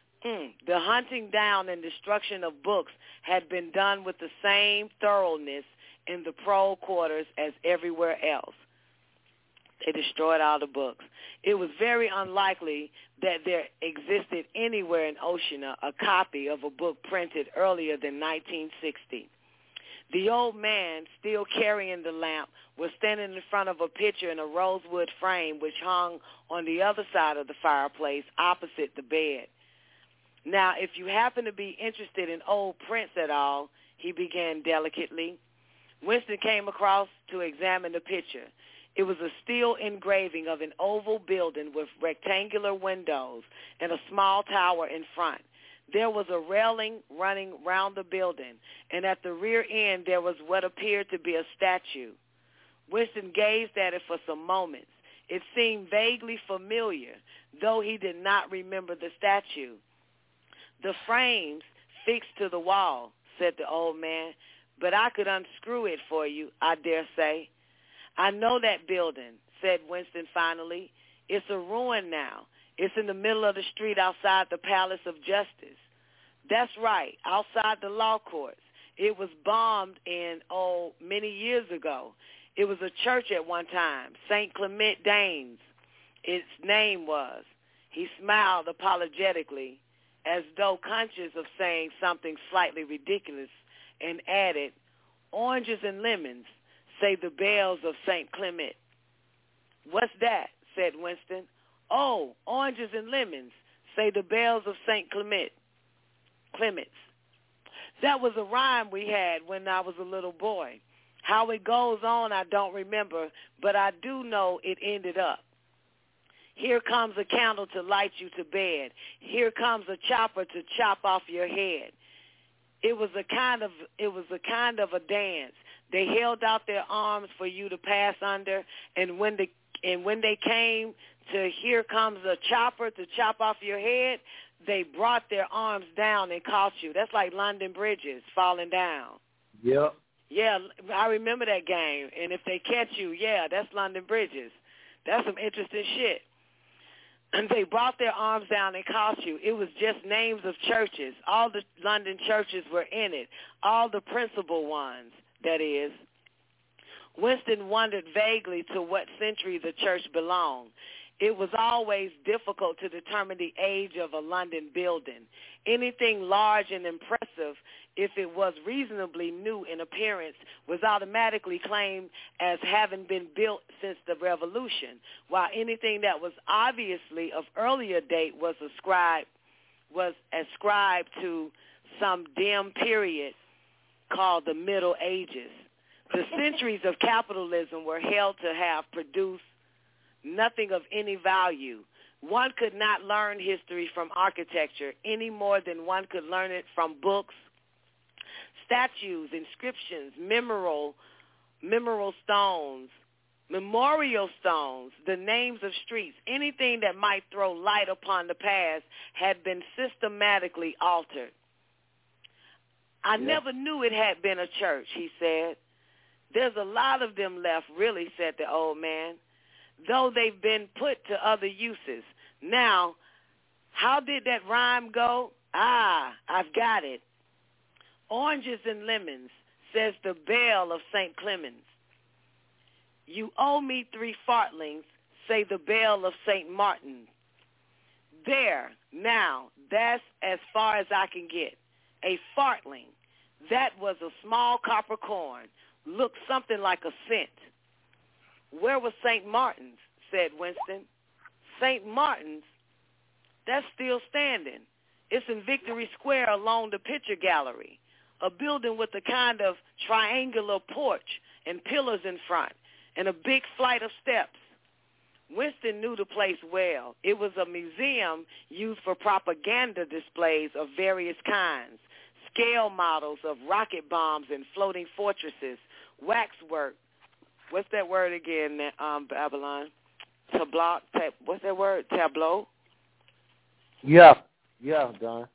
had been done with the same thoroughness in the parole quarters as everywhere else. They destroyed all the books. It was very unlikely that there existed anywhere in Oceana a copy of a book printed earlier than 1960. The old man, still carrying the lamp, was standing in front of a picture in a rosewood frame which hung on the other side of the fireplace opposite the bed. Now, if you happen to be interested in old prints at all, he began delicately. Winston came across to examine the picture. It was a steel engraving of an oval building with rectangular windows and a small tower in front. There was a railing running round the building, and at the rear end there was what appeared to be a statue. Winston gazed at it for some moments. It seemed vaguely familiar, though he did not remember the statue. The frame's fixed to the wall, said the old man, but I could unscrew it for you, I dare say. I know that building, said Winston finally. It's a ruin now. It's in the middle of the street outside the Palace of Justice. That's right, outside the law courts. It was bombed many years ago. It was a church at one time, St. Clement Danes, its name was. He smiled apologetically, as though conscious of saying something slightly ridiculous, and added, oranges and lemons, say the bells of St. Clement. What's that? Said Winston. Oh, oranges and lemons, say the bells of St. Clement's. That was a rhyme we had when I was a little boy. How it goes on, I don't remember, but I do know it ended up. Here comes a candle to light you to bed. Here comes a chopper to chop off your head. It was a kind of a dance. They held out their arms for you to pass under, and when they came to here comes a chopper to chop off your head, they brought their arms down and caught you. That's like London bridges falling down. Yep. Yeah, I remember that game. And if they catch you, yeah, that's London bridges. That's some interesting shit. And they brought their arms down and caught you. It was just names of churches. All the London churches were in it. All the principal ones, that is. Winston wondered vaguely to what century the church belonged. It was always difficult to determine the age of a London building. Anything large and impressive, if it was reasonably new in appearance, was automatically claimed as having been built since the Revolution, while anything that was obviously of earlier date was ascribed to some dim period called the Middle Ages. The centuries of capitalism were held to have produced nothing of any value. One could not learn history from architecture any more than one could learn it from books, statues, inscriptions, memorial stones, the names of streets. Anything that might throw light upon the past had been systematically altered. I never knew it had been a church, he said. There's a lot of them left, really, said the old man, though they've been put to other uses. Now, how did that rhyme go? I've got it. Oranges and lemons, says the bell of St. Clement's. You owe me 3 fartlings, say the bell of St. Martin. There, now, that's as far as I can get. A fartling, that was a small copper coin, looked something like a cent. Where was St. Martin's, said Winston. St. Martin's? That's still standing. It's in Victory Square along the picture gallery, a building with a kind of triangular porch and pillars in front and a big flight of steps. Winston knew the place well. It was a museum used for propaganda displays of various kinds, scale models of rocket bombs and floating fortresses, waxwork. What's that word again, Babylon? What's that word? Tableau? Yeah, Don.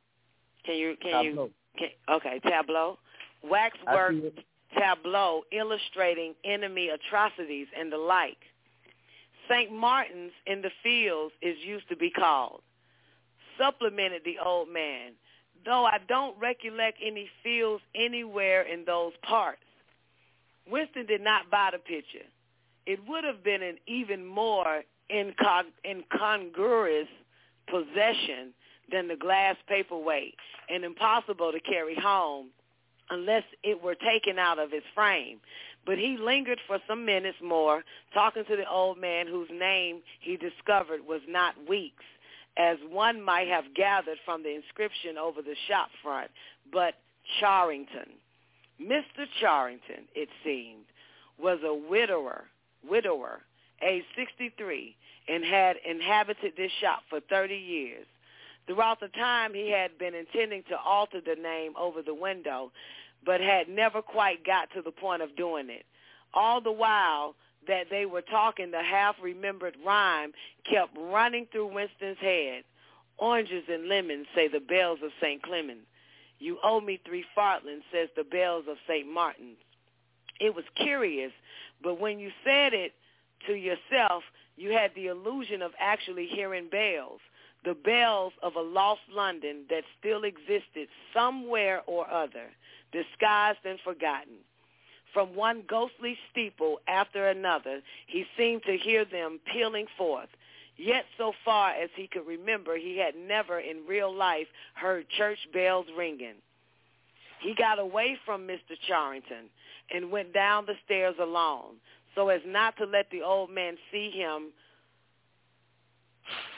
Okay, tableau. Waxwork, tableau, illustrating enemy atrocities and the like. St. Martin's in the Fields is used to be called, supplemented the old man, though I don't recollect any fields anywhere in those parts. Winston did not buy the picture. It would have been an even more incongruous possession than the glass paperweight and impossible to carry home unless it were taken out of its frame. But he lingered for some minutes more, talking to the old man whose name he discovered was not Weeks, as one might have gathered from the inscription over the shop front, but Charrington. Mr. Charrington, it seemed, was a widower, aged 63, and had inhabited this shop for 30 years. Throughout the time, he had been intending to alter the name over the window, but had never quite got to the point of doing it. All the while that they were talking, the half-remembered rhyme kept running through Winston's head. Oranges and lemons, say the bells of St. Clement. You owe me 3 fartlings, says the bells of St. Martin's. It was curious, but when you said it to yourself, you had the illusion of actually hearing bells, the bells of a lost London that still existed somewhere or other, disguised and forgotten. From one ghostly steeple after another, he seemed to hear them pealing forth. Yet so far as he could remember, he had never in real life heard church bells ringing. He got away from Mr. Charrington and went down the stairs alone, so as not to let the old man see him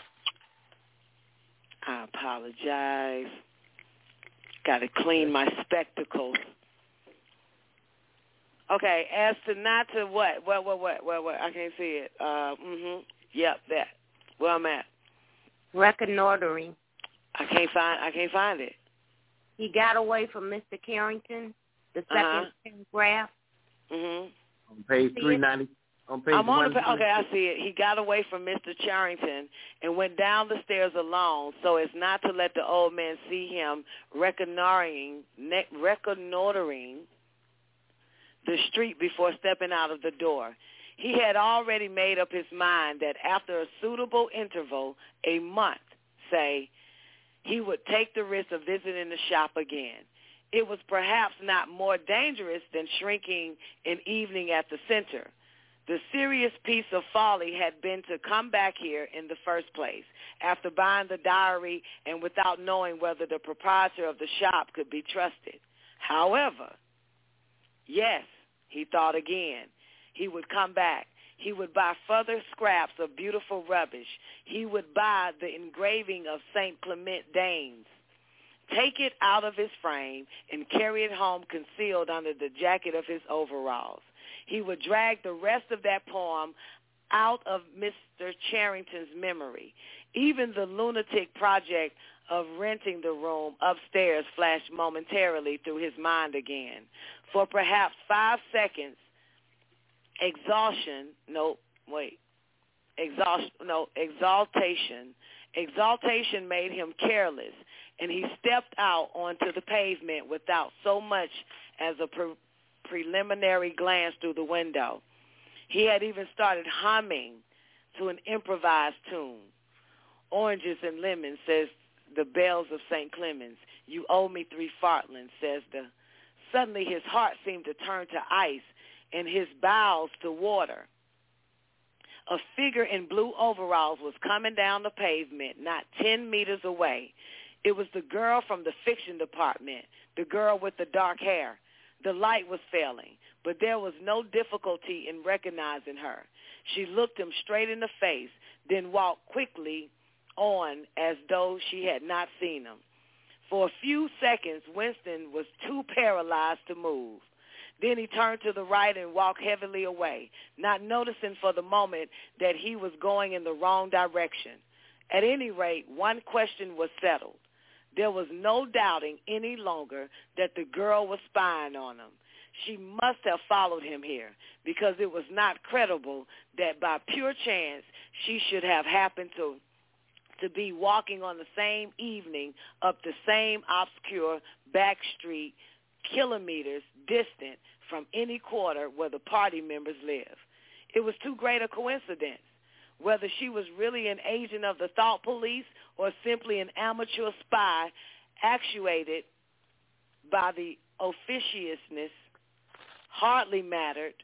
I apologize. Got to clean my spectacles. Okay, as to not to what? What? I can't see it. Yep, that. Where I'm at. Reconnoitering. I can't find it. He got away from Mr. Carrington, the second paragraph. On page 390. On page I'm on okay, I see it. He got away from Mr. Charrington and went down the stairs alone so as not to let the old man see him reconnoitering the street before stepping out of the door. He had already made up his mind that after a suitable interval, a month, say, he would take the risk of visiting the shop again. It was perhaps not more dangerous than shrinking an evening at the center. The serious piece of folly had been to come back here in the first place, after buying the diary and without knowing whether the proprietor of the shop could be trusted. However, yes, he thought again. He would come back. He would buy further scraps of beautiful rubbish. He would buy the engraving of St. Clement Danes, take it out of his frame, and carry it home concealed under the jacket of his overalls. He would drag the rest of that poem out of Mr. Charrington's memory. Even the lunatic project of renting the room upstairs flashed momentarily through his mind again. For perhaps 5 seconds, exaltation made him careless, and he stepped out onto the pavement without so much as a preliminary glance through the window. He had even started humming to an improvised tune. Oranges and lemons, says the bells of St. Clemens. You owe me 3 fartlings, says the. Suddenly his heart seemed to turn to ice and his bowels to water. A figure in blue overalls was coming down the pavement, not 10 meters away. It was the girl from the fiction department, the girl with the dark hair. The light was failing, but there was no difficulty in recognizing her. She looked him straight in the face, then walked quickly on as though she had not seen him. For a few seconds, Winston was too paralyzed to move. Then he turned to the right and walked heavily away, not noticing for the moment that he was going in the wrong direction. At any rate, one question was settled. There was no doubting any longer that the girl was spying on him. She must have followed him here, because it was not credible that by pure chance she should have happened to be walking on the same evening up the same obscure back street, kilometers distant from any quarter where the party members live. It was too great a coincidence. Whether she was really an agent of the thought police or simply an amateur spy actuated by the officiousness hardly mattered.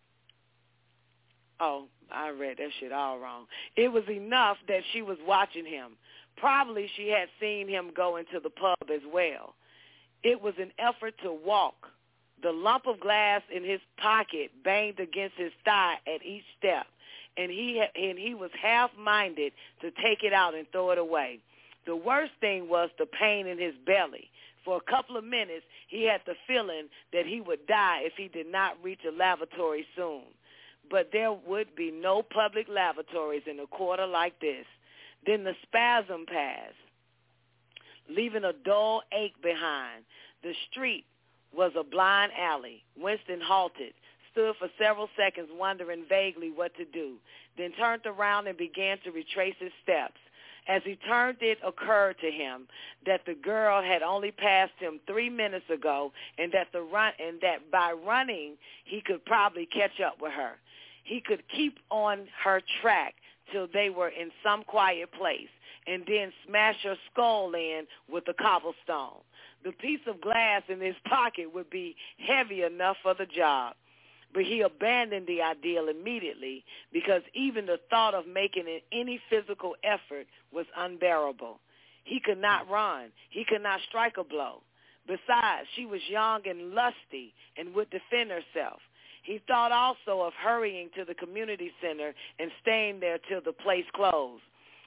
Oh, I read that shit all wrong. It was enough that she was watching him. Probably she had seen him go into the pub as well. It was an effort to walk. The lump of glass in his pocket banged against his thigh at each step, and he was half-minded to take it out and throw it away. The worst thing was the pain in his belly. For a couple of minutes, he had the feeling that he would die if he did not reach a lavatory soon. But there would be no public lavatories in a quarter like this. Then the spasm passed, leaving a dull ache behind. The street was a blind alley. Winston halted, stood for several seconds wondering vaguely what to do, then turned around and began to retrace his steps. As he turned, it occurred to him that the girl had only passed him 3 minutes ago, and that by running he could probably catch up with her. He could keep on her track till they were in some quiet place, and then smash her skull in with a cobblestone. The piece of glass in his pocket would be heavy enough for the job. But he abandoned the ideal immediately, because even the thought of making any physical effort was unbearable. He could not run. He could not strike a blow. Besides, she was young and lusty and would defend herself. He thought also of hurrying to the community center and staying there till the place closed.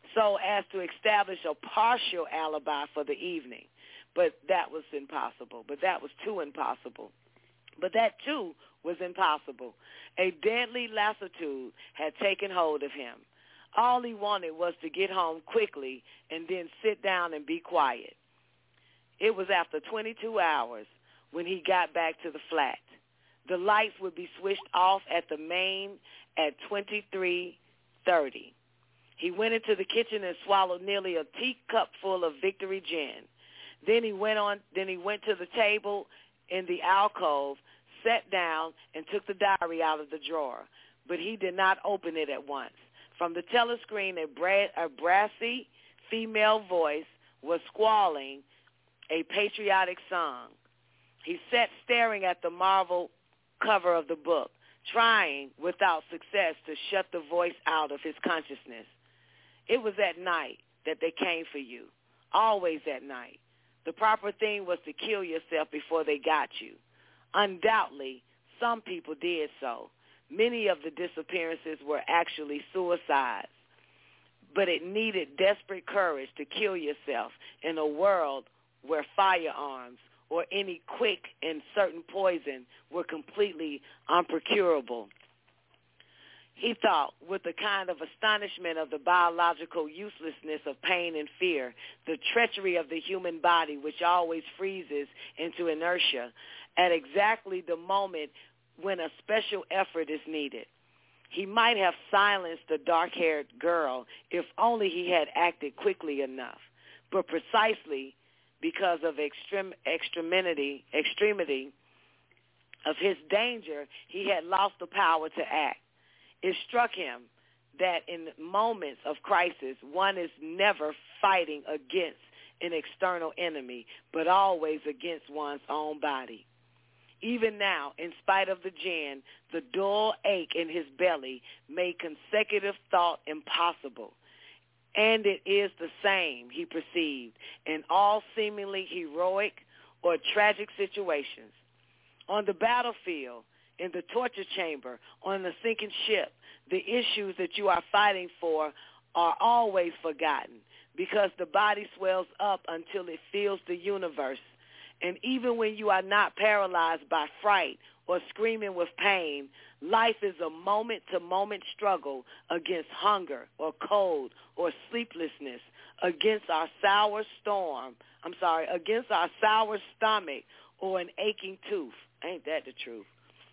so as to establish a partial alibi for the evening. But that was impossible. But that was too impossible. But that, too, was impossible. A deadly lassitude had taken hold of him. All he wanted was to get home quickly and then sit down and be quiet. It was after 22 hours when he got back to the flat. The lights would be switched off at the main at 23:30. He went into the kitchen and swallowed nearly a teacup full of Victory Gin. Then he went to the table in the alcove, sat down, and took the diary out of the drawer. But he did not open it at once. From the telescreen, a brassy female voice was squalling a patriotic song. He sat staring at the marble cover of the book, trying, without success, to shut the voice out of his consciousness. It was at night that they came for you, always at night. The proper thing was to kill yourself before they got you. Undoubtedly, some people did so. Many of the disappearances were actually suicides. But it needed desperate courage to kill yourself in a world where firearms or any quick and certain poison were completely unprocurable. He thought, with a kind of astonishment of the biological uselessness of pain and fear, the treachery of the human body, which always freezes into inertia at exactly the moment when a special effort is needed. He might have silenced the dark-haired girl if only he had acted quickly enough. But precisely because of extremity of his danger, he had lost the power to act. It struck him that in moments of crisis, one is never fighting against an external enemy, but always against one's own body. Even now, in spite of the gin, the dull ache in his belly made consecutive thought impossible. And it is the same, he perceived, in all seemingly heroic or tragic situations. On the battlefield, in the torture chamber, on the sinking ship, the issues that you are fighting for are always forgotten because the body swells up until it fills the universe. And even when you are not paralyzed by fright or screaming with pain, life is a moment-to-moment struggle against hunger or cold or sleeplessness, against our sour stomach or an aching tooth. Ain't that the truth?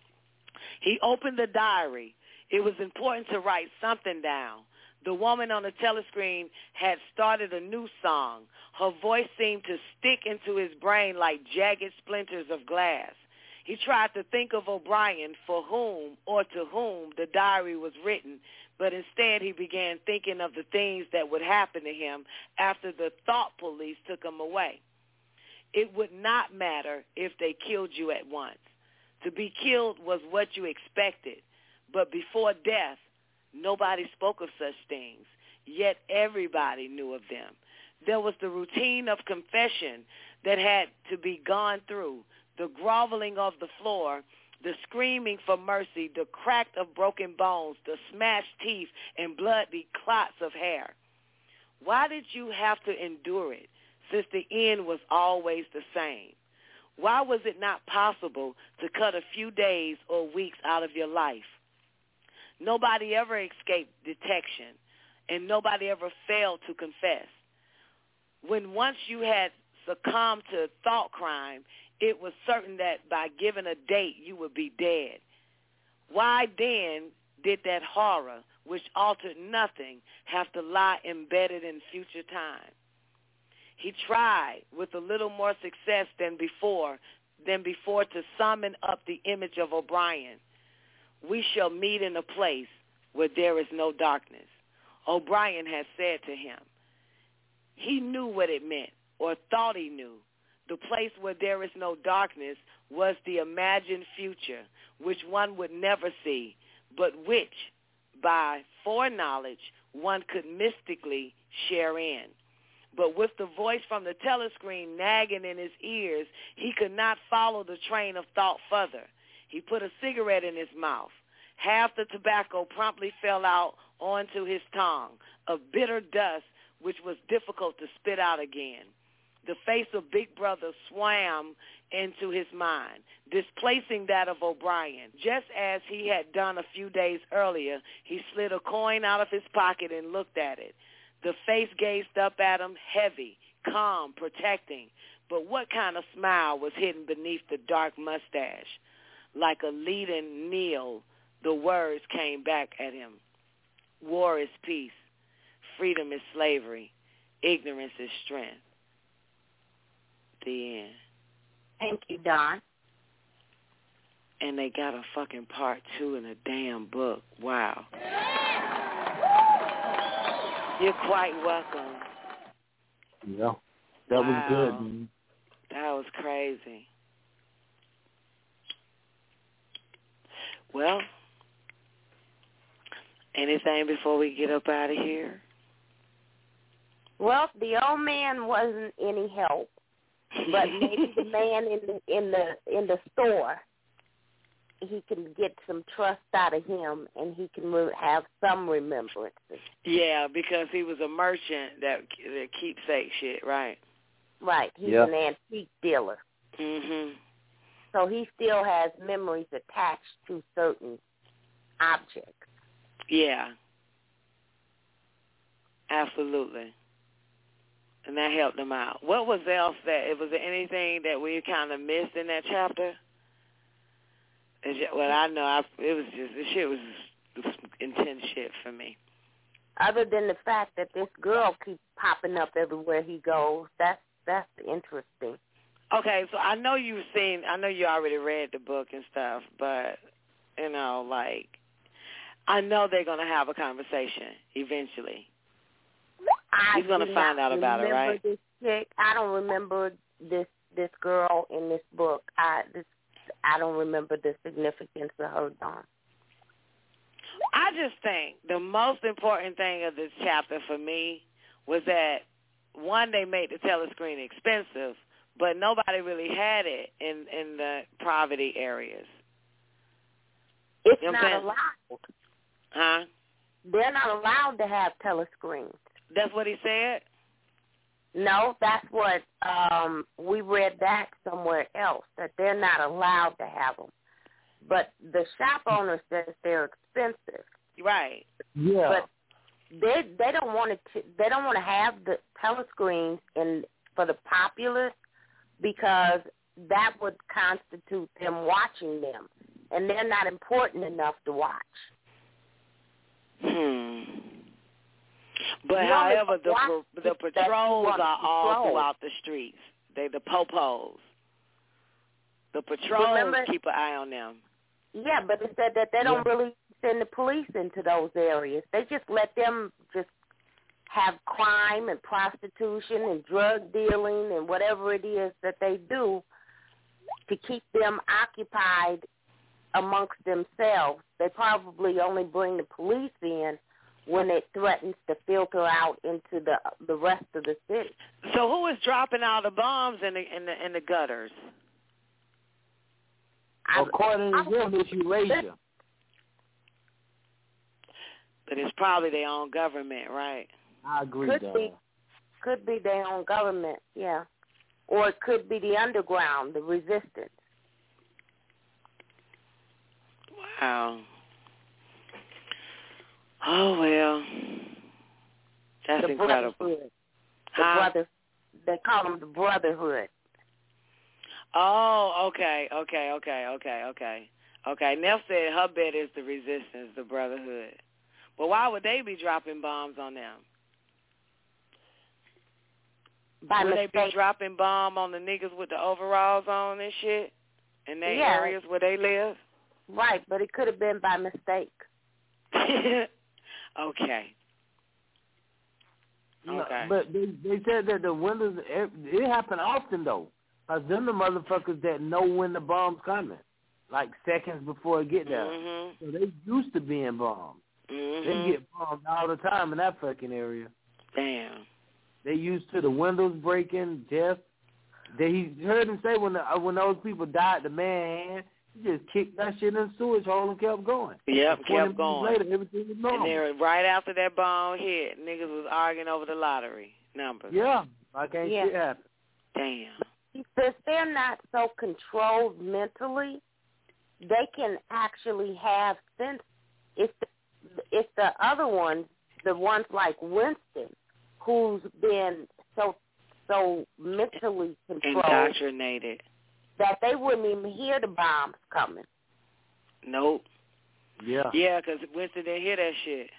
He opened the diary. It was important to write something down. The woman on the telescreen had started a new song. Her voice seemed to stick into his brain like jagged splinters of glass. He tried to think of O'Brien, for whom or to whom the diary was written, but instead he began thinking of the things that would happen to him after the thought police took him away. It would not matter if they killed you at once. To be killed was what you expected, but before death, nobody spoke of such things, yet everybody knew of them. There was the routine of confession that had to be gone through, the groveling of the floor, the screaming for mercy, the crack of broken bones, the smashed teeth, and bloody clots of hair. Why did you have to endure it, since the end was always the same? Why was it not possible to cut a few days or weeks out of your life? Nobody ever escaped detection, and nobody ever failed to confess. When once you had succumbed to thought crime, it was certain that by giving a date you would be dead. Why then did that horror, which altered nothing, have to lie embedded in future time? He tried with a little more success than before to summon up the image of O'Brien. We shall meet in a place where there is no darkness, O'Brien had said to him. He knew what it meant, or thought he knew. The place where there is no darkness was the imagined future, which one would never see, but which, by foreknowledge, one could mystically share in. But with the voice from the telescreen nagging in his ears, he could not follow the train of thought further. He put a cigarette in his mouth. Half the tobacco promptly fell out onto his tongue, of bitter dust which was difficult to spit out again. The face of Big Brother swam into his mind, displacing that of O'Brien. Just as he had done a few days earlier, he slid a coin out of his pocket and looked at it. The face gazed up at him, heavy, calm, protecting. But what kind of smile was hidden beneath the dark mustache? Like a leaden kneel, the words came back at him. War is peace. Freedom is slavery. Ignorance is strength. The end. Thank you, Don. And they got a fucking part 2 in a damn book. Wow. You're quite welcome. Yeah, that was good. Man. That was crazy. Well, anything before we get up out of here? Well, the old man wasn't any help, but maybe the man in the store, he can get some trust out of him, and he can have some remembrances. Yeah, because he was a merchant that keepsake shit, right? Right. He's an antique dealer. Mhm. So he still has memories attached to certain objects. Yeah. Absolutely. And that helped him out. What was else was there anything that we kind of missed in that chapter? Well, I know this shit was intense shit for me. Other than the fact that this girl keeps popping up everywhere he goes, that's interesting. Okay, so I know you already read the book and stuff, but, I know they're going to have a conversation eventually. He's going to find out about it, right? This chick. I don't remember this girl in this book. I don't remember the significance of her, Dawn. I just think the most important thing of this chapter for me was that, one, they made the telescreen expensive, but nobody really had it in the poverty areas. It's not allowed. Huh? They're not allowed to have telescreens. That's what he said? No, that's what we read that somewhere else, that they're not allowed to have them. But the shop owner says they're expensive. Right. Yeah. But they don't want to have the telescreens for the populace, because that would constitute them watching them, and they're not important enough to watch. But however, the patrols are all throughout the streets. The popos. The patrols keep an eye on them. Yeah, but it said that they don't really send the police into those areas. They just let them just have crime and prostitution and drug dealing and whatever it is that they do to keep them occupied amongst themselves. They probably only bring the police in when it threatens to filter out into the rest of the city. So who is dropping all the bombs in the gutters? According to them, it's Eurasia. But it's probably their own government, right? I agree, Could be their own government, yeah. Or it could be the underground, the resistance. Wow. Oh, well. That's incredible. Brotherhood. They call them the Brotherhood. Oh, okay. Neff said her bet is the resistance, the Brotherhood. But why would they be dropping bombs on them? Would they be dropping bomb on the niggas with the overalls on and shit in their areas where they live? Right, but it could have been by mistake. Okay. No, but they said that the windows, it happened often, though. Because them the motherfuckers that know when the bomb's coming, like seconds before it get there. Mm-hmm. So they used to being bombed. Mm-hmm. They get bombed all the time in that fucking area. Damn. They used to the windows breaking, death. He heard him say when those people died, the man hand, He just kicked that shit in the sewage hole and kept going. Yep, kept going. Later, everything was normal. And then right after that bomb hit, niggas was arguing over the lottery numbers. Yeah, like ain't shit happen. Damn. Since they're not so controlled mentally, they can actually have sense. It's the other ones, the ones like Winston, who's been so mentally controlled, indoctrinated, that they wouldn't even hear the bombs coming. Nope. Yeah. Yeah, because Winston didn't hear that shit.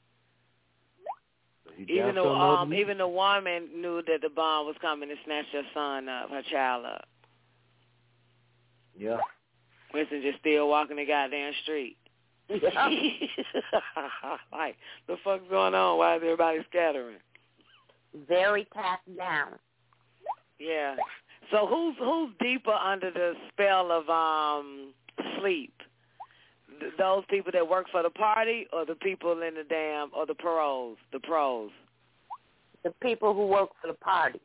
Even the woman knew that the bomb was coming and snatched her son up, her child up. Yeah. Winston just still walking the goddamn street. Yeah. Like, the fuck's going on? Why is everybody scattering? Very tapped down. Yeah. So who's deeper under the spell of sleep? Those people that work for the party, or the people in the or the pros? The people who work for the party.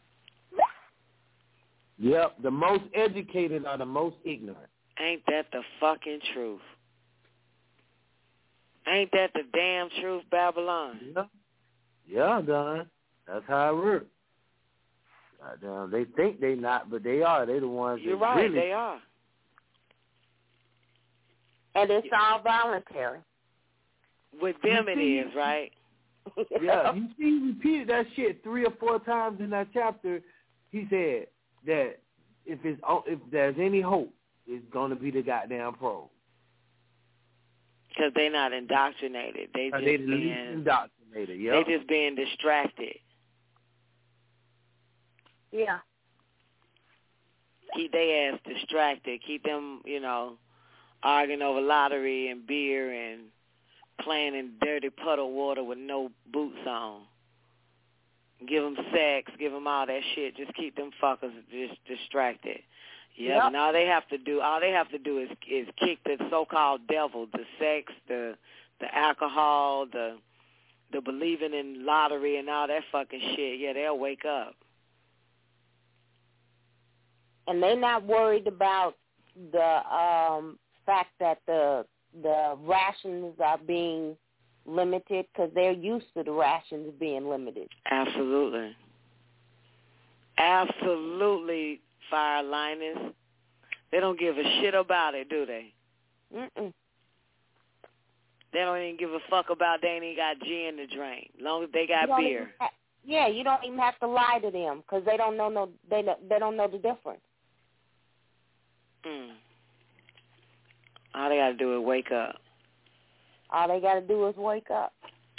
Yep, the most educated are the most ignorant. Ain't that the fucking truth? Ain't that the damn truth, Babylon? Yeah, Don. That's how it works. They think they not, but they are. They the ones. You're that right. Really... They are. And it's all voluntary. With them, it is, right? Yeah, you see, he repeated that shit 3 or 4 times in that chapter. He said that if there's any hope, it's gonna be the goddamn pros. Because they're not indoctrinated. They indoctrinated. Yeah. They just being distracted. Yeah. Keep their ass distracted. Keep them, arguing over lottery and beer and playing in dirty puddle water with no boots on. Give them sex. Give them all that shit. Just keep them fuckers just distracted. Yep. And all they have to do is kick the so-called devil, the sex, the alcohol, the believing in lottery and all that fucking shit. Yeah, they'll wake up. And they're not worried about the fact that the rations are being limited, because they're used to the rations being limited. Absolutely, Fire Linus. They don't give a shit about it, do they? Mm-mm. They don't even give a fuck about they ain't even got gin to drink, as long as they got beer. You don't even have to lie to them, because they don't know they don't know the difference. All they got to do is wake up. All they got to do is wake up.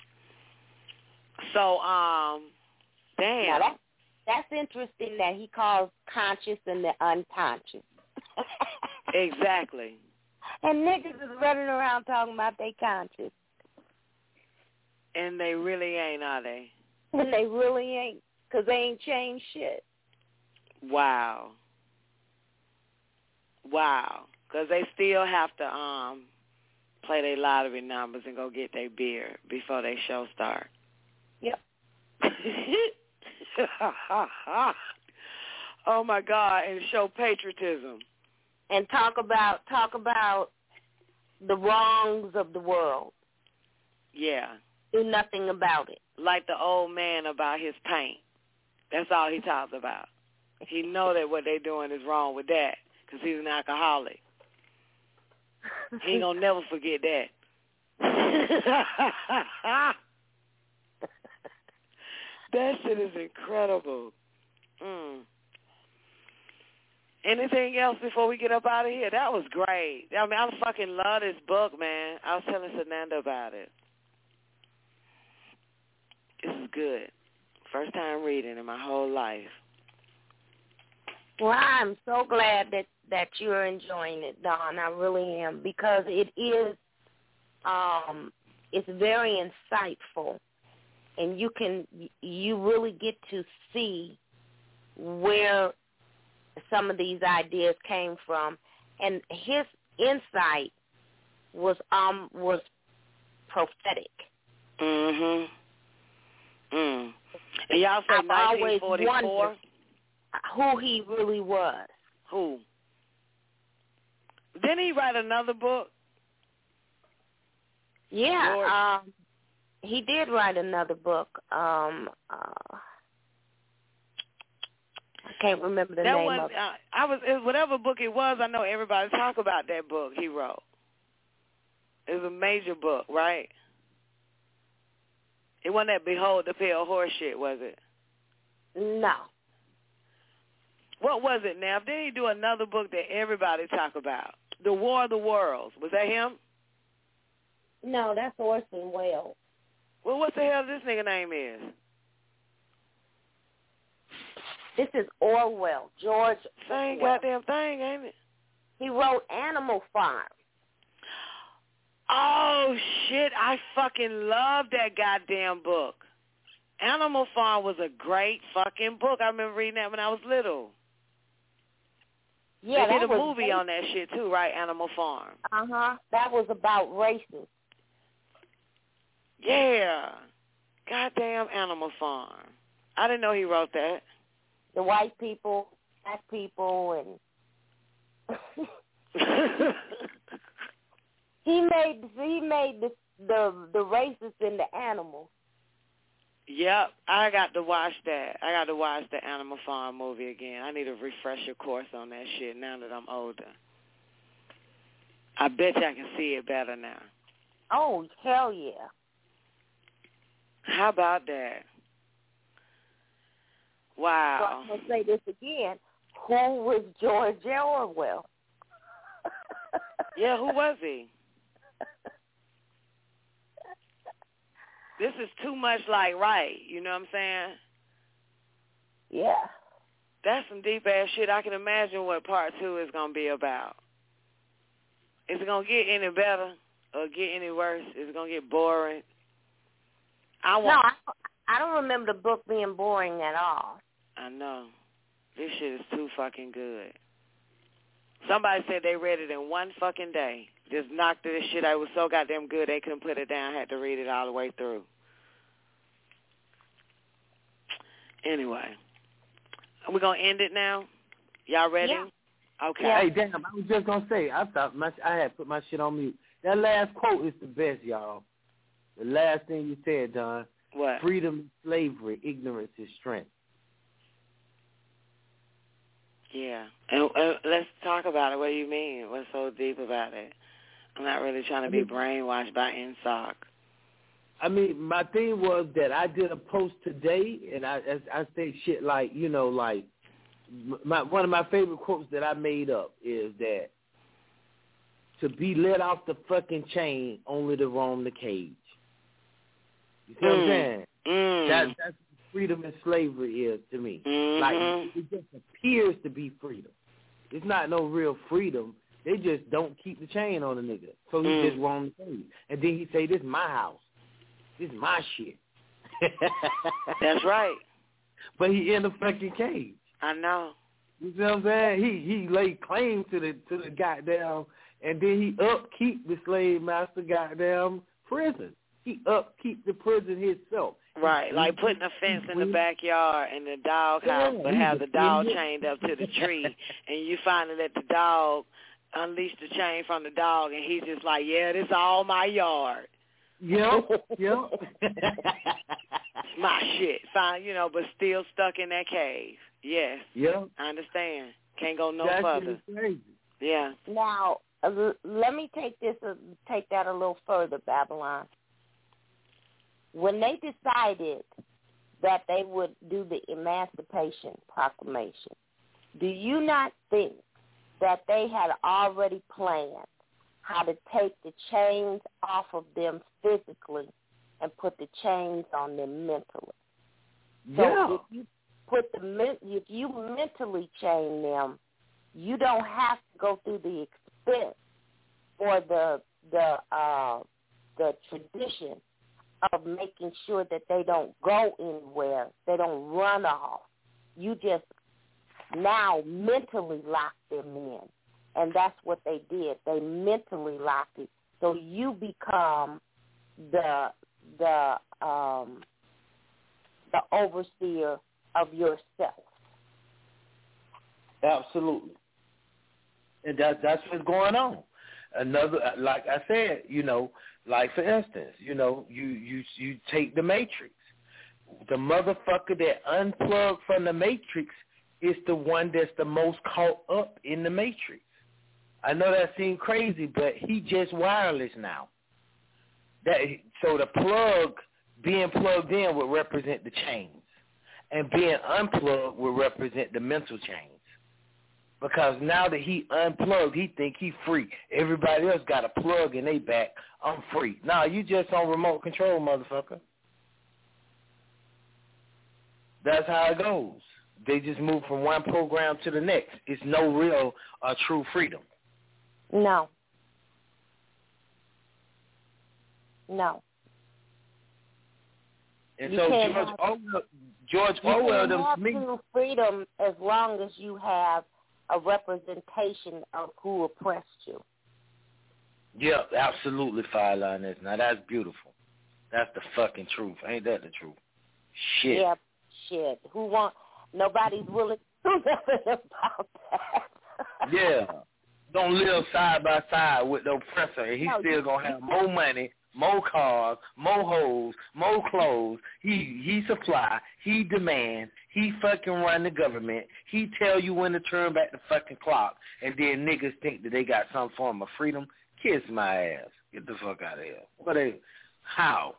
So, damn. Now that's interesting that he calls conscious and the unconscious. Exactly. And niggas is running around talking about they conscious. And they really ain't, are they? And they really ain't, because they ain't changed shit. Wow. Because they still have to play their lottery numbers and go get their beer before their show start. Yep. Oh my God! And show patriotism. And talk about the wrongs of the world. Yeah. Do nothing about it. Like the old man about his paint. That's all he talks about. He know that what they doing is wrong with that, because he's an alcoholic. He ain't gonna never forget that. That shit is incredible. Anything else before we get up out of here? That was great. I mean, I fucking love this book, man. I was telling Sananda about it. This is good. First time reading in my whole life. Well, I'm so glad that you're enjoying it, Dawn. I really am, because it is, it's very insightful, and you really get to see where some of these ideas came from, and his insight was prophetic. And y'all say 1944. Who he really was. Who? Didn't he write another book? Yeah, he did write another book. I can't remember the name of it. Whatever book it was, I know everybody talk about that book he wrote. It was a major book, right? It wasn't that Behold the Pale Horse shit, was it? No. What was it, now? Didn't he do another book that everybody talk about? The War of the Worlds. Was that him? No, that's Orson Welles. Well, what the hell this nigga name is? This is Orwell, George Same Orwell. goddamn thing, ain't it? He wrote Animal Farm. Oh, shit, I fucking love that goddamn book. Animal Farm was a great fucking book. I remember reading that when I was little. Yeah, they did a movie on that shit, too, right? Animal Farm. Uh-huh. That was about racing. Yeah. Goddamn Animal Farm. I didn't know he wrote that. The white people, black people, and he made the races into animals. Yep, I got to watch that. I got to watch the Animal Farm movie again. I need a refresher course on that shit now that I'm older. I bet you I can see it better now. Oh, hell yeah. How about that? Wow. So I'm going to say this again. Who was George Orwell? Yeah, who was he? This is too much like right, you know what I'm saying? Yeah. That's some deep-ass shit. I can imagine what part 2 is going to be about. Is it going to get any better or get any worse? Is it going to get boring? I don't remember the book being boring at all. I know. This shit is too fucking good. Somebody said they read it in one fucking day. Just knocked this shit out. It was so goddamn good they couldn't put it down. Had to read it all the way through. Anyway, are we going to end it now? Y'all ready? Yeah. Okay. Hey, damn, I was just going to say, I thought I had put my shit on mute. That last quote is the best, y'all. The last thing you said, Don. What? Freedom is slavery, ignorance is strength. Yeah. And let's talk about it. What do you mean? What's so deep about it? I'm not really trying to be brainwashed by INSOC. I mean, my thing was that I did a post today, and I say shit like, you know, like, one of my favorite quotes that I made up is that to be let off the fucking chain, only to roam the cage. You see what I'm saying? That's what freedom and slavery is to me. Like, it just appears to be freedom. It's not no real freedom. They just don't keep the chain on the nigga. So he just roam the cage. And then he say, this is my house. This is my shit. That's right. But he in the fucking cage. I know. You see what I'm saying? He laid claim to the goddamn, and then he upkeep the slave master goddamn prison. He upkeep the prison himself. Right, like putting a fence in the backyard and the dog house, but have the dog chained up to the tree, and you finally let the dog unleash the chain from the dog, and he's just like, yeah, this is all my yard. Yep. It's my shit. Fine, you know, but still stuck in that cave. Yes. Yep. I understand. Can't go no That's further. Crazy. Yeah. Now, let me take that a little further, Babylon. When they decided that they would do the Emancipation Proclamation, do you not think that they had already planned how to take the chains off of them physically and put the chains on them mentally? So if you mentally chain them, you don't have to go through the expense or the tradition of making sure that they don't go anywhere, they don't run off. You just now mentally lock them in. And that's what they did. They mentally locked it. So you become the overseer of yourself. Absolutely. And that's what's going on. Another, like I said, like for instance, you take the Matrix. The motherfucker that unplugged from the Matrix is the one that's the most caught up in the Matrix. I know that seems crazy, but he just wireless now. So the plug, being plugged in would represent the chains, and being unplugged would represent the mental chains. Because now that he unplugged, he think he free. Everybody else got a plug in their back. I'm free. Nah, you just on remote control, motherfucker. That's how it goes. They just move from one program to the next. It's no real true freedom. No. And so George Orwell, you have true freedom as long as you have a representation of who oppressed you. Yeah, absolutely, Fire Lioness. Now that's beautiful. That's the fucking truth. Ain't that the truth? Shit. Yeah, shit. Nobody's willing to do nothing about that. Yeah. Don't live side by side with the oppressor, and he's still going to have more money, more cars, more hoes, more clothes. He supply, he demand, he fucking run the government. He tell you when to turn back the fucking clock, and then niggas think that they got some form of freedom. Kiss my ass. Get the fuck out of here. How?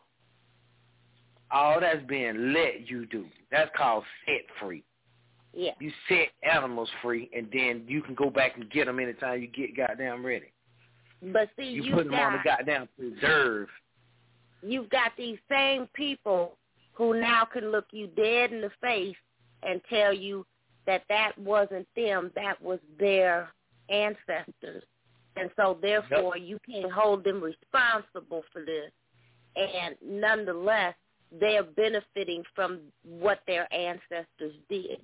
All that's being let you do. That's called set free. Yeah. You set animals free, and then you can go back and get them anytime you get goddamn ready. But see, you put them on the goddamn preserve. You've got these same people who now can look you dead in the face and tell you that wasn't them, that was their ancestors. And so, therefore, you can't hold them responsible for this. And nonetheless, they're benefiting from what their ancestors did.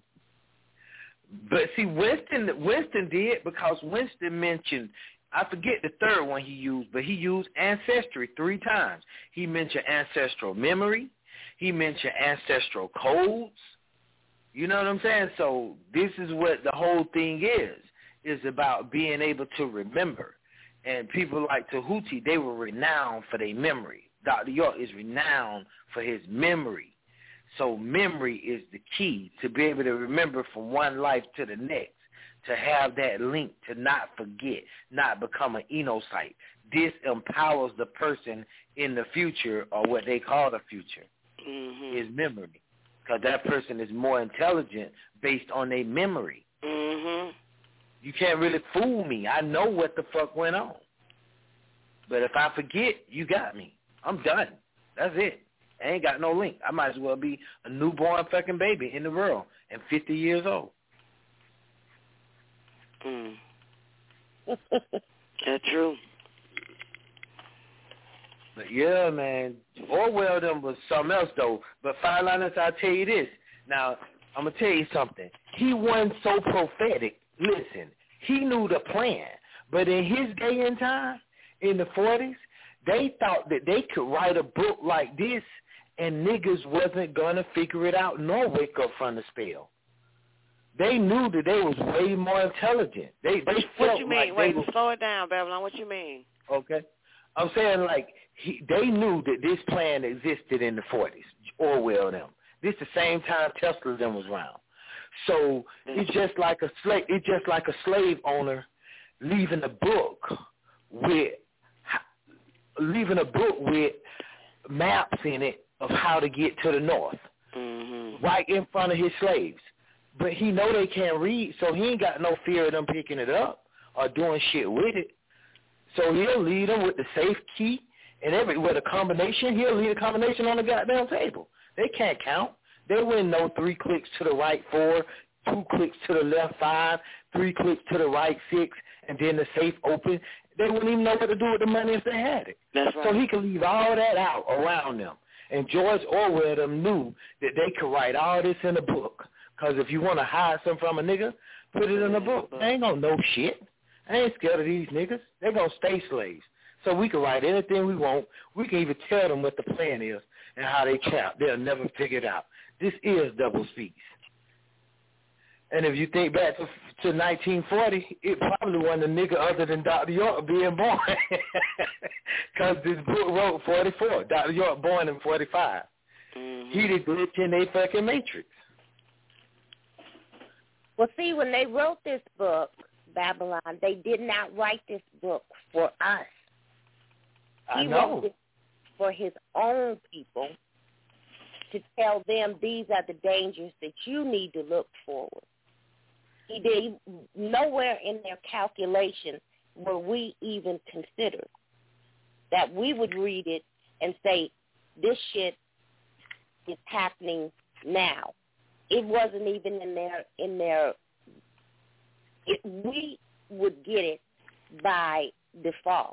But see, Winston did, because Winston mentioned, I forget the third one he used, but he used ancestry 3 times. He mentioned ancestral memory. He mentioned ancestral codes. You know what I'm saying? So this is what the whole thing is about being able to remember. And people like Tahuti, they were renowned for their memory. Dr. York is renowned for his memory. So memory is the key to be able to remember from one life to the next, to have that link, to not forget, not become an enocyte. This empowers the person in the future, or what they call the future, is memory. Because that person is more intelligent based on their memory. Mm-hmm. You can't really fool me. I know what the fuck went on. But if I forget, you got me. I'm done. That's it. I ain't got no link. I might as well be a newborn fucking baby in the world and 50 years old. That's true. But yeah, man, Orwell them was something else though. But Fire Liners, I'll tell you this. Now, I'm gonna tell you something. He wasn't so prophetic. Listen, he knew the plan. But in his day and time, in the 40s, they thought that they could write a book like this and niggas wasn't gonna figure it out nor wake up from the spell. They knew that they was way more intelligent. They felt what you mean? like Wait, slow it down, Babylon. What you mean? Okay. I'm saying like they knew that this plan existed in the 40s, Orwell them. This the same time Tesla them was around. So it's just like a slave owner leaving a book with maps in it of how to get to the north, right in front of his slaves. But he know they can't read, so he ain't got no fear of them picking it up or doing shit with it. So he'll lead them with the safe key and with a combination. He'll leave a combination on the goddamn table. They can't count. They wouldn't know 3 clicks to the right 4, 2 clicks to the left 5, 3 clicks to the right 6, and then the safe open. They wouldn't even know what to do with the money if they had it. That's right. So he could leave all that out around them. And George Orwell them knew that they could write all this in a book. Because if you want to hide something from a nigga, put it in a book. They ain't going to know shit. I ain't scared of these niggas. They're going to stay slaves. So we can write anything we want. We can even tell them what the plan is and how they trap. They'll never figure it out. This is double speak. And if you think back to 1940, it probably wasn't a nigga other than Dr. York being born. Because this book wrote 44. Dr. York born in 45. Mm-hmm. He the glitch in they fucking matrix. Well, see, when they wrote this book, Babylon, they did not write this book for us. I know. He wrote it for his own people to tell them these are the dangers that you need to look forward. He did nowhere in their calculation were we even considered that we would read it and say, this shit is happening now. It wasn't even in their we would get it by default,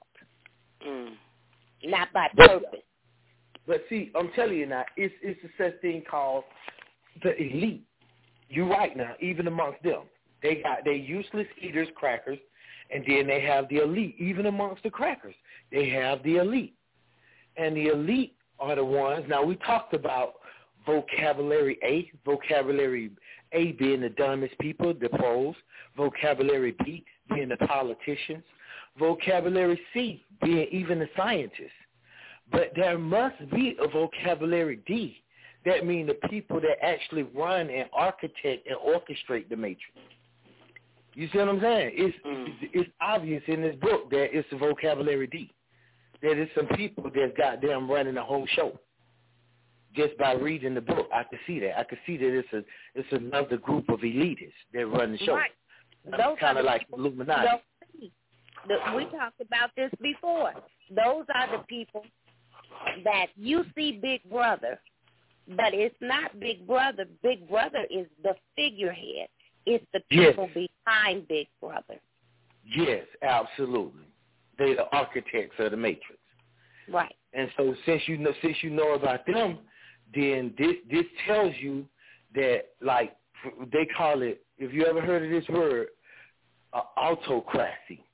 not by purpose. But see, I'm telling you now, it's a such thing called the elite. You're right now, even amongst them. They got their useless eaters, crackers, and then they have the elite. Even amongst the crackers, they have the elite. And the elite are the ones, now we talked about vocabulary A being the dumbest people, the pros, vocabulary B being the politicians, vocabulary C being even the scientists. But there must be a vocabulary D. That means the people that actually run and architect and orchestrate the matrix. You see what I'm saying? It's obvious in this book that it's a vocabulary D. That it's some people that's goddamn running the whole show. Just by reading the book, I can see that. I can see that it's another group of elitists that run the show. Right. Those kind of like Illuminati. We talked about this before. Those are the people that you see Big Brother, but it's not Big Brother. Big Brother is the figurehead. It's the people behind Big Brother. Yes, absolutely. They're the architects of the matrix. Right. And so since you know about them, then this tells you that, like, they call it, if you ever heard of this word, autocracy.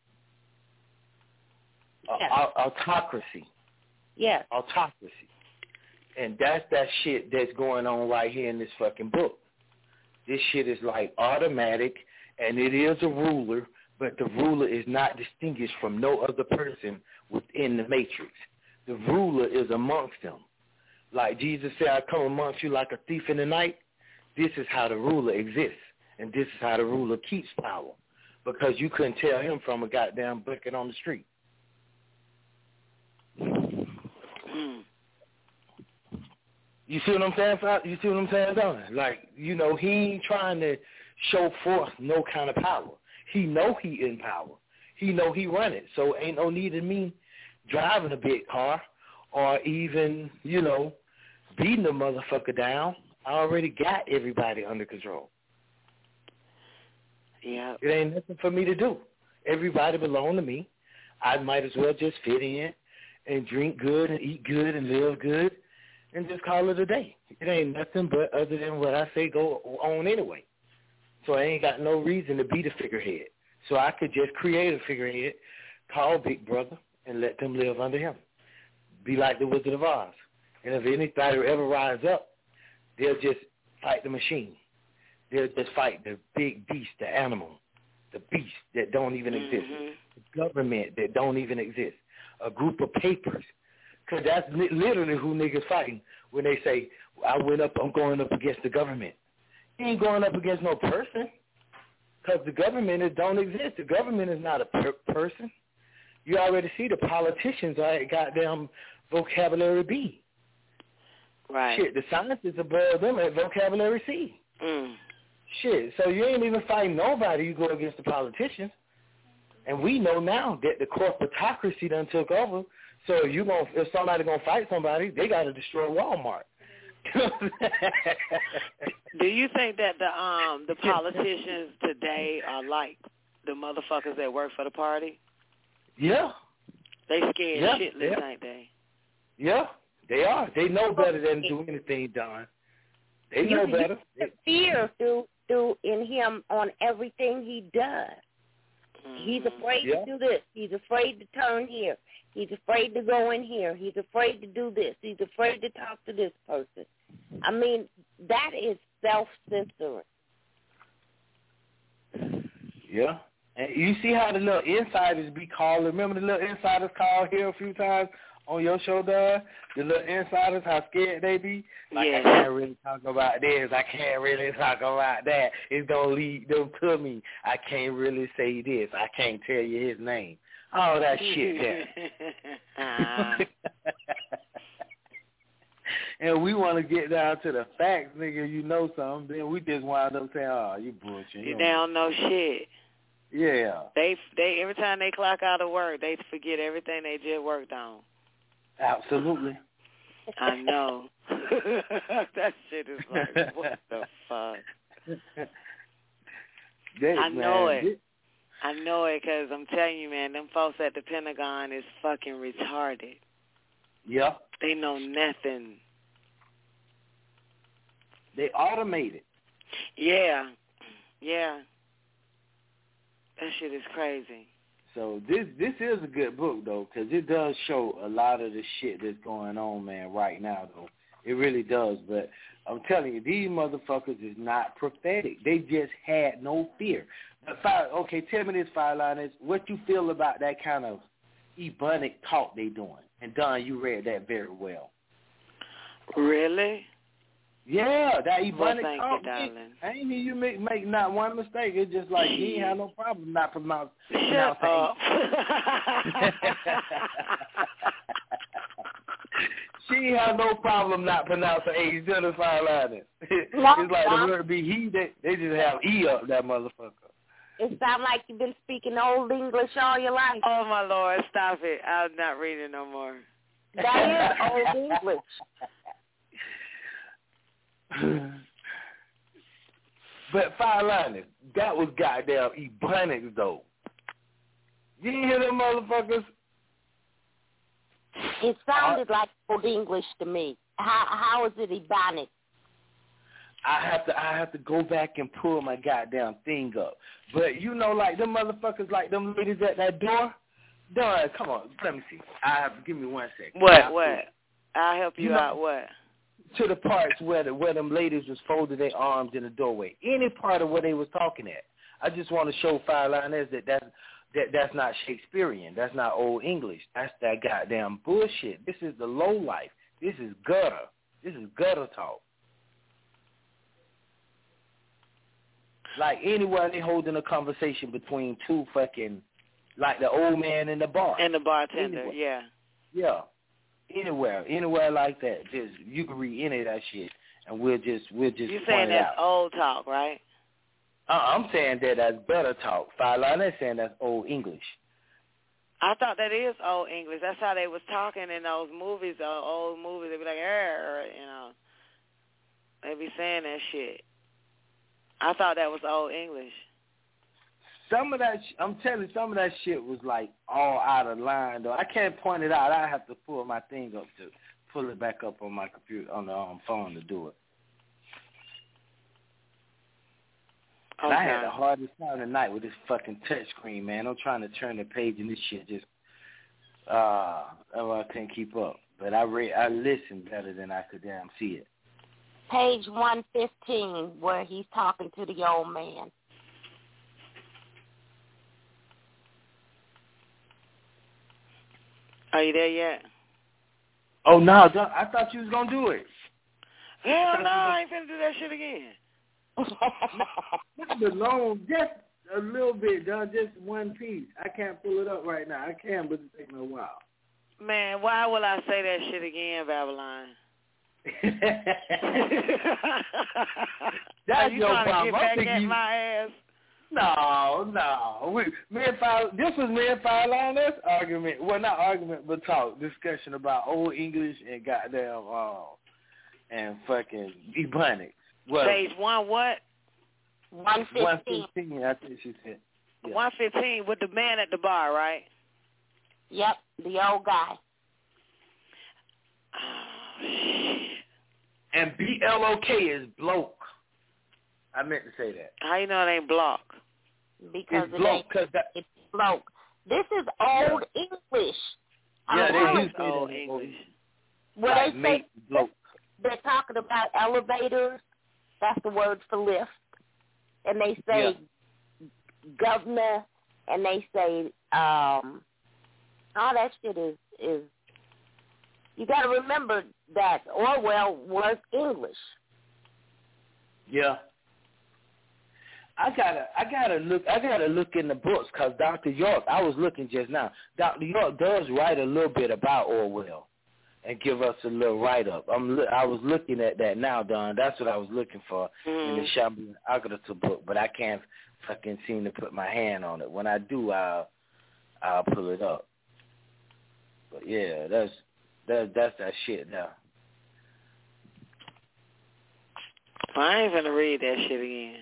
Autocracy. Yes. Autocracy. And that's that shit that's going on right here in this fucking book. This shit is like automatic, and it is a ruler, but the ruler is not distinguished from no other person within the matrix. The ruler is amongst them. Like Jesus said, I come amongst you like a thief in the night. This is how the ruler exists, and this is how the ruler keeps power, because you couldn't tell him from a goddamn bucket on the street. You see what I'm saying? You see what I'm saying, Don? Like, you know, he ain't trying to show forth no kind of power. He know he in power. He know he run it. So ain't no need in me driving a big car or even, you know, beating the motherfucker down. I already got everybody under control. Yeah. It ain't nothing for me to do. Everybody belong to me. I might as well just fit in and drink good and eat good and live good and just call it a day. It ain't nothing but other than what I say go on anyway. So I ain't got no reason to be the figurehead. So I could just create a figurehead, call Big Brother, and let them live under him. Be like the Wizard of Oz. And if anybody ever rise up, they'll just fight the machine. They'll just fight the big beast, the animal, the beast that don't even exist, the government that don't even exist, a group of papers. Because that's literally who niggas fighting when they say, I'm going up against the government. You ain't going up against no person, because the government don't exist. The government is not a person. You already see the politicians are at goddamn vocabulary B. Right. Shit, the scientists above them at vocabulary C. Shit, so you ain't even fighting nobody. You go against the politicians. And we know now that the corporatocracy done took over. So if somebody gonna fight somebody, they got to destroy Walmart. Do you think that the politicians today are like the motherfuckers that work for the party? Yeah. They scared shitless, ain't they? Yeah, they are. They know better than to do anything, Don. They know better. The fear through in him on everything he does. He's afraid to do this. He's afraid to turn here. He's afraid to go in here. He's afraid to do this. He's afraid to talk to this person. I mean, that is self-censoring. Yeah. And you see how the little insiders be calling. Remember the little insiders called here a few times on your show, Dad? The little insiders, how scared they be? Like, I can't really talk about this. I can't really talk about that. It's going to lead them to me. I can't really say this. I can't tell you his name. All that shit there. And we want to get down to the facts, nigga. You know something. Then we just wind up saying, oh, you bullshit. You don't know shit. Yeah. They every time they clock out of work, they forget everything they just worked on. Absolutely. I know. That shit is like, what the fuck? I know it. I know it because I'm telling you, man, them folks at the Pentagon is fucking retarded. Yeah. They know nothing. They automate it. Yeah. That shit is crazy. So this is a good book, though, because it does show a lot of the shit that's going on, man, right now, though. It really does. But I'm telling you, these motherfuckers is not prophetic. They just had no fear. But tell me this, Fireliners, what you feel about that kind of ebonic talk they doing? And, Don, you read that very well. Really? Yeah, that ebonic thank talk. you, darling. I ain't hear you make not one mistake. It's just like you ain't have no problem not pronouncing. Shut up. She ain't have no problem not pronouncing H. Jennifer Fireliners. It's like the word be he. They just have E up that motherfucker. It sounds like you've been speaking Old English all your life. Oh, my Lord, stop it. I'm not reading no more. That is Old English. But Fireliners, that was goddamn ebonics, though. You didn't hear them motherfuckers? It sounded like Old English to me. How is it ebonic? I have to go back and pull my goddamn thing up. But you know, like them motherfuckers, like them ladies at that door. Done. Come on, let me see. Give me 1 second. What? I'll help you out. What? To the parts where them ladies was folding their arms in the doorway. Any part of where they was talking at. I just want to show Fireliners that's not Shakespearean. That's not Old English. That's that goddamn bullshit. This is the low life. This is gutter. This is gutter talk. Like anywhere they holding a conversation between two fucking, like the old man in the bar. And the bartender, anywhere. yeah. Yeah. Anywhere like that. Just you can read any of that shit, and we'll just. You saying that's old talk, right? I'm saying that's better talk. Fireliners saying that's Old English. I thought that is Old English. That's how they was talking in those movies, old movies. They be like, you know. They be saying that shit. I thought that was Old English. Some of that, I'm telling you, some of that shit was like all out of line, though. I can't point it out. I have to pull my thing up to pull it back up on my computer, on the phone to do it. Okay. I had the hardest time tonight with this fucking touch screen, man. I'm trying to turn the page and this shit just, I can't keep up. But I listened better than I could damn see it. Page 115, where he's talking to the old man. Are you there yet? Oh, no, I thought you was going to do it. Hell no, I ain't finna do that shit again. Not long, just a little bit, done, just one piece. I can't pull it up right now. I can, but it's taking a while. Man, why will I say that shit again, Babylon? That's your Are you trying problem. to get back at my ass? No. This was me and Fireliners argument. Well, not argument, but talk, discussion about Old English and goddamn and fucking ebonics. Well, Page 1 what? 115. I think she said. Yeah. 115 with the man at the bar, right? Yep, the old guy. Oh, shit. And BLOK is bloke. I meant to say that. How you know it ain't block? Because it's bloke. It's bloke. This is Old English. Yeah, they use Old English. When like they say bloke. They're talking about elevators, that's the word for lift. And they say governor, and they say all that shit is you got to remember that Orwell was English. Yeah. I gotta look in the books because Dr. York, I was looking just now. Dr. York does write a little bit about Orwell and give us a little write-up. I was looking at that now, Don. That's what I was looking for in the Shambhala Agata book, but I can't fucking seem to put my hand on it. When I do, I'll pull it up. But yeah, that's that shit now. I ain't gonna read that shit again.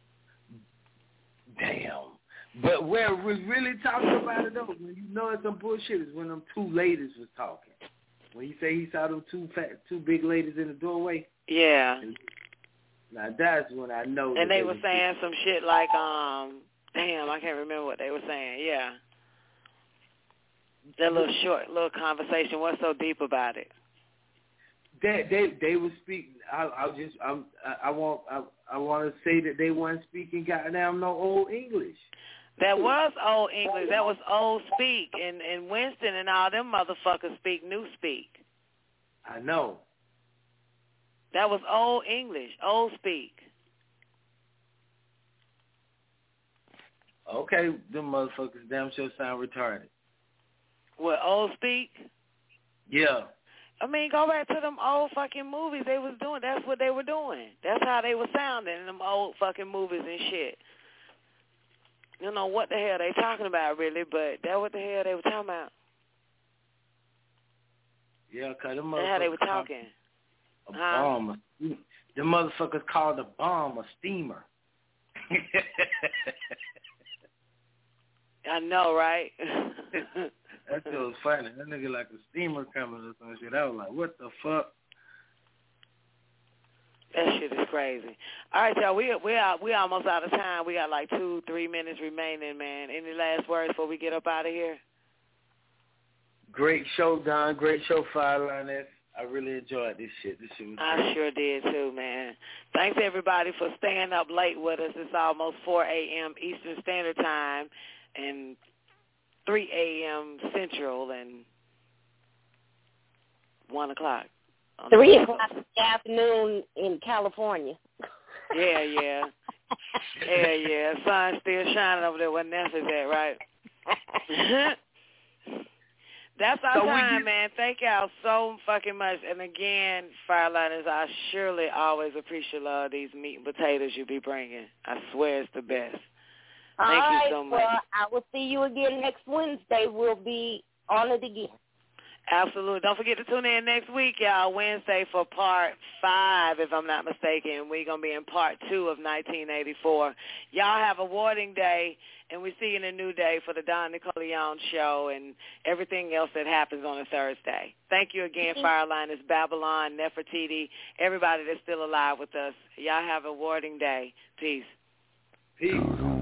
Damn. But where we're really talking about it, though, when you know it's some bullshit, is when them two ladies was talking. When you say he saw them two big ladies in the doorway. Yeah. Now that's when I know. And they were saying some shit like, damn, I can't remember what they were saying. Yeah. That little short little conversation. What's so deep about it? They were speaking. I want to say that they weren't speaking goddamn no old English. That was old English. That was old speak. And Winston and all them motherfuckers speak new speak. I know. That was old English, old speak. Okay, them motherfuckers damn sure sound retarded. What, old speak? Yeah. I mean, go back to them old fucking movies they was doing. That's what they were doing. That's how they were sounding in them old fucking movies and shit. You know what the hell they talking about, really, but that's what the hell they were talking about. Yeah, because them motherfuckers... That's how they were talking. A bomb. The motherfuckers called a bomb a steamer. I know, right? That shit was funny. That nigga like a steamer coming or some shit. I was like, what the fuck? That shit is crazy. All right, y'all, we almost out of time. We got like 2-3 minutes remaining, man. Any last words before we get up out of here? Great show, Don. Great show, Fireline. I really enjoyed this shit. This shit was great. I sure did too, man. Thanks everybody for staying up late with us. It's almost 4 a.m. Eastern Standard Time and 3 a.m. Central and 1 o'clock. 3 o'clock in the afternoon in California. Yeah. Yeah. Sun's still shining over there where Neff is at, right? That's our time, man. Thank y'all so fucking much. And again, Fireliners, I surely always appreciate of these meat and potatoes you be bringing. I swear it's the best. Thank you so much. Well, I will see you again next Wednesday. We'll be on it again. Absolutely. Don't forget to tune in next week, y'all, Wednesday for part 5, if I'm not mistaken. We're going to be in part 2 of 1984. Y'all have awarding day, and we see you in a new day for the Don Nicoleone show and everything else that happens on a Thursday. Thank you again, Fireliners, Babylon, Nefertiti, everybody that's still alive with us. Y'all have awarding day. Peace. Peace.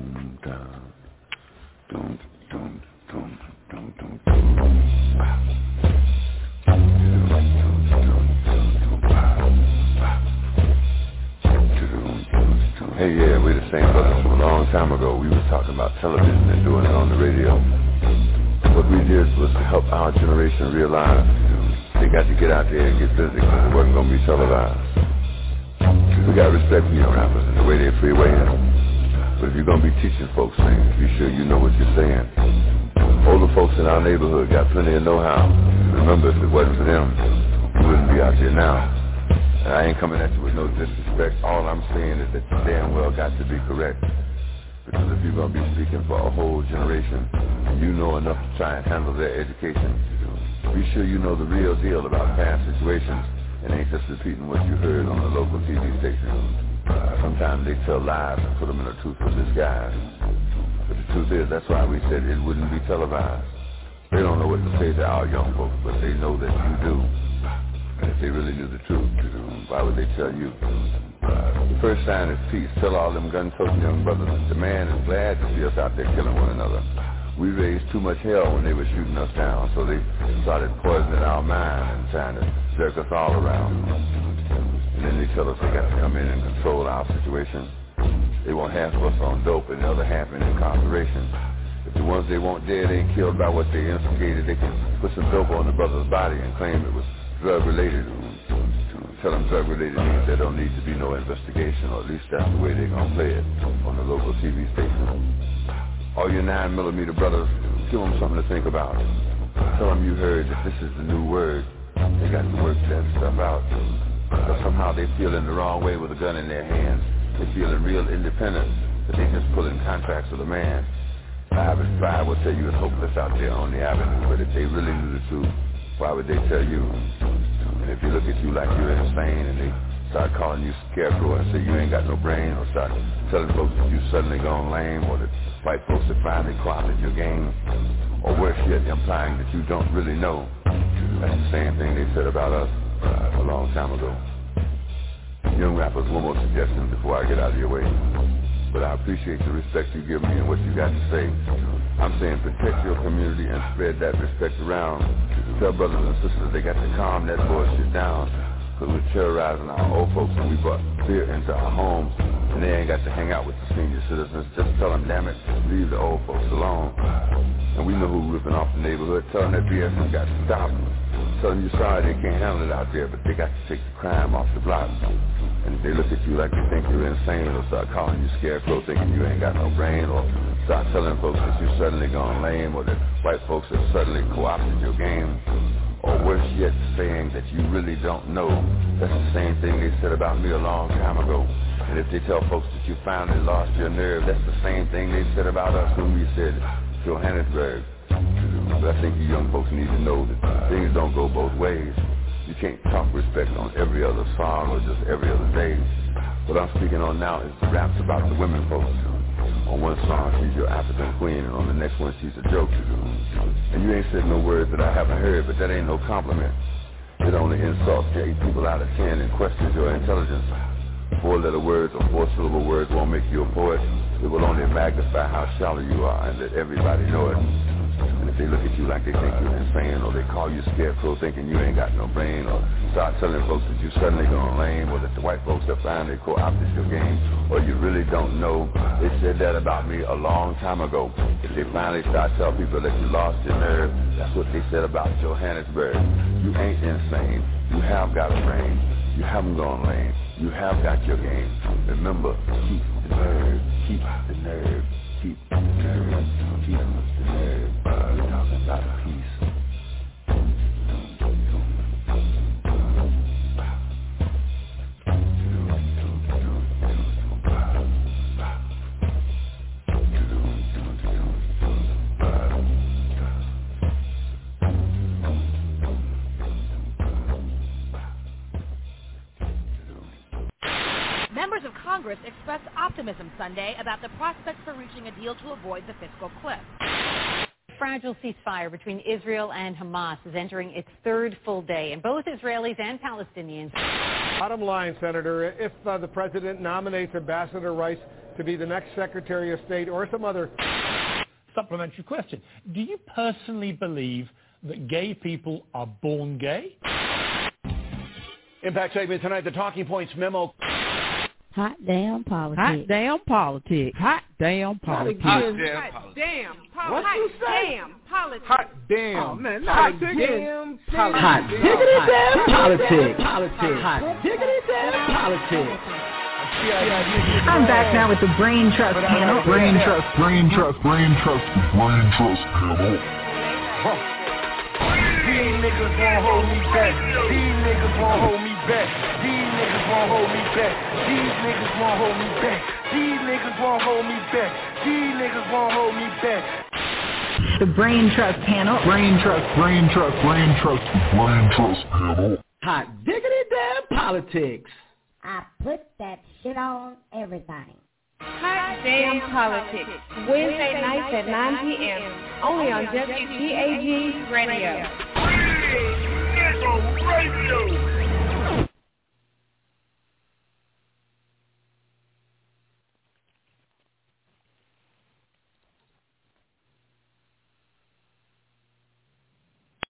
Hey, yeah, we're the same brothers from a long time ago. We were talking about television and doing it on the radio. What we did was to help our generation realize they got to get out there and get busy because it wasn't going to be televised. We got respect for young rappers and the way they freewaying. But if you're going to be teaching folks things, be sure you know what you're saying. Older folks in our neighborhood got plenty of know-how. Remember, if it wasn't for them, we wouldn't be out here now. And I ain't coming at you with no disrespect. All I'm saying is that you damn well got to be correct. Because if you're going to be speaking for a whole generation, and you know enough to try and handle their education, be sure you know the real deal about past situations and ain't just repeating what you heard on the local TV station. Sometimes they tell lies and put them in a truthful disguise. But the truth is, that's why we said it wouldn't be televised. They don't know what to say to our young folks, but they know that you do. And if they really knew the truth, why would they tell you? The first sign is peace. Tell all them gun-toting young brothers that the man is glad to see us out there killing one another. We raised too much hell when they were shooting us down, so they started poisoning our mind and trying to jerk us all around. And then they tell us they got to come in and control our situation. they want half of us on dope and the other half in incarceration. If the ones they want dead ain't killed by what they instigated, they can put some dope on the brother's body and claim it was drug-related. Tell them drug-related means there don't need to be no investigation, or at least that's the way they're going to play it on the local TV station. All your 9mm brothers, give them something to think about. Tell them you heard that this is the new word. They got to work that stuff out. But somehow they feeling the wrong way with a gun in their hands. They feeling real independent, but they just pulling contracts with a man. 5 and 5 will tell you it's hopeless out there on the avenue, but if they really knew the truth, why would they tell you? And if they look at you like you're insane and they start calling you scarecrow and say you ain't got no brain, or start telling folks that you suddenly gone lame, or that white folks have finally co-opted your game, or worse yet, implying that you don't really know, that's the same thing they said about us a long time ago. Young rappers, one more suggestion before I get out of your way. But I appreciate the respect you give me and what you got to say. I'm saying protect your community and spread that respect around. Tell brothers and sisters they got to calm that bullshit down, because we're terrorizing our old folks and we brought fear into our homes, and they ain't got to hang out with the senior citizens. Just tell them, damn it, leave the old folks alone. And we know who's ripping off the neighborhood. Tell them that BS has got to stop. Tell them you're sorry they can't handle it out there, but they got to take the crime off the block. And if they look at you like they think you're insane, or start calling you scarecrow thinking you ain't got no brain, or start telling folks that you suddenly gone lame, or that white folks have suddenly co-opted your game, or worse yet, saying that you really don't know. That's the same thing they said about me a long time ago. And if they tell folks that you finally lost your nerve, that's the same thing they said about us when we said Johannesburg. But I think you young folks need to know that things don't go both ways. You can't talk respect on every other song or just every other day. What I'm speaking on now is the raps about the women folks. On one song, she's your African queen, and on the next one, she's a joke. And you ain't said no words that I haven't heard, but that ain't no compliment. It only insults 8 people out of 10 and questions your intelligence. 4-letter words or 4-syllable words won't make you a poet. It will only magnify how shallow you are and let everybody know it. And if they look at you like they think you're insane, or they call you scarecrow thinking you ain't got no brain, or start telling folks that you suddenly gone lame, or that the white folks have finally co-opted your game, or you really don't know, they said that about me a long time ago. If they finally start telling people that you lost your nerve, that's what they said about Johannesburg. You ain't insane. You have got a brain. You haven't gone lame. You have got your game. Remember, keep the nerve. Keep the nerve. Keep the nerve. Keep the nerve. We're talking about peace. Members of Congress expressed optimism Sunday about the prospects for reaching a deal to avoid the fiscal cliff. A fragile ceasefire between Israel and Hamas is entering its 3rd full day, and both Israelis and Palestinians. Bottom line, Senator, if the president nominates Ambassador Rice to be the next Secretary of State or some other... Supplementary question. Do you personally believe that gay people are born gay? Impact segment tonight, the Talking Points memo. Hot damn politics. Hot damn politics. Hot damn politics. Hot damn politics. What you say? Hot damn. Oh, man, hot damn politics. Hot diggity damn politics. Hot diggity damn politics. I'm back now with the Brain Trust panel. Brain Trust panel. These niggas won't hold me back. These niggas won't hold me back. These niggas won't hold me back. These niggas won't hold me back. These niggas won't hold me back. These niggas won't hold me back. The Brain Trust panel. Brain Trust panel. Hot diggity damn politics. I put that shit on everything. Hot damn politics. Wednesday nights at 9 p.m. Only on WGAG Radio.